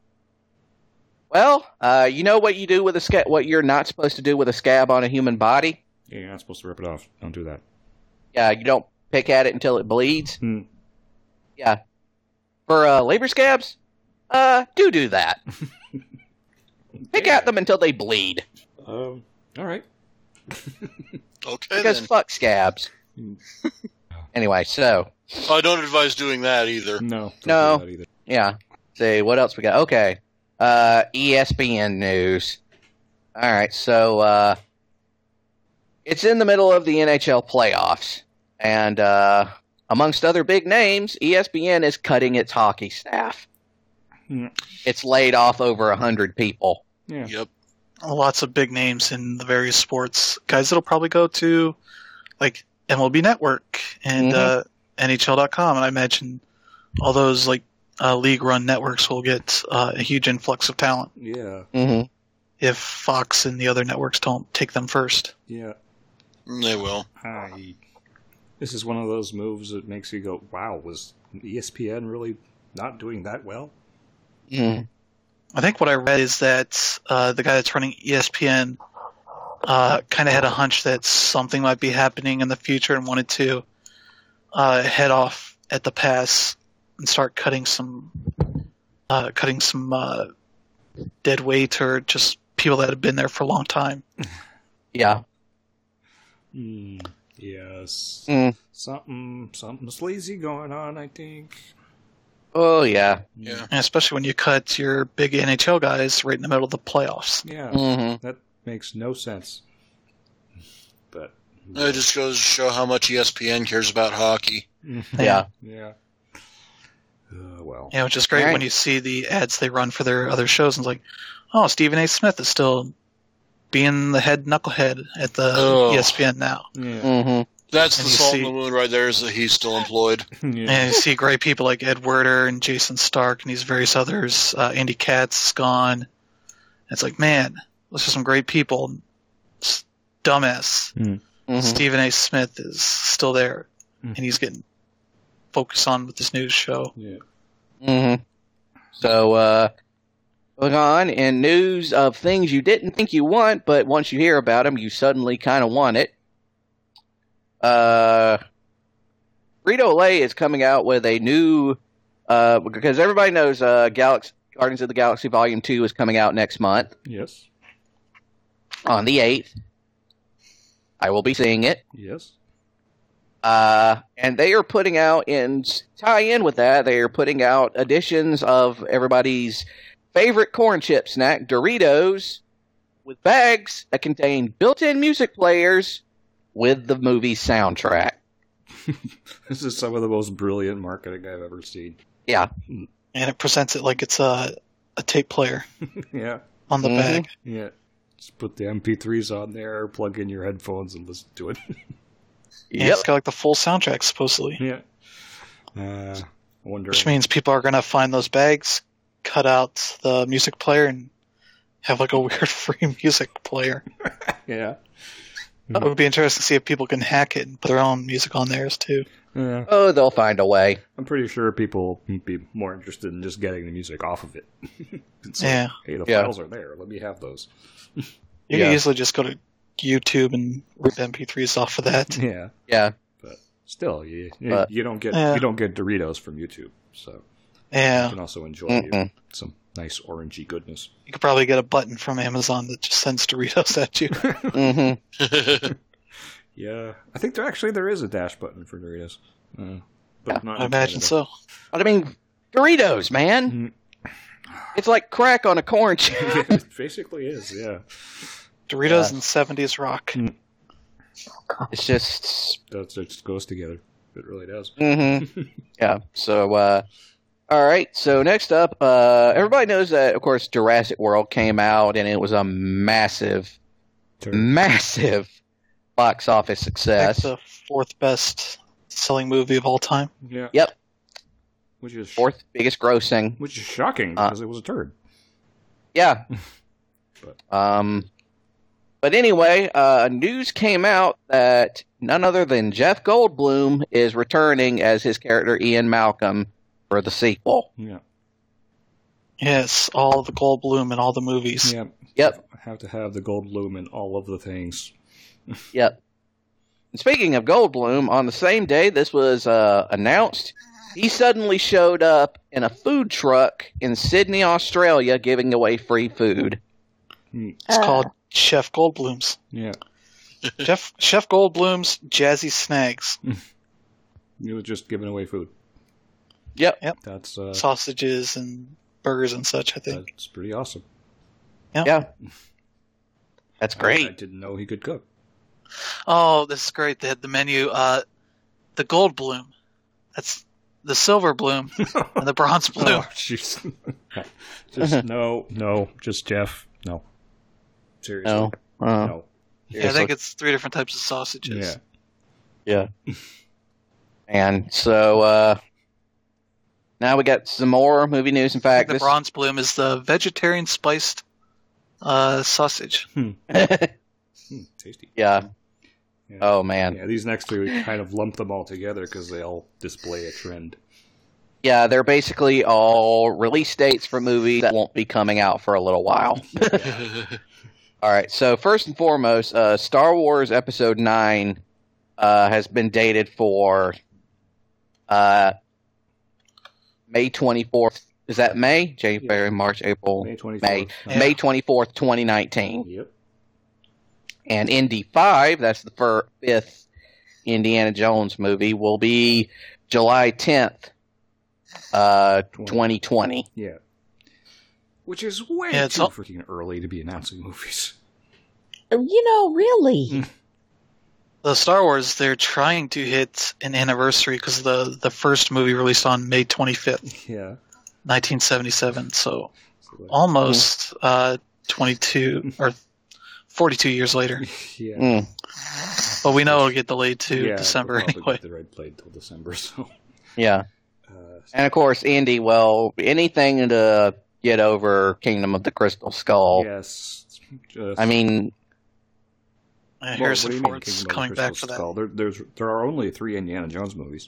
well, uh, you know what you do with a scab, what you're not supposed to do with a scab on a human body? Yeah, you're not supposed to rip it off. Don't do that. Yeah, you don't pick at it until it bleeds. Hmm. Yeah. For uh, labor scabs, uh, do do that. Pick Yeah. at them until they bleed. Um. All right. Okay, Because then. fuck scabs. Hmm. Anyway, so, I don't advise doing that either. No. Don't No. do that either. yeah. See, what else we got? Okay. Uh, E S P N news. All right, so uh, it's in the middle of the N H L playoffs, and uh, amongst other big names, E S P N is cutting its hockey staff. Yeah. it's laid off over a hundred people. Yeah. Yep. Lots of big names in the various sports. Guys that'll probably go to like M L B Network and Mhm. uh, N H L dot com, and I imagine all those like uh, league-run networks will get uh, a huge influx of talent Yeah. Mm-hmm. if Fox and the other networks don't take them first. Yeah. They will. I, this is one of those moves that makes you go, wow, was E S P N really not doing that well? Mm. I think what I read is that uh, the guy that's running E S P N uh, kind of had a hunch that something might be happening in the future and wanted to uh, head off at the pass and start cutting some uh, cutting some uh, dead weight or just people that have been there for a long time. Yeah. Hmm. Yes. Mm. Something, something sleazy going on, I think. Oh yeah. Yeah. And especially when you cut your big N H L guys right in the middle of the playoffs. Yeah. Mm-hmm. That makes no sense. But It just goes to show how much E S P N cares about hockey. Yeah. Yeah. Uh, well. Yeah, which is great Right. when you see the ads they run for their other shows and it's like, oh, Stephen A. Smith is still being the head knucklehead at the Oh. E S P N now. Yeah. Mm-hmm. That's And the you salt see- in the wound right there, is that he's still employed. Yeah. And you see great people like Ed Werder and Jason Stark and these various others. Uh, Andy Katz is gone. And it's like, man, those are some great people. S- Dumbass. Mm-hmm. Stephen A. Smith is still there. Mm. And he's getting focused on with this news show. Yeah. Mm-hmm. So, uh, going on in news of things you didn't think you want, but once you hear about them, you suddenly kind of want it. Uh, Frito-Lay is coming out with a new, uh, because everybody knows, uh, Galaxy, Guardians of the Galaxy Volume two is coming out next month Yes. on the eighth. I will be seeing it. Yes. Uh, and they are putting out, in tie in with that, they are putting out editions of everybody's favorite corn chip snack, Doritos, with bags that contain built-in music players with the movie soundtrack. This is some of the most brilliant marketing I've ever seen. Yeah. And it presents it like it's a, a tape player Yeah. on the Mhm. bag. Yeah. Just put the M P threes on there, plug in your headphones, and listen to it. Yeah, Yep. it's got like the full soundtrack, supposedly. yeah. Uh, I wonder. Which means people are going to find those bags, cut out the music player, and have like a weird free music player. Yeah. It would be interesting to see if people can hack it and put their own music on theirs too. Yeah. Oh, they'll find a way. I'm pretty sure people would be more interested in just getting the music off of it. It's like, Yeah. hey, the Yeah. files are there. Let me have those. You Yeah. can easily just go to YouTube and rip M P threes off of that. Yeah. Yeah. But still, you you, But- you don't get Yeah. you don't get Doritos from YouTube, so you Yeah, can also enjoy Mm-mm. some nice orangey goodness. you could probably get a button from Amazon that just sends Doritos at you. Mm-hmm. Yeah, I think there actually there is a dash button for Doritos, uh, but Yeah, not I in imagine Canada. so. But I mean, Doritos, man. It's like crack on a corn chip. It basically is, yeah. Doritos Yeah. and seventies rock. It's just That it just goes together. It really does. Mm-hmm. Yeah. So, uh, all right. So next up, uh, everybody knows that, of course, Jurassic World came out, and it was a massive, massive box office Like success. the fourth best selling movie of all time. Yeah. Yep. Which is Fourth biggest grossing. which is shocking Uh, because it was a turd. Yeah. But- Um. But anyway, uh, news came out that none other than Jeff Goldblum is returning as his character Ian Malcolm for the sequel. Yeah. Yes, all the Goldblum in all the movies. Yeah. Yep. I have to have the gold loom in all of the things. Yep. And speaking of Goldblum, on the same day this was uh, announced, he suddenly showed up in a food truck in Sydney, Australia, giving away free food. It's Uh, called Chef Goldblum's. Yeah. Chef Chef Goldblum's Jazzy Snags. He was just giving away food. Yep. That's uh, Sausages and burgers and such, I think. that's pretty awesome. Yeah. That's I, I great. didn't know he could cook. Oh, this is great. They had the menu. Uh, the Goldblum. That's the Silver Bloom and the Bronze Bloom. Oh, jeez. Just no, no, just Jeff. No. Seriously. No. Uh, No. Yeah, I think it's three different types of sausages. Yeah. Yeah. And so uh, now we got some more movie news. In fact, the this Bronze Bloom is the vegetarian spiced uh, sausage. Hmm, tasty. yeah. Yeah. Oh man. Yeah, these next three, we kind of lump them all together because they all display a trend. Yeah, they're basically all release dates for movies that won't be coming out for a little while. All right, so first and foremost, uh, Star Wars Episode nine uh, has been dated for uh, May twenty-fourth. Is that May? January, Yeah. March, April, May twenty-fourth. May. Yeah. May twenty-fourth, twenty nineteen. Yep. And Indy five, that's the fir- fifth Indiana Jones movie, will be July tenth, uh, twenty twenty. Yeah. Which is way Yeah, it's too all- freaking early to be announcing movies. You know, really. The Star Wars, they're trying to hit an anniversary because the, the first movie released on May twenty-fifth, Yeah. nineteen seventy-seven. So So, like, almost uh, twenty-two or forty-two years later. yeah. Mm, But we know it'll get delayed to yeah, December they'll probably anyway. get the right played till December, so. yeah. Uh, And of course, Indy, well, anything to get over Kingdom of the Crystal Skull. yes. Just, I mean, Uh, well, what Harrison do you mean, Ford's Kingdom of the coming Crystal back for that. Skull? There, there's, there are only three Indiana Jones movies.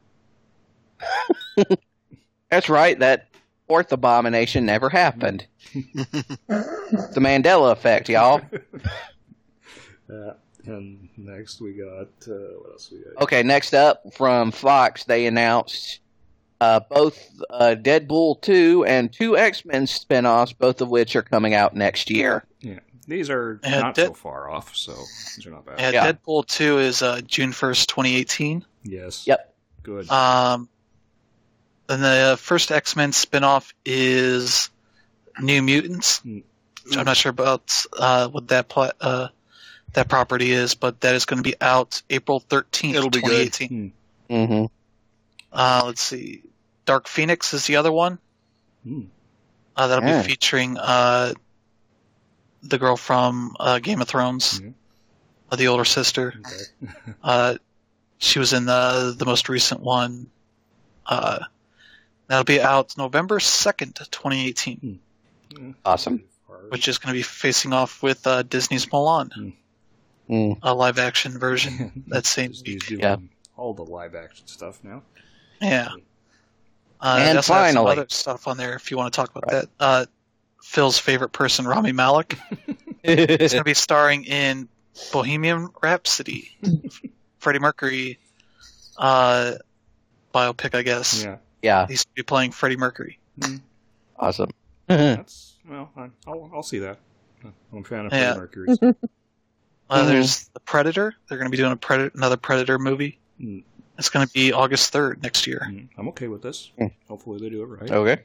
that's right, that fourth abomination never happened. The Mandela effect, y'all. Uh, and next we got, uh, what else we got? Okay, next up from Fox, they announced uh, both uh, Deadpool two and two X-Men spinoffs, both of which are coming out next year. Yeah. These are Yeah, not Dead- so far off, so these are not bad. Yeah, Yeah. Deadpool two is uh, June first, twenty eighteen. Yes. Yep. Good. Um, and the first X-Men spinoff is New Mutants. Mm. Which I'm not sure about uh, what that pla- uh, that property is, but that is going to be out April thirteenth, It'll be good. twenty eighteen. Mm-hmm. Uh, let's see. Dark Phoenix is the other one. Hmm. Uh, that'll Yeah. be featuring uh, the girl from uh, Game of Thrones, Yeah. uh, the older sister. Okay. Uh, she was in the the most recent one. Uh, that'll be out November second, twenty eighteen, Yeah. Awesome. which is going to be facing off with uh, Disney's Mulan, Mm. a live action version that same Disney's week. doing Yeah. all the live action stuff now. Yeah. Uh, And they also have some finally- other stuff on there if you want to talk about that. Uh, Phil's favorite person, Rami Malek, is going to be starring in Bohemian Rhapsody, Freddie Mercury uh, biopic, I guess. Yeah. Yeah, He's going to be playing Freddie Mercury. awesome. That's, well, I- I'll, I'll see that. I'm a fan of Yeah. Freddie Mercury. So. Uh, Mhm. There's The Predator. They're going to be doing a Predator, another Predator movie. Mm. It's going to be August third next year. Mm, I'm okay with this. Mm. Hopefully they do it right. Okay.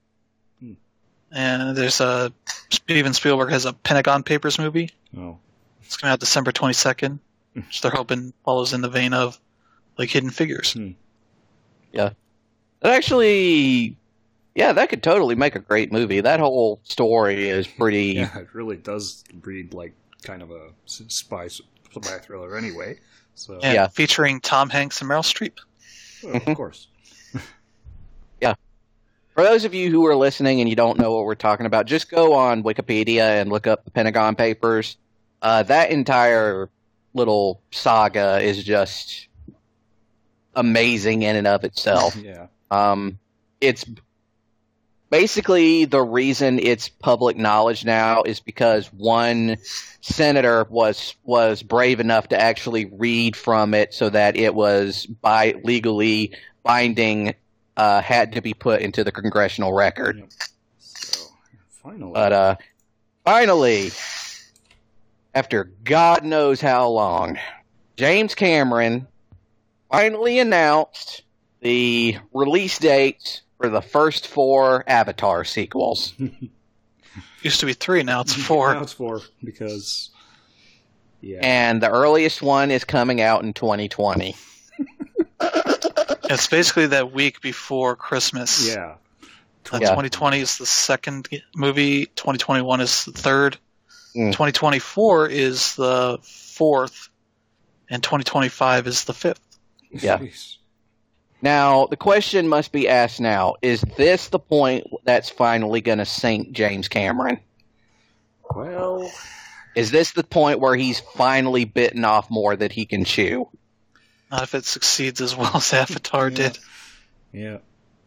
And there's a Steven Spielberg has a Pentagon Papers movie. Oh. It's coming out December twenty-second, which they're hoping follows in the vein of like Hidden Figures. That actually, yeah, that could totally make a great movie. That whole story is pretty. Yeah, it really does read like kind of a s- spy, spy thriller anyway. So, And Yeah. featuring Tom Hanks and Meryl Streep. well, of course. For those of you who are listening and you don't know what we're talking about, just go on Wikipedia and look up the Pentagon Papers. Uh, that entire little saga is just amazing in and of itself. Yeah. Um, it's basically the reason it's public knowledge now is because one senator was was brave enough to actually read from it so that it was by legally binding. Uh, had to be put into the congressional record. Yep. So, finally. But uh, finally, after God knows how long, James Cameron finally announced the release dates for the first four Avatar sequels. Used to be three, now it's Now four. it's four because, yeah. And the earliest one is coming out in twenty twenty. It's basically that week before Christmas. Yeah. Uh, Yeah. twenty twenty is the second movie. twenty twenty-one is the third. Mm. twenty twenty-four is the fourth. And twenty twenty-five is the fifth. Yeah. Jeez. Now, the question must be asked now, is this the point that's finally going to sink James Cameron? Well, Is this the point where he's finally bitten off more that he can chew? Not if it succeeds as well as Avatar Yeah. did. yeah.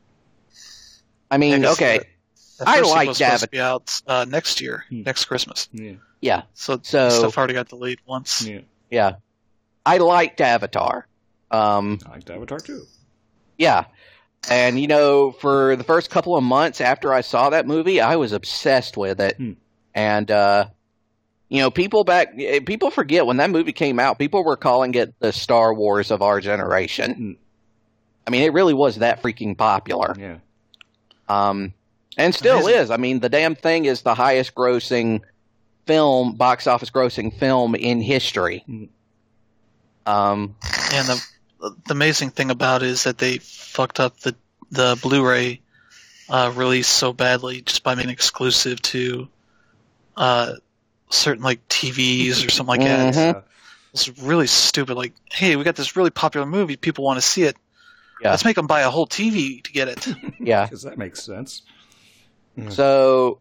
I mean, Yeah, 'cause okay, the- the I first like sequel's supposed to Avatar. be out uh, next year, Hmm. next Christmas. Yeah. yeah, So, So- stuff already got delayed once. Yeah. yeah. I liked Avatar. Um, I liked Avatar too. yeah. And, you know, for the first couple of months after I saw that movie, I was obsessed with it. Hmm. And, uh, you know, people back, eh, people forget when that movie came out, people were calling it the Star Wars of our generation. Hmm. I mean, it really was that freaking popular. Yeah. Um, and still Amazing. is. I mean, the damn thing is the highest grossing film, box office grossing film in history. Mm. Um, And the, the amazing thing about it is that they fucked up the the Blu-ray uh, release so badly just by making it exclusive to uh, certain like T Vs or something like that. Mhm. Uh, It's really stupid. Like, hey, we got this really popular movie. People want to see it. Yeah. Let's make them buy a whole T V to get it. yeah. Because that makes sense. Yeah. So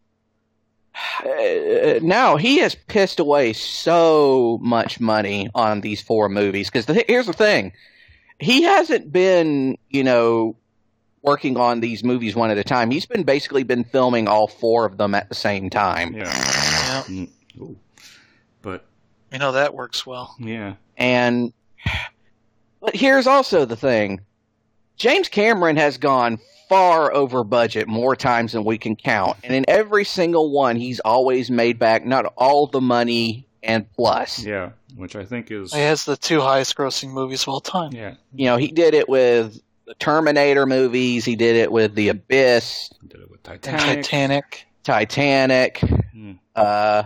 uh, now he has pissed away so much money on these four movies. Because the, here's the thing. He hasn't been, you know, working on these movies one at a time. He's been basically been filming all four of them at the same time. Yeah. Yeah, Mm. Ooh. But you know that works well. yeah. And but here's also the thing. James Cameron has gone far over budget more times than we can count. And in every single one, he's always made back not all the money and plus. Yeah. Which I think is. He has the two highest grossing movies of all time. Yeah. You know, he did it with the Terminator movies. He did it with The Abyss, Did it with And Titanic. Titanic. Titanic. Hmm. Uh,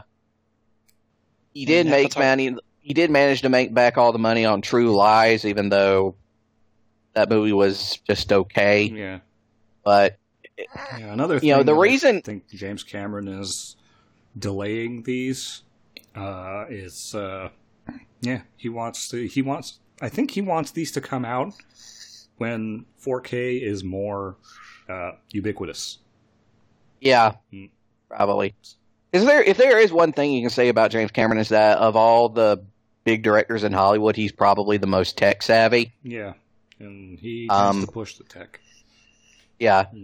he did And make Avatar. money. He did manage to make back all the money on True Lies, even though that movie was just okay. Yeah. But Yeah. Another thing. You know, the that reason- I think James Cameron is delaying these uh, is uh, yeah he wants to he wants I think he wants these to come out when four K is more uh, ubiquitous. yeah, Hmm. probably. Is there if there is one thing you can say about James Cameron is that of all the big directors in Hollywood, he's probably the most tech savvy. Yeah, and he Um, tends to push the tech. Yeah. Hmm.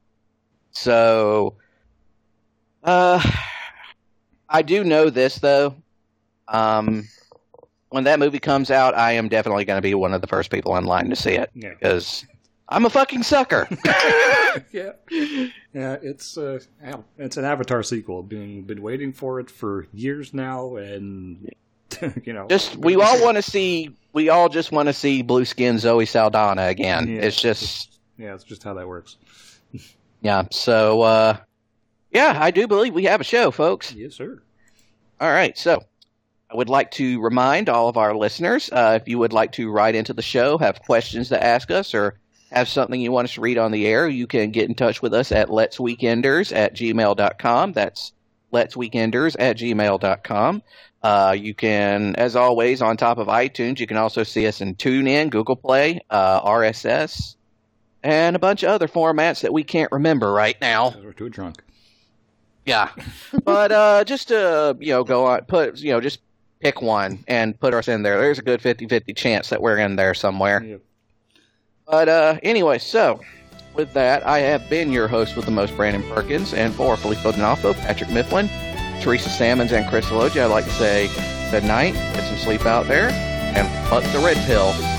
So, uh, I do know this though. Um, when that movie comes out, I am definitely going to be one of the first people in line to see it Yeah. because I'm a fucking sucker. yeah, yeah. It's uh, Av- it's an Avatar sequel. Been been waiting for it for years now, and you know, Just we all want to see. We all just want to see blue skin Zoe Saldana again. Yeah. It's just yeah, it's just how that works. yeah. So uh, yeah, I do believe we have a show, folks. Yes, sir. All right, so I would like to remind all of our listeners, uh, if you would like to write into the show, have questions to ask us, or have something you want us to read on the air, you can get in touch with us at letsweekenders at gmail dot com. That's letsweekenders at gmail dot com. Uh, you can, as always, on top of iTunes, you can also see us in TuneIn, Google Play, uh, R S S, and a bunch of other formats that we can't remember right now. We're too drunk. Yeah, but uh, just to you know, go on, put you know, just pick one and put us in there. There's a good fifty-fifty chance that we're in there somewhere. Yep. But uh, anyway, so with that, I have been your host with the most, Brandon Perkins, and for Felipe Donalfo, Patrick Mifflin, Teresa Salmons, and Chris Elogia, I'd like to say good night, get some sleep out there, and fuck the red pill.